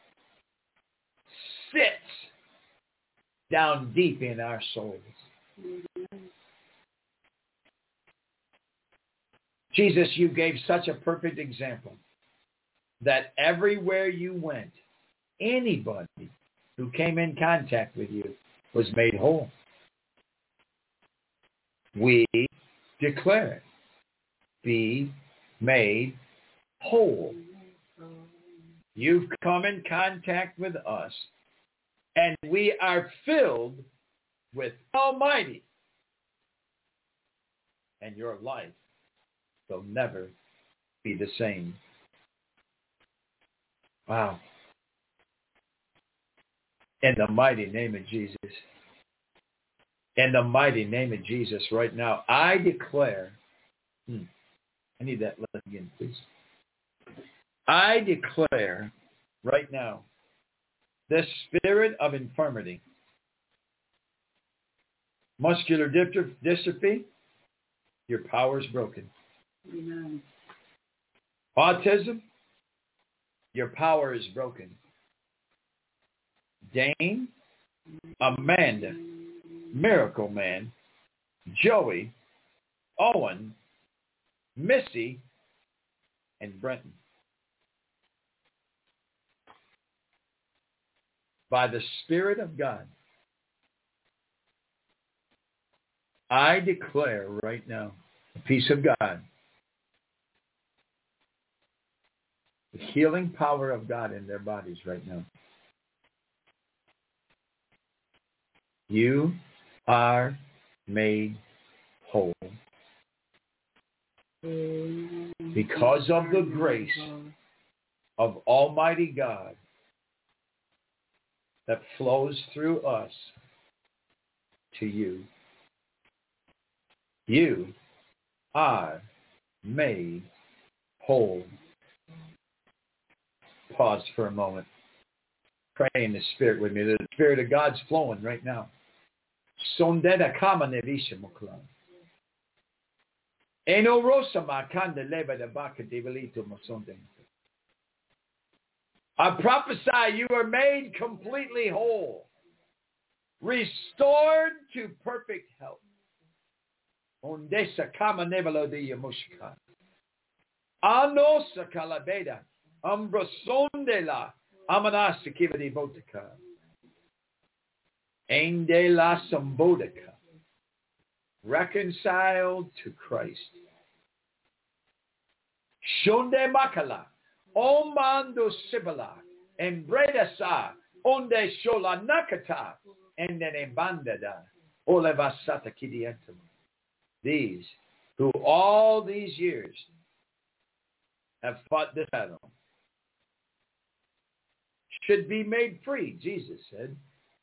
sits down deep in our souls. Jesus, you gave such a perfect example that everywhere you went, anybody who came in contact with you was made whole. We declare it. Be made whole. You've come in contact with us, and we are filled with Almighty. And your life will never be the same. Wow. In the mighty name of Jesus. In the mighty name of Jesus right now, I declare, hmm, I need that list again, please. I declare right now, the spirit of infirmity Muscular dystrophy, your power is broken. Amen. Autism, your power is broken. Dane, Amanda, Miracle Man, Joey, Owen, Missy, and Brenton. By the Spirit of God, I declare right now the peace of God, the healing power of God in their bodies right now. You are made whole because of the grace of Almighty God that flows through us to you. You are made whole. Pause for a moment. Pray in the Spirit with me. The Spirit of God's flowing right now. Sondeda kama nevisha mukla. Eno rosa makanda leba de baka develito mosonde. I prophesy you are made completely whole, restored to perfect health. Ondesa kama nevelo de yamushka. Anosa kalabeda. Ambrosondela. Amanasa kiva de botica. Ende la sambodica. Reconciled to Christ. Shonde makala. Omando sibala. Embreda sa. Onde shola nakata. And then embandada. Olevasata kidientum. These who all these years have fought this battle should be made free, Jesus said.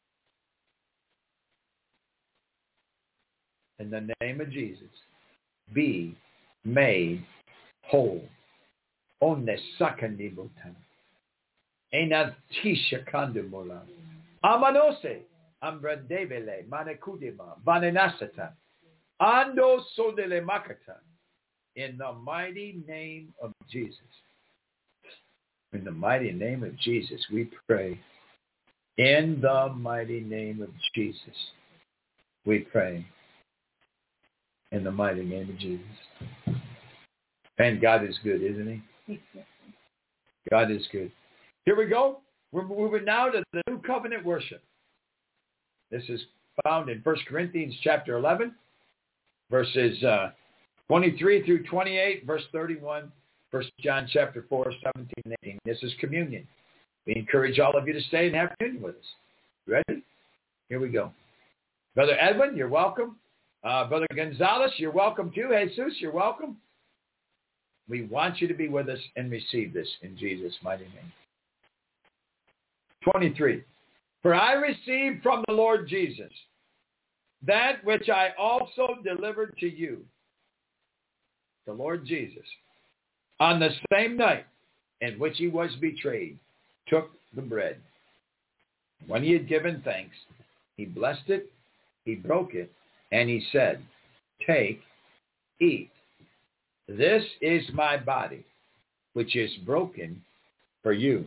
In the name of Jesus, be made whole. Onne sakandibotan. Enatisha kandumola. Amanose. Ambrandevele. Manekudima. Vanenasata. Ando sodele makata. In the mighty name of Jesus. In the mighty name of Jesus, we pray. In the mighty name of Jesus, we pray. In the mighty name of Jesus. And God is good, isn't he? God is good. Here we go. We're moving now to the new covenant worship. This is found in First Corinthians chapter eleven, verses uh, twenty-three through twenty-eight, verse thirty-one. First John chapter four, seventeen and eighteen. This is communion. We encourage all of you to stay and have communion with us. Ready? Here we go. Brother Edwin, you're welcome. Uh, Brother Gonzalez, you're welcome too. Jesus, you're welcome. We want you to be with us and receive this in Jesus' mighty name. twenty-three. For I received from the Lord Jesus that which I also delivered to you. The Lord Jesus, on the same night in which he was betrayed, took the bread. When he had given thanks, he blessed it, he broke it, and he said, take, eat. This is my body, which is broken for you.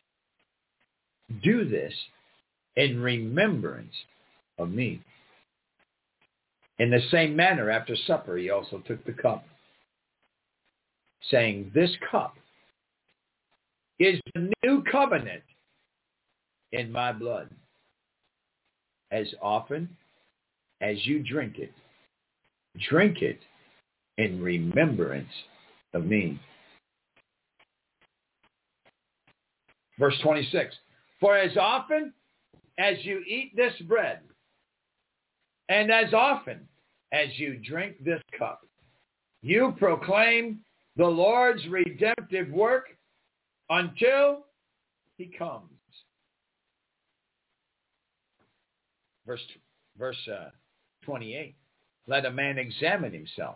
Do this in remembrance of me. In the same manner, after supper, he also took the cup, saying, this cup is the new covenant in my blood. As often as you drink it, drink it in remembrance of me. Verse twenty-six. For as often as you eat this bread, and as often as you drink this cup, you proclaim the Lord's redemptive work until he comes. Verse, verse uh, twenty-eight. Let a man examine himself.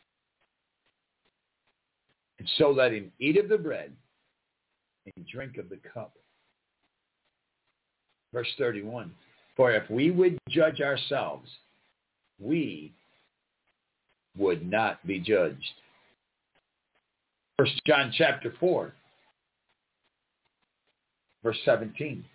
And so let him eat of the bread and drink of the cup. Verse thirty-one. For if we would judge ourselves, we would not be judged. First John chapter four, verse seventeen.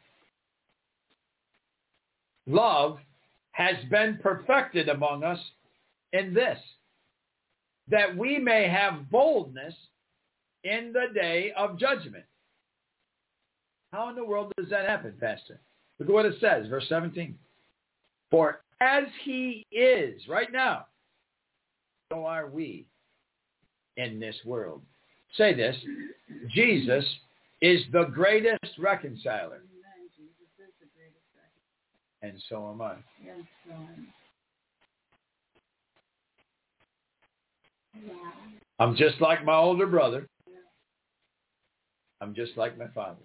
Love has been perfected among us in this, that we may have boldness in the day of judgment. How in the world does that happen, Pastor? Look at what it says, verse seventeen. For as he is right now, so are we in this world. Say this, Jesus is the greatest reconciler. Amen. Jesus is the greatest reconciler. And so am I. And so am I. Yeah. I'm just like my older brother. I'm just like my father.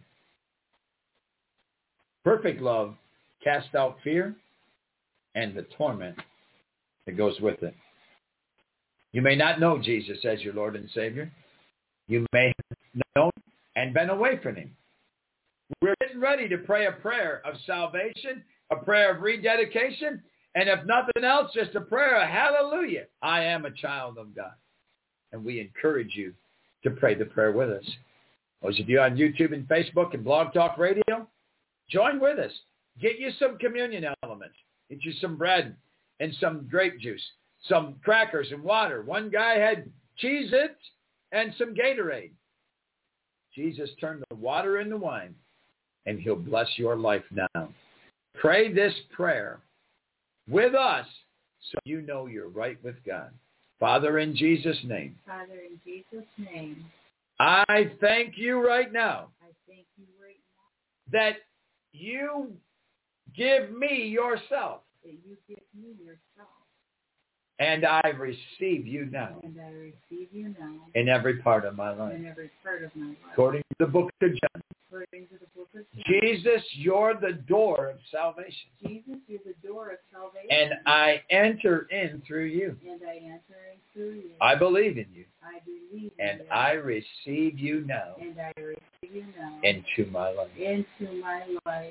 Perfect love casts out fear and the torment that goes with it. You may not know Jesus as your Lord and Savior. You may have known and been away from him. We're getting ready to pray a prayer of salvation, a prayer of rededication, and if nothing else, just a prayer of hallelujah. I am a child of God. And we encourage you to pray the prayer with us. Those of you on YouTube and Facebook and Blog Talk Radio, join with us. Get you some communion elements. Get you some bread and some grape juice, some crackers and water. One guy had Cheez-Its and some Gatorade. Jesus turned the water into wine, and he'll bless your life now. Pray this prayer with us so you know you're right with God. Father, in Jesus' name. Father, in Jesus' name. I thank you right now. I thank you right now. That you give me yourself. That you give me yourself. And I receive you now. And I receive you now. In every part of my life. In every part of my life. According to the book of John. According to the book of John. Jesus, you're the door of salvation. Jesus, you're the door of salvation. And I enter in through you. And I enter in through you. I believe in you. I believe in and you. And I receive you now. And I receive you now. Into my life. Into my life.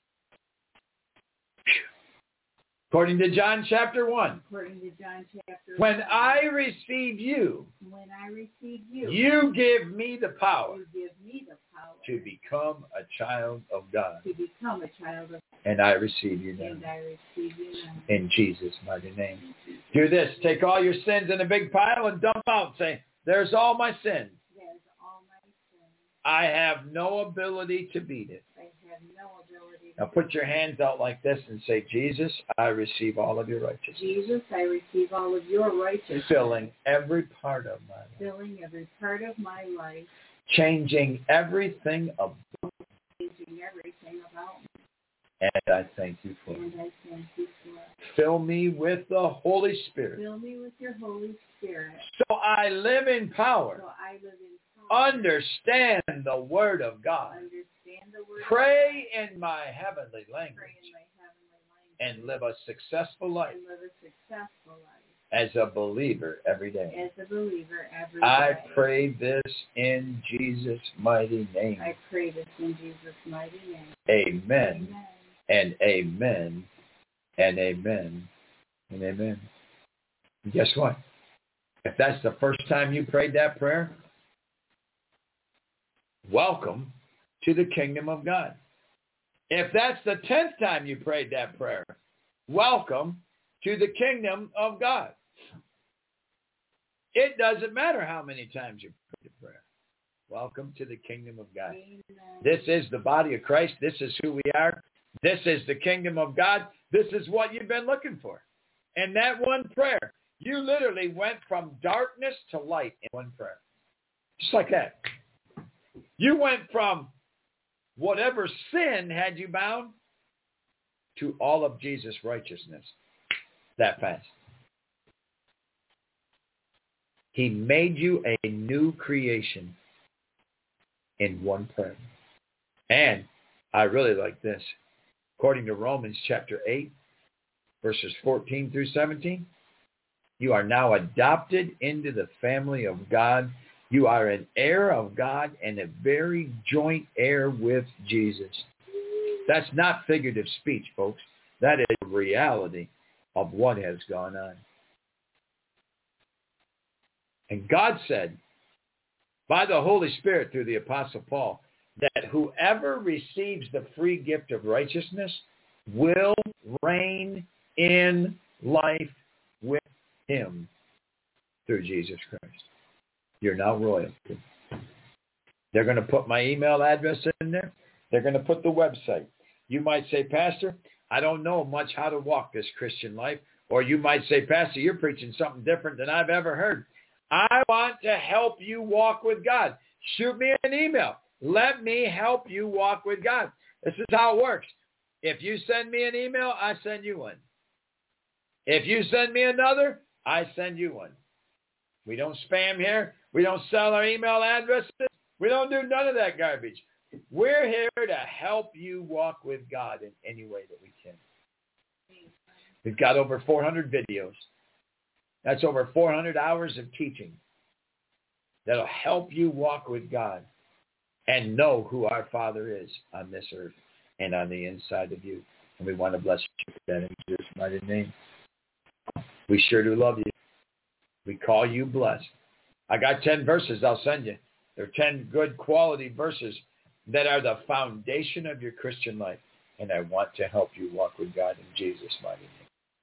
According to John chapter one. According to John chapter when one. I receive you. When I receive you. You give me the power. You give me the power. To become a child of God. To become a child of God. And I receive you now. And I receive you now. In Jesus' mighty name. Do this. Take all your sins in a big pile and dump out. Say, there's all my sins. There's all my sins. I have no ability to beat it. I have no ability to Now put your hands out like this and say, Jesus, I receive all of your righteousness. Jesus, I receive all of your righteousness. Filling every part of my life. Filling every part of my life. Changing everything about me. Changing everything about me. And I thank you for it. And I thank you for it. Fill me with the Holy Spirit. Fill me with your Holy Spirit. So I live in power. So I live in power. Understand the Word of God. Understand the Word Pray of God. in my heavenly language. Pray in my heavenly language. And live a successful life. And live a successful life. As a believer every day. As a believer every day. I pray this in Jesus' mighty name. I pray this in Jesus' mighty name. Amen. Amen. And amen. And amen. And amen. And guess what? If that's the first time you prayed that prayer, welcome to the kingdom of God. If that's the tenth time you prayed that prayer, welcome to the kingdom of God. It doesn't matter how many times you pray the prayer. Welcome to the kingdom of God. Amen. This is the body of Christ. This is who we are. This is the kingdom of God. This is what you've been looking for. And that one prayer, you literally went from darkness to light in one prayer. Just like that. You went from whatever sin had you bound to all of Jesus' righteousness. That fast. He made you a new creation in one prayer. And I really like this. According to Romans chapter eight, verses fourteen through seventeen, you are now adopted into the family of God. You are an heir of God and a very joint heir with Jesus. That's not figurative speech, folks. That is reality. of what has gone on. And God said, by the Holy Spirit through the Apostle Paul, that whoever receives the free gift of righteousness will reign in life with him through Jesus Christ. You're now royalty. They're going to put my email address in there. They're going to put the website. You might say, Pastor, I don't know much how to walk this Christian life. Or you might say, Pastor, you're preaching something different than I've ever heard. I want to help you walk with God. Shoot me an email. Let me help you walk with God. This is how it works. If you send me an email, I send you one. If you send me another, I send you one. We don't spam here. We don't sell our email addresses. We don't do none of that garbage. We're here to help you walk with God in any way that we can. We've got over four hundred videos. That's over four hundred hours of teaching that'll help you walk with God and know who our Father is on this earth and on the inside of you. And we want to bless you for that in Jesus' mighty name. We sure do love you. We call you blessed. I got ten verses I'll send you. They're ten good quality verses that are the foundation of your Christian life. And I want to help you walk with God in Jesus' mighty name.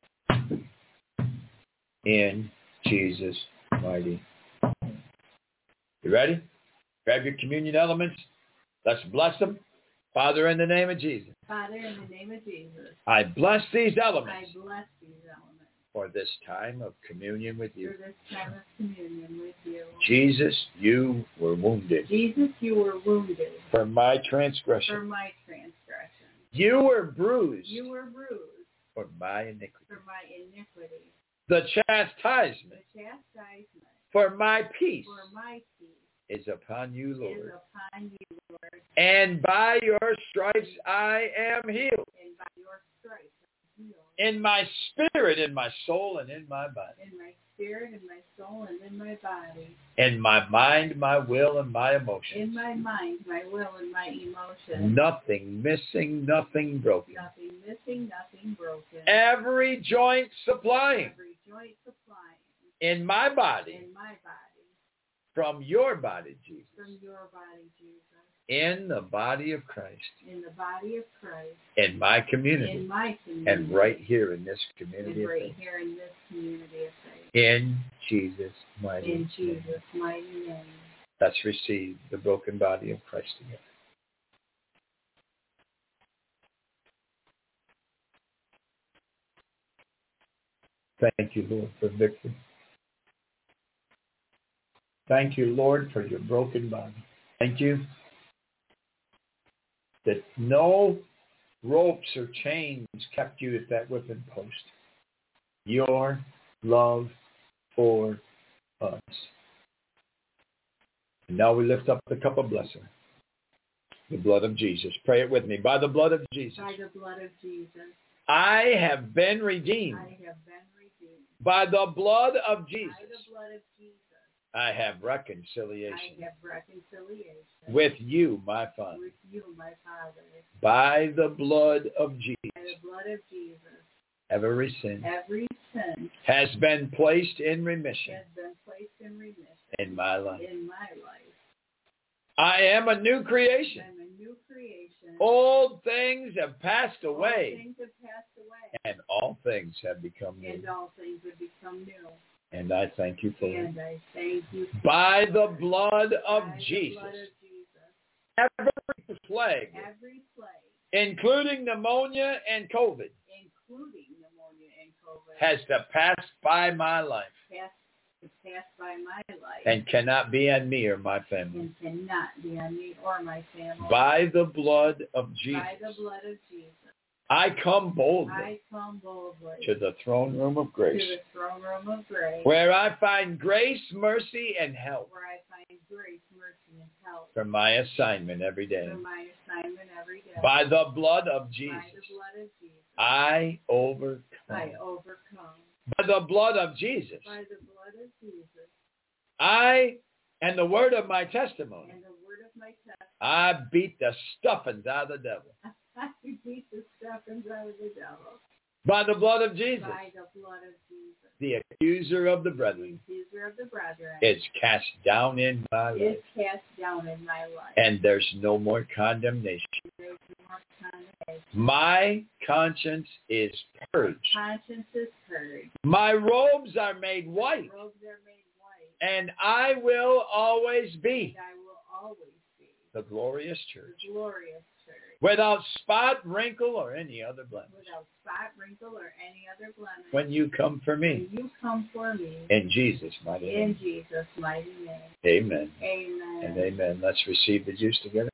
In Jesus' mighty name. You ready? Grab your communion elements. Let's bless them. Father, in the name of Jesus. Father, in the name of Jesus. I bless these elements. I bless these elements. For this time of communion with you. For this time of communion with you. Jesus, you were wounded. Jesus, you were wounded. For my transgression. For my transgression. You were bruised. You were bruised. For my iniquity. For my iniquity. The chastisement. The chastisement. For my peace. For my peace. Is upon you, Lord. Is upon you, Lord. And by your stripes I am healed. And by your stripes I am healed. In my spirit, in my soul, and in my body. In my spirit, in my soul, and in my body. In my mind, my will, and my emotions. In my mind, my will, and my emotions. Nothing missing, nothing broken. Nothing missing, nothing broken. Every joint supplying. Every joint supplying. In my body. In my body. From your body, Jesus. From your body, Jesus. In the body of Christ. In the body of Christ. In my community. In my community. And right here in this community and right of faith. here in this community of faith. In Jesus' mighty name. In Jesus' mighty name. Let's receive the broken body of Christ together. Thank you, Lord, for victory. Thank you, Lord, for your broken body. Thank you that no ropes or chains kept you at that whipping post. Your love for us. And now we lift up the cup of blessing. The blood of Jesus. Pray it with me. By the blood of Jesus. By the blood of Jesus. I have been redeemed. I have been redeemed. By the blood of Jesus. By the blood of Jesus. I have reconciliation. I have reconciliation. With you, my Father. With you, my Father. By the blood of Jesus. By the blood of Jesus. Every sin. Every sin. Has been placed in remission. Has been placed in remission. In my life. In my life. I am a new creation. I am a new creation. Old things have passed away. All things have passed away. And all things have become new. And all things have become new. And I thank you for it. And I thank you for By the blood of By Jesus. The blood of Jesus. Every plague. Every plague. Including pneumonia and COVID. Including pneumonia and COVID. Has to pass by my life. Passed to pass by my life. And cannot be on me or my family. And cannot be on me or my family. By the blood of Jesus. By the blood of Jesus. I come boldly. I come boldly. To the throne room of grace. To the throne room of grace. Where I find grace, mercy, and help. Where I find grace, mercy, and help. For my assignment every day. For my assignment every day. By the blood of Jesus. By the blood of Jesus. I overcome. I overcome. By the blood of Jesus. By the blood of Jesus. I and the word of my testimony. And the word of my testimony. I beat the stuffings out of the devil. I beat the stuffings out of the devil. By the blood of Jesus. By the blood of Jesus. The accuser of the brethren. The accuser of the brethren. Is cast down in my life. Is cast down in my life. And there's no more condemnation. There's no more condemnation. My conscience is purged. My conscience is purged. My robes are made white. My robes are made white. And I will always be. And I will always be. The glorious church. The glorious church. Without spot, wrinkle, or any other blemish. Without spot, wrinkle, or any other blemish. When you come for me. When you come for me. In Jesus' mighty name. In Jesus' mighty name. Amen. Amen. And amen. Let's receive the juice together.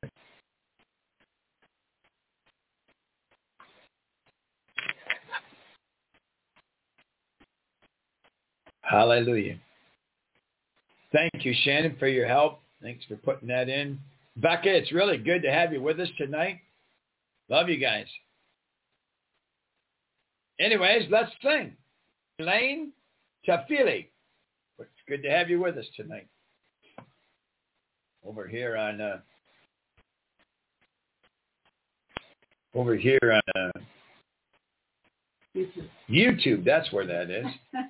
Hallelujah. Thank you, Shannon, for your help. Thanks for putting that in. Becca, it's really good to have you with us tonight. Love you guys. Anyways, let's sing. Elaine Tafili. It's good to have you with us tonight. Over here on uh, over here on uh, YouTube. YouTube. That's where that is.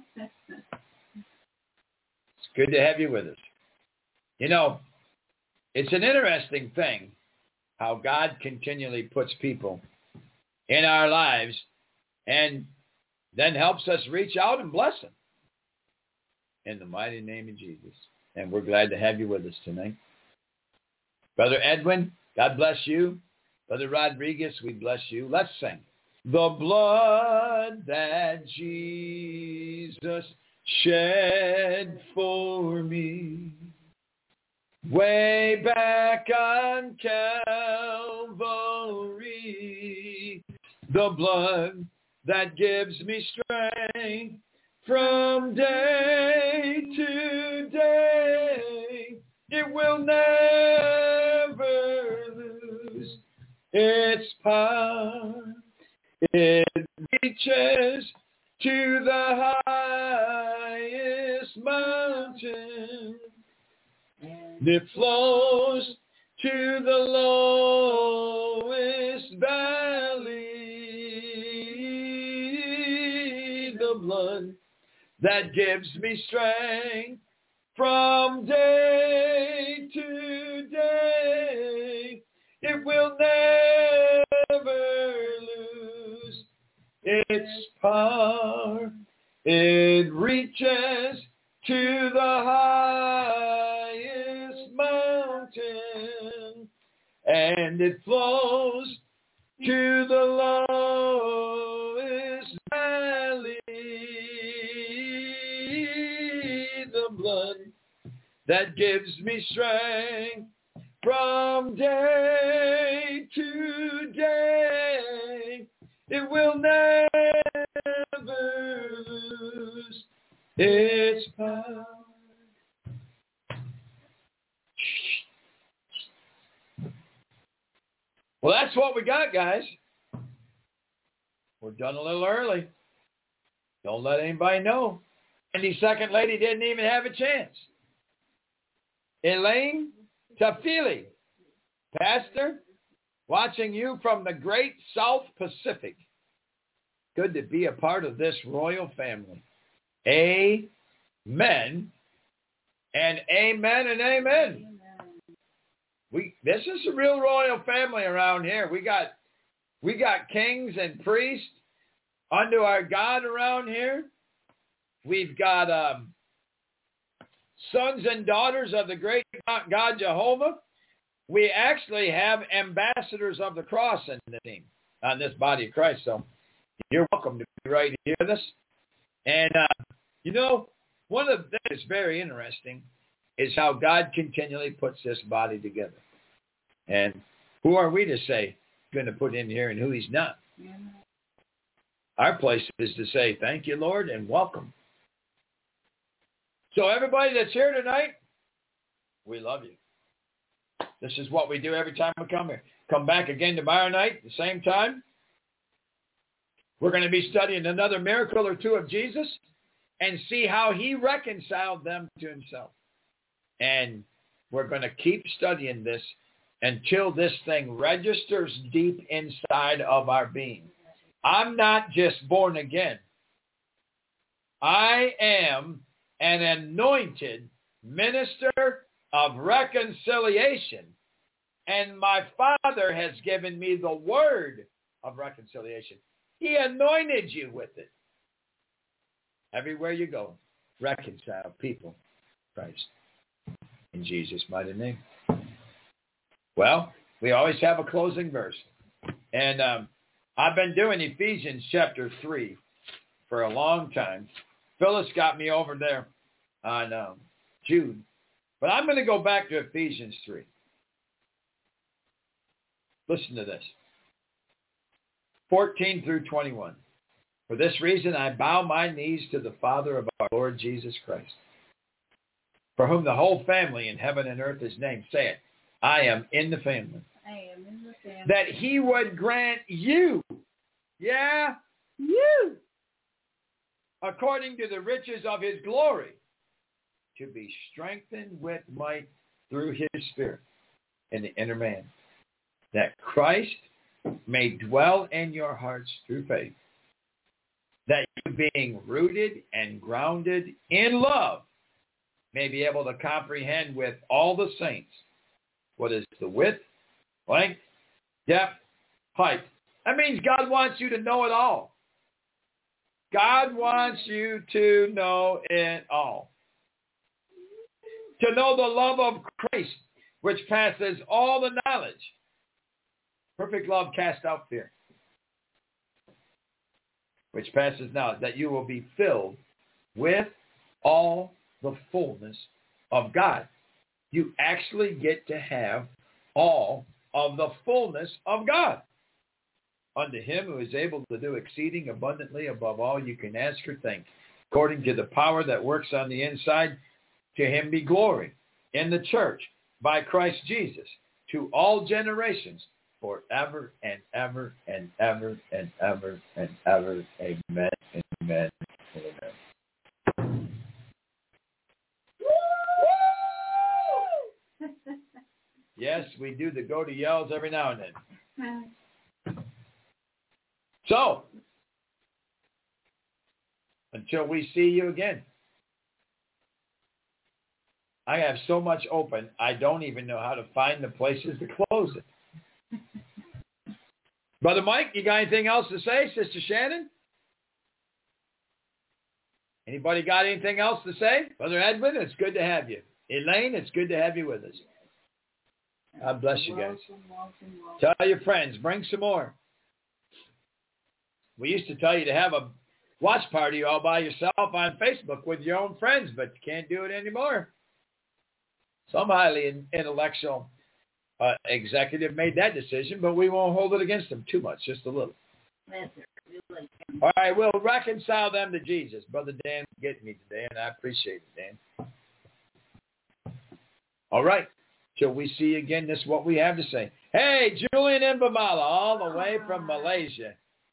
It's good to have you with us. You know, it's an interesting thing how God continually puts people in our lives and then helps us reach out and bless them. In the mighty name of Jesus. And we're glad to have you with us tonight. Brother Edwin, God bless you. Brother Rodriguez, we bless you. Let's sing. The blood that Jesus shed for me way back on Calvary, the blood that gives me strength from day to day, it will never lose its power. It reaches to the highest mountain. It flows to the lowest valley. The blood that gives me strength from day to day. It will never lose its power. It reaches to the highest mountain, and it flows to the lowest valley. The blood that gives me strength from day to day, it will never lose its power. Well, that's what we got, guys. We're done a little early. Don't let anybody know. ninety-second lady didn't even have a chance. Elaine Tafili, Pastor, watching you from the great South Pacific. Good to be a part of this royal family. Amen and amen and amen. We this is a real royal family around here. We got we got kings and priests unto our God around here. We've got um, sons and daughters of the great God Jehovah. We actually have ambassadors of the cross in the team on this body of Christ. So you're welcome to be right here with us. And uh, you know, one of the things that's very interesting is how God continually puts this body together. And who are we to say going to put in here and who he's not? Yeah. Our place is to say thank you, Lord, and welcome. So everybody that's here tonight, we love you. This is what we do every time we come here. Come back again tomorrow night at the same time. We're going to be studying another miracle or two of Jesus and see how he reconciled them to himself. And we're going to keep studying this until this thing registers deep inside of our being. I'm not just born again. I am an anointed minister of reconciliation. And my Father has given me the word of reconciliation. He anointed you with it. Everywhere you go, reconcile people to Christ. In Jesus' mighty name. Well, we always have a closing verse. And um, I've been doing Ephesians chapter three for a long time. Phyllis got me over there on um, Jude. But I'm going to go back to Ephesians three. Listen to this. fourteen through twenty-one. For this reason I bow my knees to the Father of our Lord Jesus Christ, for whom the whole family in heaven and earth is named. Say it. I am in the family. I am in the family. That he would grant you, yeah, you, according to the riches of his glory, to be strengthened with might through his Spirit in the inner man, that Christ may dwell in your hearts through faith, that you being rooted and grounded in love may be able to comprehend with all the saints what is the width, length, depth, height. That means God wants you to know it all. God wants you to know it all. To know the love of Christ, which passes all the knowledge. Perfect love casts out fear, which passes knowledge, that you will be filled with all the fullness of God. You actually get to have all of the fullness of God. Unto him who is able to do exceeding abundantly above all you can ask or think, according to the power that works on the inside, to him be glory in the church by Christ Jesus to all generations, forever and ever and ever and ever and ever. Amen. Amen. Amen. Yes, we do the go-to yells every now and then. So, until we see you again, I have so much open, I don't even know how to find the places to close it. Brother Mike, you got anything else to say? Sister Shannon? Anybody got anything else to say? Brother Edwin, it's good to have you. Elaine, it's good to have you with us. God bless you guys. Tell your friends, bring some more. We used to tell you to have a watch party all by yourself on Facebook with your own friends, but you can't do it anymore. Some highly intellectual uh, executive made that decision, but we won't hold it against them too much, just a little. All right, we'll reconcile them to Jesus. Brother Dan getting me today, and I appreciate it, Dan. All right. Till we see you again, this is what we have to say. Hey, Julian and Bamala, all the way from Malaysia.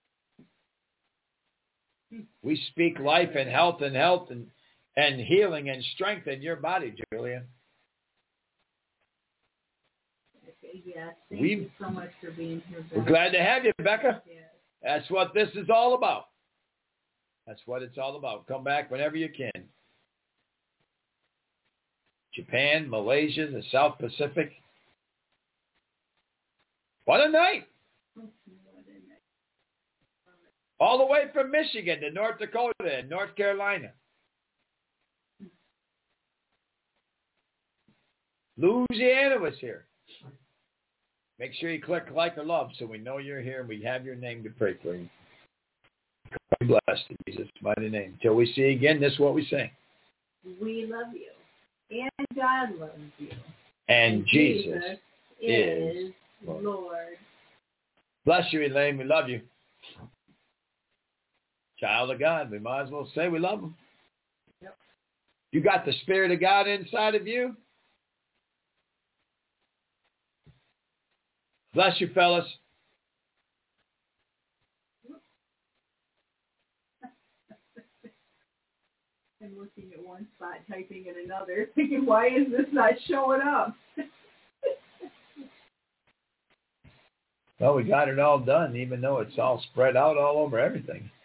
We speak life and health and health and, and healing and strength in your body, Julian. Yes, thank we, you so much for being here, Becca. We're glad to have you, Becca. Yes. That's what this is all about. That's what it's all about. Come back whenever you can. Japan, Malaysia, the South Pacific. What a night. All the way from Michigan to North Dakota and North Carolina. Louisiana was here. Make sure you click like or love so we know you're here and we have your name to pray for you. Be blessed in Jesus' mighty name. Till we see you again, this is what we say. We love you. And God loves you. And, and Jesus, Jesus is, is Lord. Lord. Bless you, Elaine. We love you. Child of God. We might as well say we love him. Yep. You got the Spirit of God inside of you. Bless you, fellas. I'm looking at one spot, typing in another, thinking, why is this not showing up? Well, we got it all done, even though it's all spread out all over everything.